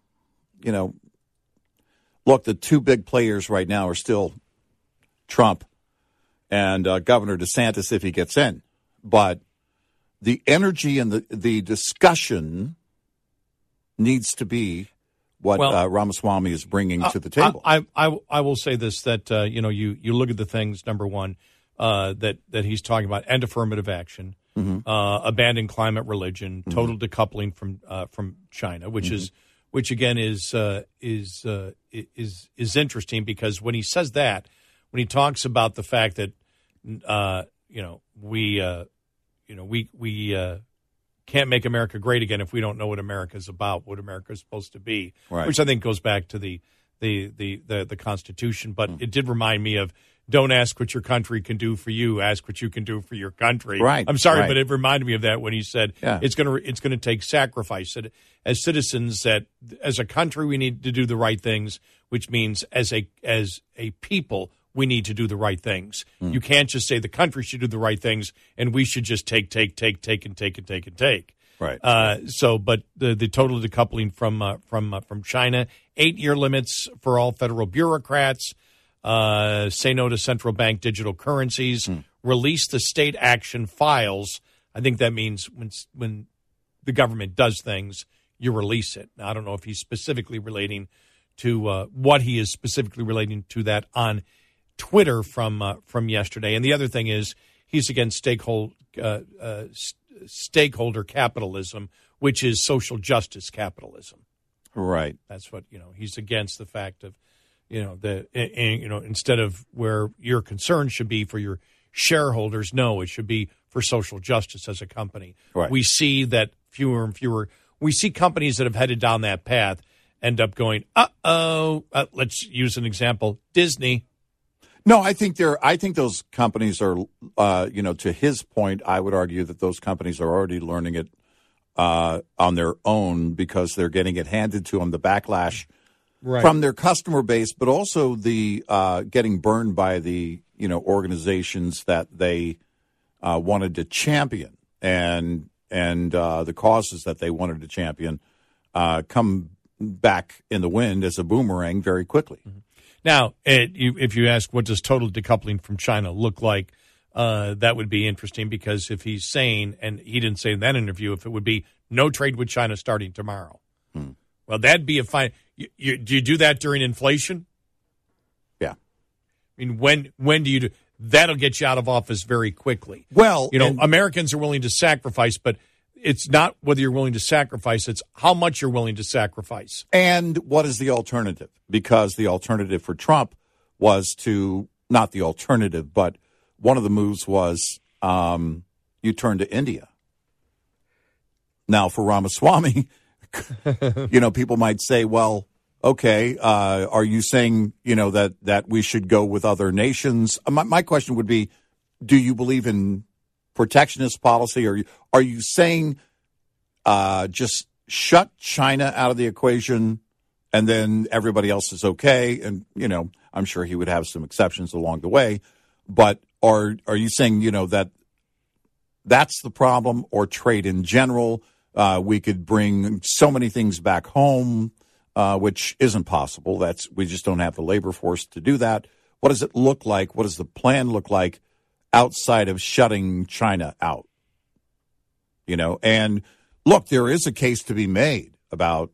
the two big players right now are still Trump and Governor DeSantis if he gets in. But the energy and the discussion needs to be what Ramaswamy is bringing to the table. I will say this, that, you look at the things, number one, that he's talking about, end affirmative action, abandon climate religion, total decoupling from China, which again is interesting, because when he says that, when he talks about the fact that, we can't make America great again if we don't know what America's about, what America's supposed to be, right. Which I think goes back to the Constitution. But it did remind me of, don't ask what your country can do for you, ask what you can do for your country. Right. I'm sorry, right. But it reminded me of that when he said it's going to take sacrifice. That as citizens, that as a country we need to do the right things, which means as a people we need to do the right things. You can't just say the country should do the right things and we should just take. Right. But the total decoupling from China, 8-year limits for all federal bureaucrats, say no to central bank digital currencies, release the state action files. I think that means when the government does things, you release it. Now, I don't know if he's specifically relating to what he is specifically relating to that on Twitter from yesterday. And the other thing is he's against stakeholder capitalism, which is social justice capitalism. Right. That's what, he's against the fact of, instead of where your concern should be for your shareholders, no, it should be for social justice as a company. Right. We see that fewer and fewer, we see companies that have headed down that path end up going, let's use an example, Disney. No, I think those companies are, to his point, I would argue that those companies are already learning it on their own because they're getting it handed to them, the backlash from their customer base, but also the getting burned by the, organizations that they wanted to champion and the causes that they wanted to champion come back in the wind as a boomerang very quickly. Mm-hmm. Now, if you ask what does total decoupling from China look like, that would be interesting because if he's saying, and he didn't say in that interview, if it would be no trade with China starting tomorrow. Well, that'd be a fine. Do you do that during inflation? Yeah. I mean, when do you do that'll get you out of office very quickly. Well, Americans are willing to sacrifice, but it's not whether you're willing to sacrifice, it's how much you're willing to sacrifice. And what is the alternative? Because the alternative for Trump was not the alternative, but one of the moves was you turn to India. Now, for Ramaswamy, people might say, well, okay, are you saying, that we should go with other nations? My question would be, do you believe in protectionist policy? Or are you saying just shut China out of the equation and then everybody else is okay? And, I'm sure he would have some exceptions along the way. But are you saying, that that's the problem, or trade in general? We could bring so many things back home, which isn't possible. We just don't have the labor force to do that. What does it look like? What does the plan look like outside of shutting China out? And look, there is a case to be made about,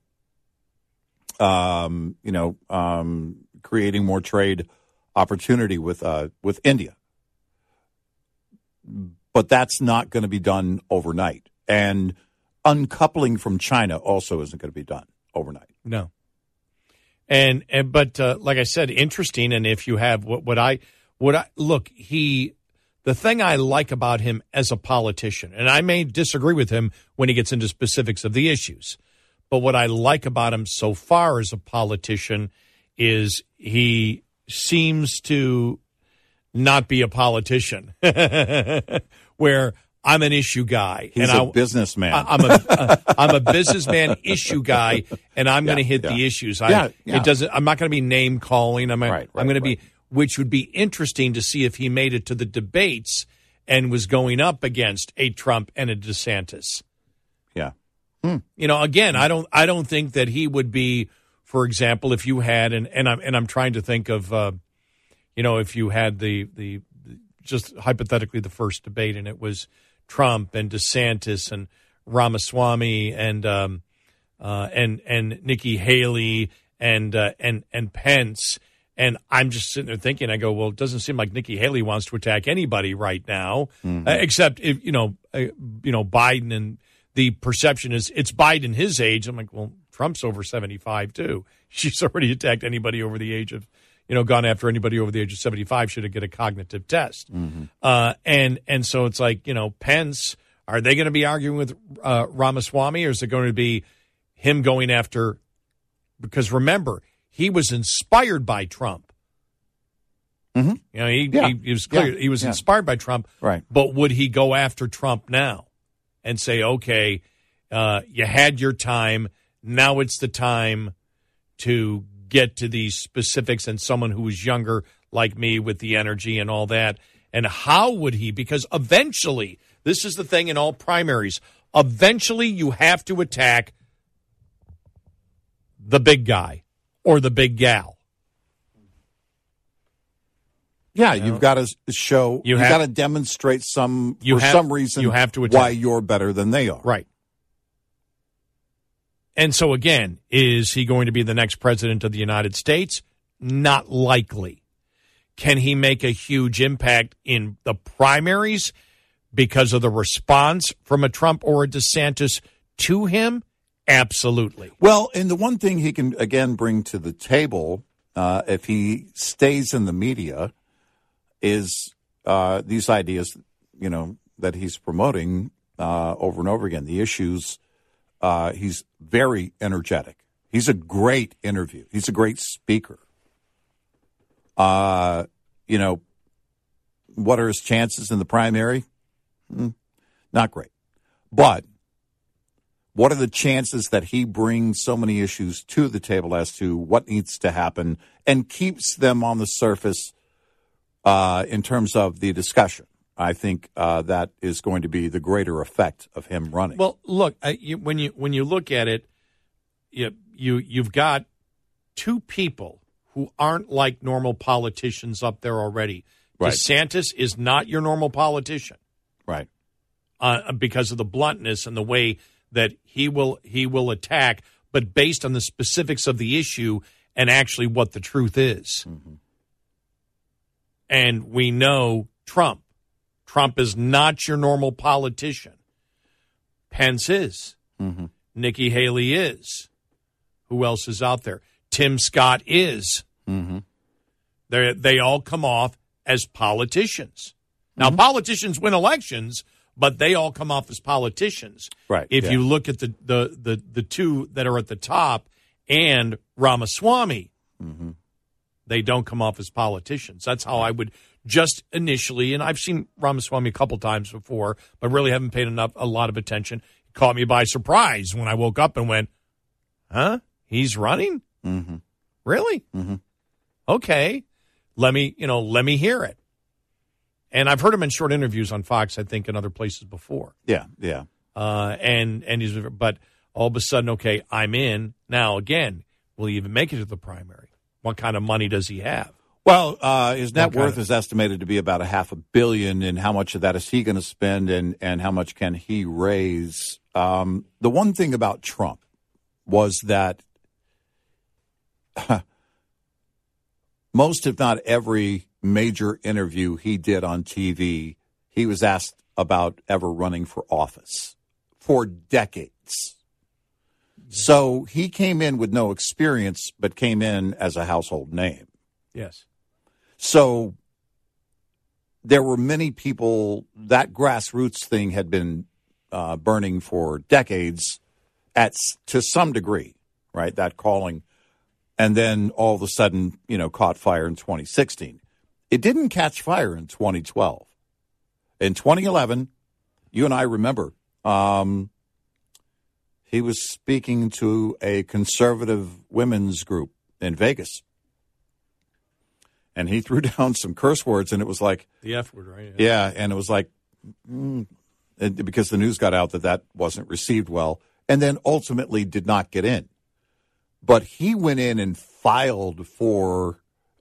creating more trade opportunity with India. But that's not going to be done overnight. And uncoupling from China also isn't going to be done overnight. No. But like I said, interesting. And if you have the thing I like about him as a politician, and I may disagree with him when he gets into specifics of the issues, but what I like about him so far as a politician is he seems to not be a politician, where I'm an issue guy. He's a businessman. I'm a businessman issue guy, and I'm going to hit the issues. I'm not going to be name calling. I'm going to be, which would be interesting to see if he made it to the debates and was going up against a Trump and a DeSantis. Yeah. Again, I don't think that he would be, for example, if you had, and I'm trying to think of, if you had the just hypothetically the first debate, and it was Trump and DeSantis and Ramaswamy and Nikki Haley and Pence, and I'm just sitting there thinking, I go, well, it doesn't seem like Nikki Haley wants to attack anybody right now, except if Biden, and the perception is it's Biden his age. I'm like, well, Trump's over 75 too. She's already attacked anybody over the age of, gone after anybody over the age of 75 should get a cognitive test. And so it's like, Pence, are they going to be arguing with Ramaswamy, or is it going to be him going after, because remember, he was inspired by Trump. He was clear he was inspired by Trump. Right. But would he go after Trump now and say, okay, you had your time, now it's the time to get to these specifics, and someone who was younger like me with the energy and all that? And how would he? Because eventually, this is the thing in all primaries, eventually you have to attack the big guy or the big gal. Yeah, you've got to show, you've got to demonstrate some reason you have to attack. Why you're better than they are. Right. And so, again, is he going to be the next president of the United States? Not likely. Can he make a huge impact in the primaries because of the response from a Trump or a DeSantis to him? Absolutely. Well, and the one thing he can, again, bring to the table, if he stays in the media, is these ideas, that he's promoting over and over again. The issues, he's very energetic. He's a great interview. He's a great speaker. What are his chances in the primary? Not great. But what are the chances that he brings so many issues to the table as to what needs to happen and keeps them on the surface in terms of the discussion? I think that is going to be the greater effect of him running. Well, look, when you look at it, you've got two people who aren't like normal politicians up there already. Right. DeSantis is not your normal politician, right? Because of the bluntness and the way that he will attack, but based on the specifics of the issue and actually what the truth is. Mm-hmm. And we know Trump. Trump is not your normal politician. Pence is. Mm-hmm. Nikki Haley is. Who else is out there? Tim Scott is. Mm-hmm. They all come off as politicians. Now, politicians win elections, but they all come off as politicians. Right. If you look at the two that are at the top and Ramaswamy, they don't come off as politicians. That's how I would just initially, and I've seen Ramaswamy a couple times before, but really haven't paid a lot of attention. It caught me by surprise when I woke up and went, huh? He's running? Mm-hmm. Really? Mm-hmm. Okay. Let me hear it. And I've heard him in short interviews on Fox, I think, and other places before. Yeah. And but all of a sudden, okay, I'm in. Now, again, will he even make it to the primary? What kind of money does he have? Well, his net worth is estimated to be about $500 million, and how much of that is he going to spend, and how much can he raise? The one thing about Trump was that most, if not every, major interview he did on TV, he was asked about ever running for office for decades. So he came in with no experience, but came in as a household name. Yes. So there were many people, that grassroots thing had been burning for decades to some degree, right? That calling. And then all of a sudden, caught fire in 2016. It didn't catch fire in 2012. In 2011, you and I remember, he was speaking to a conservative women's group in Vegas. And he threw down some curse words, and it was like... The F word, right? Yeah, and it was like... because the news got out that wasn't received well, and then ultimately did not get in. But he went in and filed for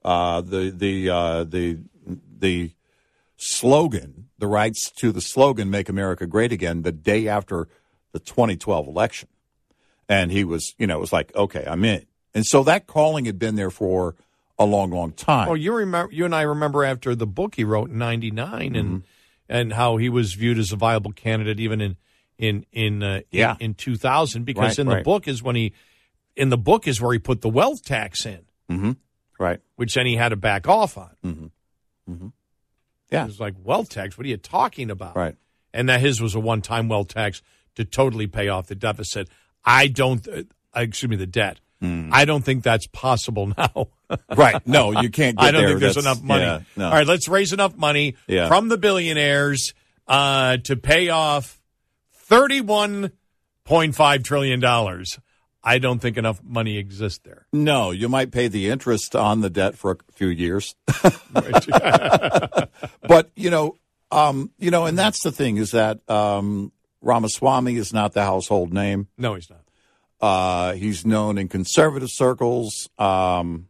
the slogan, the rights to the slogan, Make America Great Again, the day after the 2012 election. And he was, it was like, okay, I'm in. And so that calling had been there for a long, long time. Well, you and I remember after the book he wrote in '99 and how he was viewed as a viable candidate even in 2000, because the book is when where he put the wealth tax in. Mm-hmm. Right. Which then he had to back off on. Mm-hmm. Mm-hmm. Yeah. It was like, wealth tax? What are you talking about? Right. And that his was a one-time wealth tax to totally pay off the deficit. The debt. I don't think that's possible now. Right. No, you can't get I don't there. think there's enough money. Yeah, no. All right, let's raise enough money from the billionaires to pay off $31.5 trillion. I don't think enough money exists there. No, you might pay the interest on the debt for a few years. But, and that's the thing is that Ramaswamy is not the household name. No, he's not. He's known in conservative circles. And,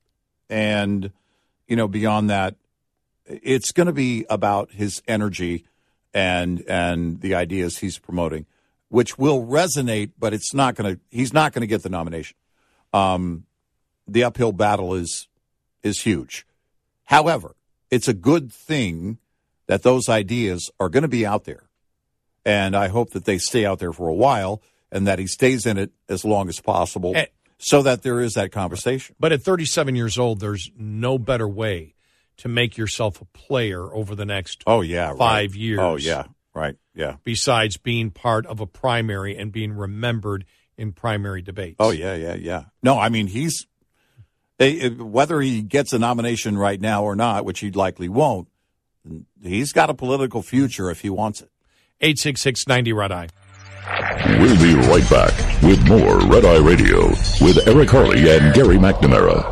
beyond that, it's going to be about his energy and the ideas he's promoting, which will resonate, but he's not going to get the nomination. The uphill battle is huge. However, it's a good thing that those ideas are going to be out there. And I hope that they stay out there for a while and that he stays in it as long as possible so that there is that conversation. But at 37 years old, there's no better way to make yourself a player over the next 5 years. Oh, yeah. Right. Yeah. Besides being part of a primary and being remembered in primary debates. Oh, yeah. No, I mean, whether he gets a nomination right now or not, which he likely won't, he's got a political future if he wants it. 866-90-RED-EYE. We'll be right back with more Red Eye Radio with Eric Harley and Gary McNamara.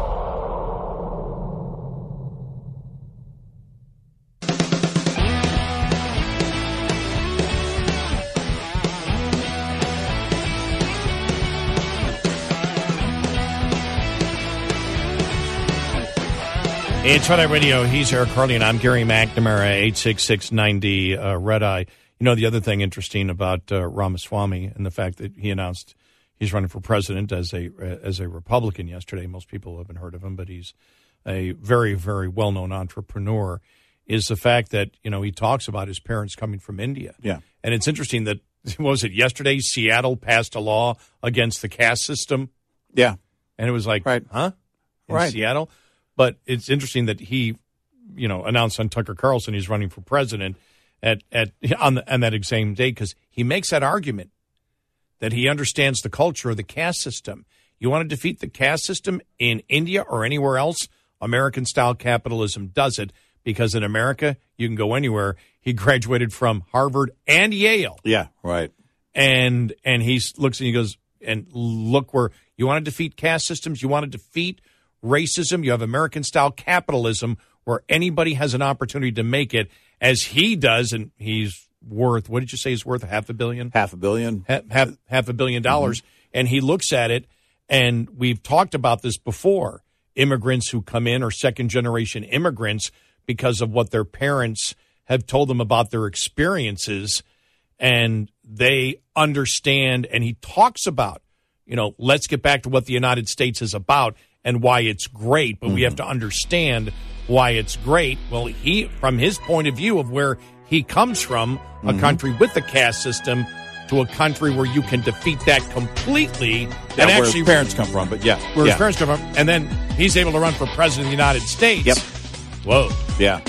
It's Red Eye Radio. He's Eric Harley, and I'm Gary McNamara, 866-90-RED-EYE. You know, the other thing interesting about Ramaswamy and the fact that he announced he's running for president as a Republican yesterday. Most people haven't heard of him, but he's a very, very well-known entrepreneur, is the fact that, you know, he talks about his parents coming from India. Yeah. And it's interesting that, what was it, yesterday, Seattle passed a law against the caste system? Yeah. And it was like, huh? In Seattle? But it's interesting that he, you know, announced on Tucker Carlson he's running for president on that same day, because he makes that argument that he understands the culture of the caste system. You want to defeat the caste system in India or anywhere else? American-style capitalism does it, because in America, you can go anywhere. He graduated from Harvard and Yale. Yeah, right. And he looks and he goes, and look where you want to defeat caste systems, you want to defeat racism, you have American-style capitalism where anybody has an opportunity to make it, as he does, and he's worth, what did you say he's worth, $500 million? $500 million. $500 million. And he looks at it, and we've talked about this before, immigrants who come in are second-generation immigrants because of what their parents have told them about their experiences, and they understand, and he talks about, you know, let's get back to what the United States is about and why it's great, but we have to understand why it's great. Well, he, from his point of view of where he comes from, a country with the caste system, to a country where you can defeat that completely. Yeah, and where actually, his parents come from, but yeah. Where his parents come from. And then he's able to run for president of the United States. Yep. Whoa. Yeah.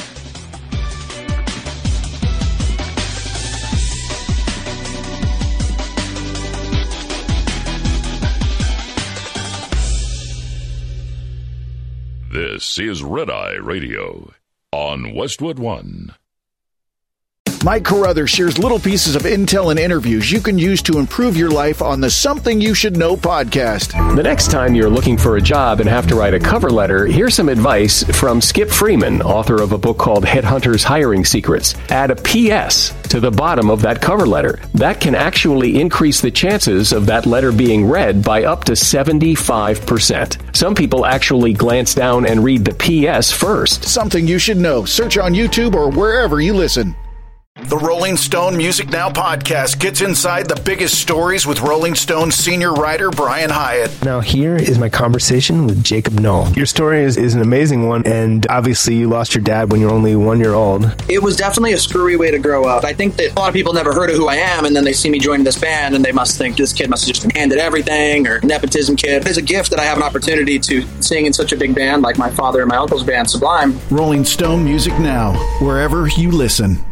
This is Red Eye Radio on Westwood One. Mike Carruthers shares little pieces of intel and interviews you can use to improve your life on the Something You Should Know podcast. The next time you're looking for a job and have to write a cover letter, here's some advice from Skip Freeman, author of a book called Headhunters Hiring Secrets. Add a PS to the bottom of that cover letter. That can actually increase the chances of that letter being read by up to 75%. Some people actually glance down and read the PS first. Something You Should Know. Search on YouTube or wherever you listen. The Rolling Stone Music Now podcast gets inside the biggest stories with Rolling Stone senior writer Brian Hyatt. Now here is my conversation with Jacob Knoll. Your story is an amazing one, and obviously you lost your dad when you were only 1 year old. It was definitely a screwy way to grow up. I think that a lot of people never heard of who I am, and then they see me joining this band, and they must think this kid must have just been handed everything, or nepotism kid. It's a gift that I have an opportunity to sing in such a big band like my father and my uncle's band, Sublime. Rolling Stone Music Now, wherever you listen.